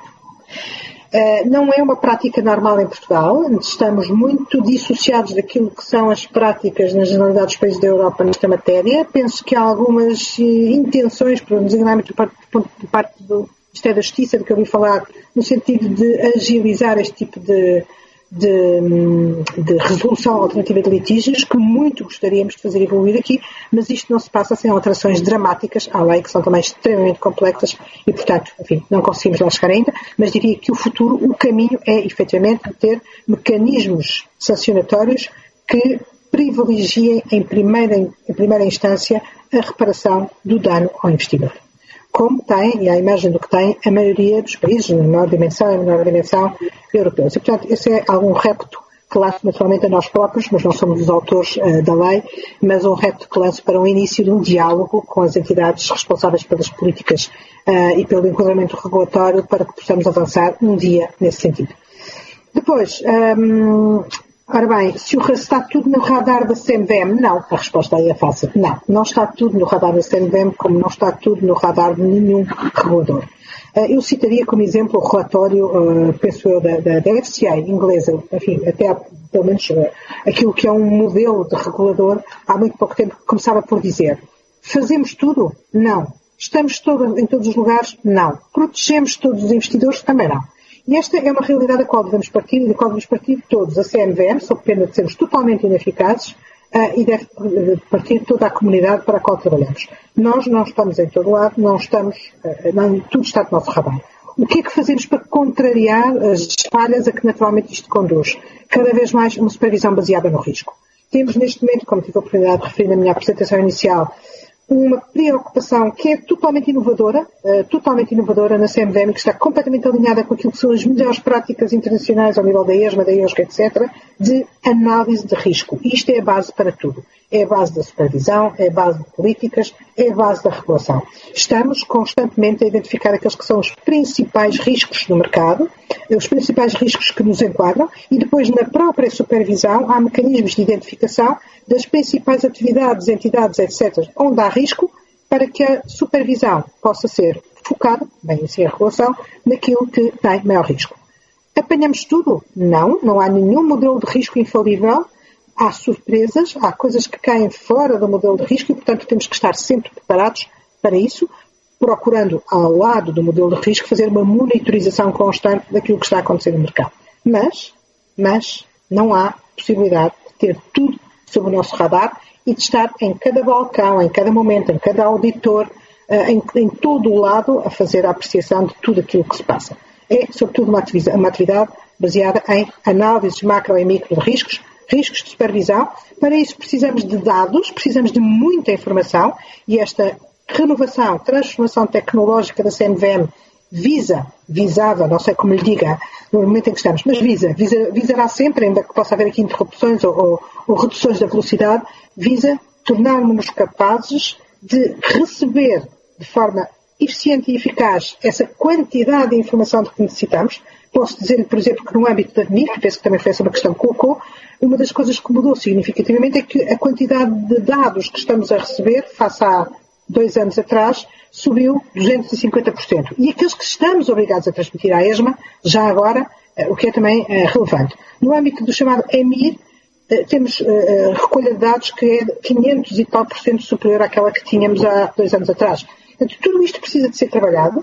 B: Uh, não é uma prática normal em Portugal. Estamos muito dissociados daquilo que são as práticas na generalidade dos países da Europa nesta matéria. Penso que há algumas uh, intenções, designadamente por parte do Ministério da Justiça, do que eu ouvi falar, no sentido de agilizar este tipo de, de, de resolução alternativa de litígios, que muito gostaríamos de fazer evoluir aqui, mas isto não se passa sem alterações dramáticas à lei, que são também extremamente complexas e, portanto, enfim, não conseguimos lá chegar ainda, mas diria que o futuro, o caminho é, efetivamente, ter mecanismos sancionatórios que privilegiem em primeira, em primeira instância a reparação do dano ao investidor. Como tem, e à imagem do que tem, a maioria dos países, na menor dimensão e menor dimensão europeus. E, portanto, esse é algum repto que lanço naturalmente a nós próprios, mas não somos os autores uh, da lei, mas um repto que lanço para um início de um diálogo com as entidades responsáveis pelas políticas uh, e pelo enquadramento regulatório, para que possamos avançar um dia nesse sentido. Depois, um, ora bem, se o, está tudo no radar da C M V M? Não, a resposta aí é fácil. Não, não está tudo no radar da C M V M, como não está tudo no radar de nenhum regulador. Eu citaria como exemplo o relatório, penso eu, da, da, da F C A inglesa, enfim, até pelo menos aquilo que é um modelo de regulador, há muito pouco tempo começava por dizer: fazemos tudo? Não. Estamos todo, em todos os lugares? Não. Protegemos todos os investidores? Também não. E esta é uma realidade da qual devemos partir e da qual devemos partir todos. A C M V M, sob pena de sermos totalmente ineficazes, uh, e deve partir toda a comunidade para a qual trabalhamos. Nós não estamos em todo lado, não estamos, uh, não, tudo está do nosso trabalho. O que é que fazemos para contrariar as falhas a que naturalmente isto conduz? Cada vez mais uma supervisão baseada no risco. Temos neste momento, como tive a oportunidade de referir na minha apresentação inicial, uma preocupação que é totalmente inovadora, uh, totalmente inovadora na C M V M, que está completamente alinhada com aquilo que são as melhores práticas internacionais ao nível da ESMA, da EOSCA, etcétera, de análise de risco. E isto é a base para tudo. É a base da supervisão, é a base de políticas, é a base da regulação. Estamos constantemente a identificar aqueles que são os principais riscos no mercado, os principais riscos que nos enquadram, e depois na própria supervisão há mecanismos de identificação das principais atividades, entidades, etcétera, onde há risco, para que a supervisão possa ser focada, bem assim a regulação, naquilo que tem maior risco. Apanhamos tudo? Não, não há nenhum modelo de risco infalível. Há surpresas, há coisas que caem fora do modelo de risco e, portanto, temos que estar sempre preparados para isso, procurando, ao lado do modelo de risco, fazer uma monitorização constante daquilo que está a acontecer no mercado. Mas, mas, não há possibilidade de ter tudo sob o nosso radar e de estar em cada balcão, em cada momento, em cada auditor, em, em todo o lado, a fazer a apreciação de tudo aquilo que se passa. É, sobretudo, uma atividade, uma atividade baseada em análises macro e micro de riscos, riscos de supervisão. Para isso precisamos de dados, precisamos de muita informação, e esta renovação, transformação tecnológica da C M V M visa, visava, não sei como lhe diga, no momento em que estamos, mas visa, visa visará sempre, ainda que possa haver aqui interrupções ou, ou, ou reduções da velocidade, visa tornarmos-nos capazes de receber de forma eficiente e eficaz essa quantidade de informação de que necessitamos. Posso dizer-lhe, por exemplo, que no âmbito da ADMIR, que penso que também foi essa uma questão que colocou, uma das coisas que mudou significativamente é que a quantidade de dados que estamos a receber, face a dois anos atrás, subiu duzentos e cinquenta por cento. E aqueles que estamos obrigados a transmitir à ESMA, já agora, o que é também relevante. No âmbito do chamado EMIR, temos recolha de dados que é quinhentos e tal por cento superior àquela que tínhamos há dois anos atrás. Portanto, tudo isto precisa de ser trabalhado.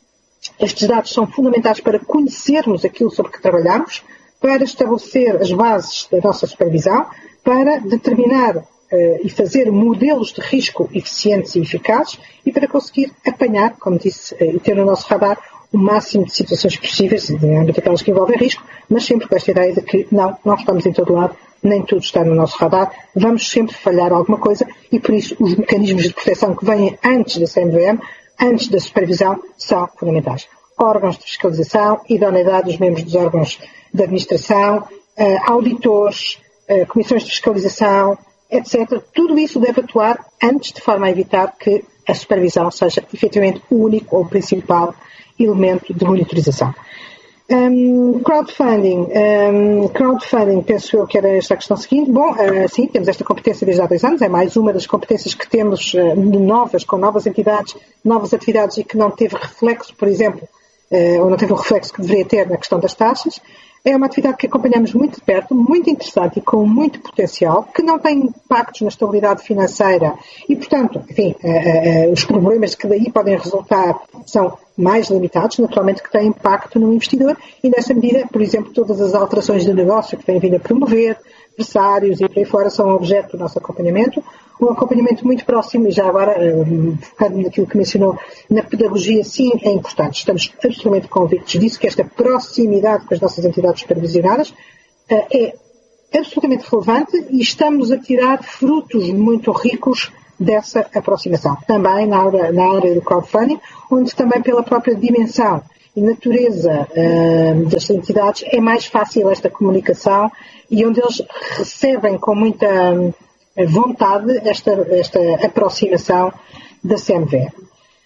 B: Estes dados são fundamentais para conhecermos aquilo sobre que trabalhamos, para estabelecer as bases da nossa supervisão, para determinar uh, e fazer modelos de risco eficientes e eficazes e para conseguir apanhar, como disse, uh, e ter no nosso radar o máximo de situações possíveis, em âmbito daquelas que envolvem risco, mas sempre com esta ideia de que não, não estamos em todo lado, nem tudo está no nosso radar, vamos sempre falhar alguma coisa e por isso os mecanismos de proteção que vêm antes da C M V M, antes da supervisão, são fundamentais. Órgãos de fiscalização, idoneidade dos membros dos órgãos de administração, uh, auditores, uh, comissões de fiscalização, etcétera. Tudo isso deve atuar antes, de forma a evitar que a supervisão seja efetivamente o único ou o principal elemento de monitorização. Um, crowdfunding. Um, crowdfunding, penso eu que era esta a questão seguinte. Bom, uh, sim, temos esta competência desde há dois anos, é mais uma das competências que temos uh, novas, com novas entidades, novas atividades e que não teve reflexo, por exemplo, uh, ou não teve o reflexo que deveria ter na questão das taxas. É uma atividade que acompanhamos muito de perto, muito interessante e com muito potencial, que não tem impactos na estabilidade financeira e, portanto, enfim, uh, uh, os problemas que daí podem resultar são mais limitados, naturalmente que têm impacto no investidor e, nessa medida, por exemplo, todas as alterações de negócio que têm vindo a promover, adversários e por aí fora são objeto do nosso acompanhamento. Um acompanhamento muito próximo e já agora, um, focando naquilo que mencionou, na pedagogia, sim, é importante. Estamos absolutamente convictos disso, que esta proximidade com as nossas entidades supervisionadas uh, é absolutamente relevante e estamos a tirar frutos muito ricos dessa aproximação. Também na área, na área do crowdfunding, onde também pela própria dimensão e natureza uh, das entidades é mais fácil esta comunicação e onde eles recebem com muita um, vontade esta, esta aproximação da C M V M.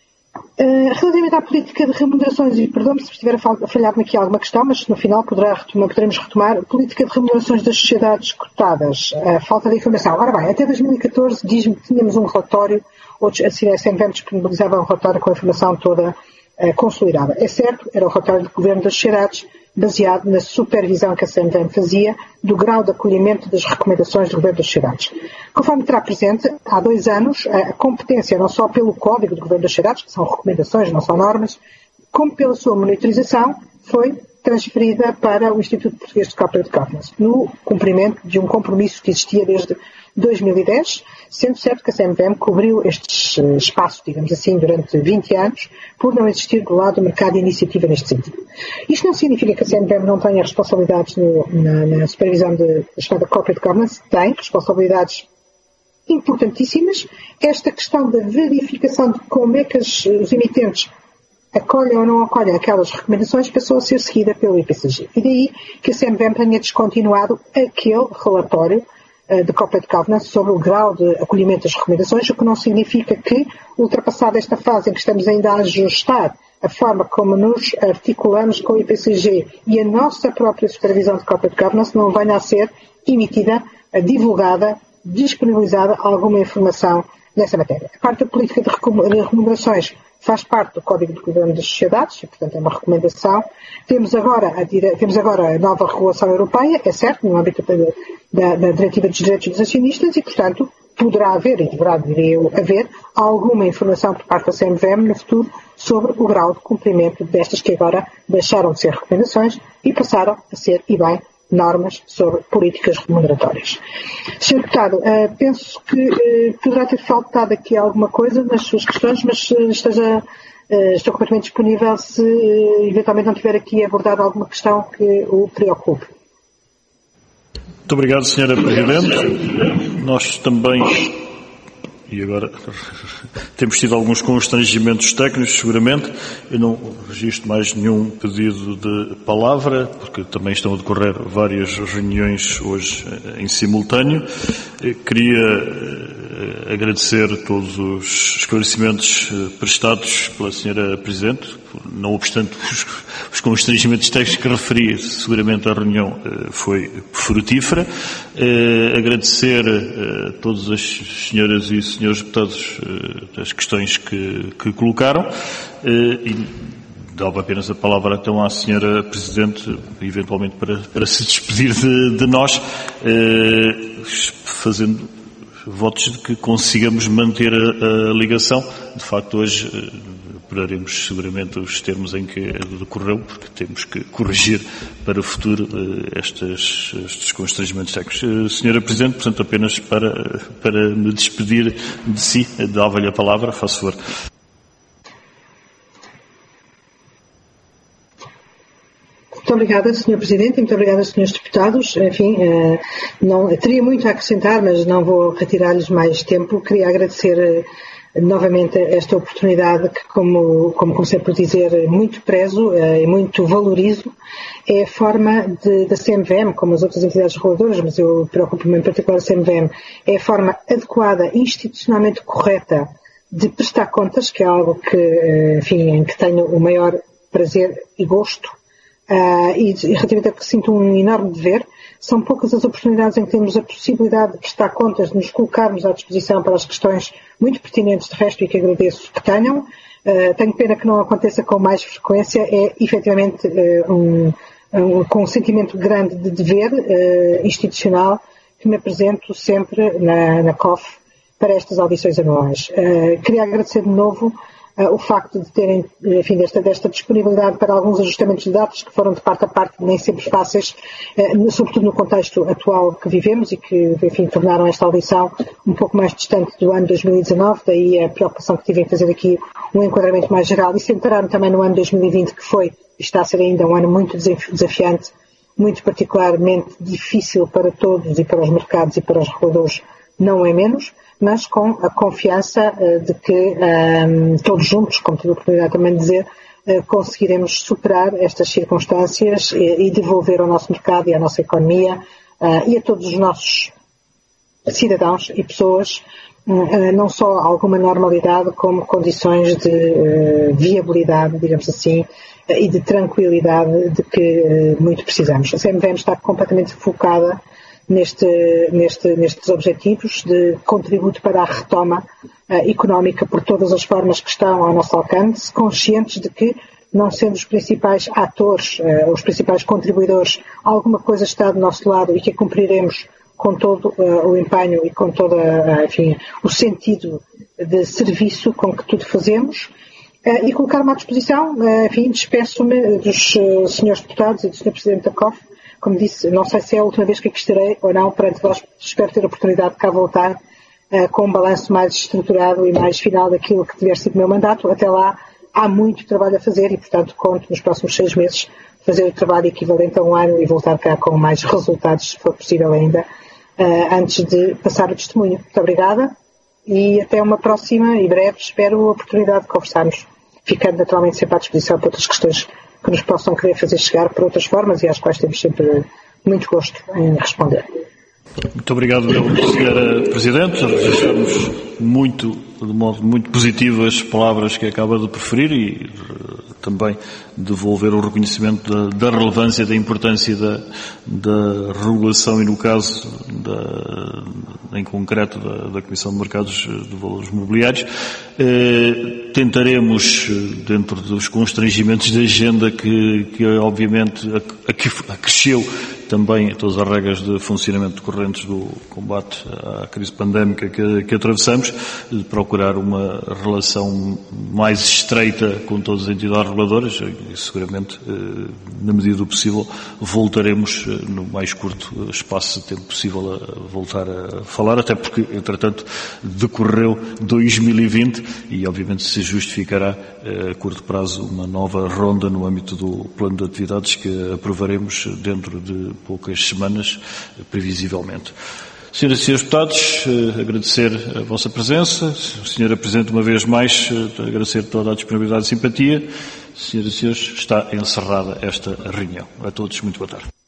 B: Uh, relativamente à política de remunerações, e perdão-me se estiver a falhar-me aqui alguma questão, mas no final poderá retomar, poderemos retomar, a política de remunerações das sociedades cotadas, a falta de informação. Ora bem, até dois mil e catorze diz-me que tínhamos um relatório, outros, a C M V M disponibilizava um relatório com a informação toda uh, consolidada. É certo, era o relatório do Governo das Sociedades, baseado na supervisão que a C M V M fazia do grau de acolhimento das recomendações do Governo das Sociedades. Conforme terá presente, há dois anos, a competência não só pelo Código do Governo das Sociedades, que são recomendações, não são normas, como pela sua monitorização, foi transferida para o Instituto Português de Corporate Governance, no cumprimento de um compromisso que existia desde dois mil e dez, sendo certo que a C M V M cobriu estes espaços, digamos assim, durante vinte anos, por não existir do lado do mercado de iniciativa neste sentido. Isto não significa que a C M V M não tenha responsabilidades no, na, na supervisão da chamada Corporate Governance, tem responsabilidades importantíssimas. Esta questão da verificação de como é que as, os emitentes acolhem ou não acolhem aquelas recomendações passou a ser seguida pelo I P C G. E daí que a C M V M tenha descontinuado aquele relatório uh, de Corporate Governance sobre o grau de acolhimento das recomendações, o que não significa que, ultrapassada esta fase em que estamos ainda a ajustar a forma como nos articulamos com o I P C G e a nossa própria supervisão de Corporate Governance, não venha a ser emitida, uh, divulgada, disponibilizada alguma informação nessa matéria. A parte da política de remunerações faz parte do Código de Governo das Sociedades, e, portanto, é uma recomendação. Temos agora a, dire... Temos agora a nova regulação europeia, é certo, no âmbito da, da, da Diretiva dos Direitos dos Acionistas, e, portanto, poderá haver, e deverá diria eu, haver alguma informação por parte da C M V M no futuro sobre o grau de cumprimento destas que agora deixaram de ser recomendações e passaram a ser, e bem, normas sobre políticas remuneratórias. senhor Deputado, uh, penso que uh, poderá ter faltado aqui alguma coisa nas suas questões, mas uh, esteja, uh, estou completamente disponível se uh, eventualmente não tiver aqui abordado alguma questão que o preocupe.
A: Muito obrigado, senhora Presidente. Nós também, e agora temos tido alguns constrangimentos técnicos, seguramente. Eu não registro mais nenhum pedido de palavra, porque também estão a decorrer várias reuniões hoje em simultâneo. Eu queria agradecer todos os esclarecimentos prestados pela senhora Presidente, não obstante os, os constrangimentos técnicos que referi, seguramente a reunião foi frutífera. Agradecer a todas as senhoras e senhores deputados as questões que, que colocaram e dava apenas a palavra então à senhora Presidente, eventualmente para, para se despedir de, de nós, fazendo votos de que consigamos manter a, a ligação. De facto, hoje recuperaremos seguramente os termos em que decorreu, porque temos que corrigir para o futuro estes, estes constrangimentos técnicos. Senhora Presidente, portanto, apenas para, para me despedir de si, dava-lhe a palavra, faço favor.
B: Muito obrigada, senhor Presidente, e muito obrigada, senhores deputados. Enfim, não, teria muito a acrescentar, mas não vou retirar-lhes mais tempo. Queria agradecer novamente esta oportunidade que, como, como comecei por dizer, muito prezo e muito valorizo. É a forma de, da C M V M, como as outras entidades reguladoras, mas eu preocupo-me em particular da C M V M, é a forma adequada, institucionalmente correta de prestar contas, que é algo que, enfim, em que tenho o maior prazer e gosto. Uh, e, e relativamente a que sinto um enorme dever, são poucas as oportunidades em que temos a possibilidade de prestar contas, de nos colocarmos à disposição para as questões muito pertinentes de resto e que agradeço que tenham. Uh, tenho pena que não aconteça com mais frequência, é efetivamente uh, um, um, com um sentimento grande de dever uh, institucional que me apresento sempre na, na C O F para estas audições anuais. Uh, queria agradecer de novo Uh, o facto de terem, enfim, desta, desta disponibilidade para alguns ajustamentos de dados que foram de parte a parte nem sempre fáceis, uh, sobretudo no contexto atual que vivemos e que, enfim, tornaram esta audição um pouco mais distante do ano dois mil e dezanove, daí a preocupação que tive em fazer aqui um enquadramento mais geral e centrar-me também no ano dois mil e vinte, que foi, e está a ser ainda um ano muito desafiante, muito particularmente difícil para todos e para os mercados e para os reguladores, não é menos, mas com a confiança uh, de que um, todos juntos, como tive a oportunidade também de dizer, uh, conseguiremos superar estas circunstâncias e, e devolver ao nosso mercado e à nossa economia uh, e a todos os nossos cidadãos e pessoas uh, não só alguma normalidade, como condições de uh, viabilidade, digamos assim, uh, e de tranquilidade de que uh, muito precisamos. A C M V M está completamente focada Neste, neste, nestes objetivos de contributo para a retoma uh, económica por todas as formas que estão ao nosso alcance, conscientes de que, não sendo os principais atores, uh, os principais contribuidores, alguma coisa está do nosso lado e que a cumpriremos com todo uh, o empenho e com todo uh, enfim, o sentido de serviço com que tudo fazemos. Uh, e colocar-me à disposição, uh, enfim, despeço-me dos uh, senhores deputados e do senhor Presidente da C O F. Como disse, não sei se é a última vez que aqui estarei ou não perante vós, espero ter a oportunidade de cá voltar uh, com um balanço mais estruturado e mais final daquilo que tiver sido o meu mandato. Até lá há muito trabalho a fazer e, portanto, conto nos próximos seis meses fazer o trabalho equivalente a um ano e voltar cá com mais resultados, se for possível ainda, uh, antes de passar o testemunho. Muito obrigada e até uma próxima e breve, espero a oportunidade de conversarmos, ficando naturalmente sempre à disposição para outras questões que nos possam querer fazer chegar por outras formas e às quais temos sempre muito gosto em responder.
A: Muito obrigado, senhora Presidente. Registramos muito, de modo muito positivo as palavras que acaba de preferir e também devolver o reconhecimento da, da relevância, da importância da, da regulação e, no caso, da, em concreto, da, da Comissão de Mercados de Valores Mobiliários. Eh, tentaremos, dentro dos constrangimentos da agenda que, que obviamente, acresceu também todas as regras de funcionamento decorrentes do combate à crise pandémica que, que atravessamos, de procurar uma relação mais estreita com todas as entidades reguladoras e seguramente, na medida do possível, voltaremos no mais curto espaço de tempo possível a voltar a falar, até porque, entretanto, decorreu dois mil e vinte e, obviamente, se justificará a curto prazo uma nova ronda no âmbito do plano de atividades que aprovaremos dentro de poucas semanas, previsivelmente. Senhoras e senhores deputados, agradecer a vossa presença. Senhora Presidente, uma vez mais, agradecer toda a disponibilidade e simpatia. Senhoras e senhores, está encerrada esta reunião. A todos, muito boa tarde.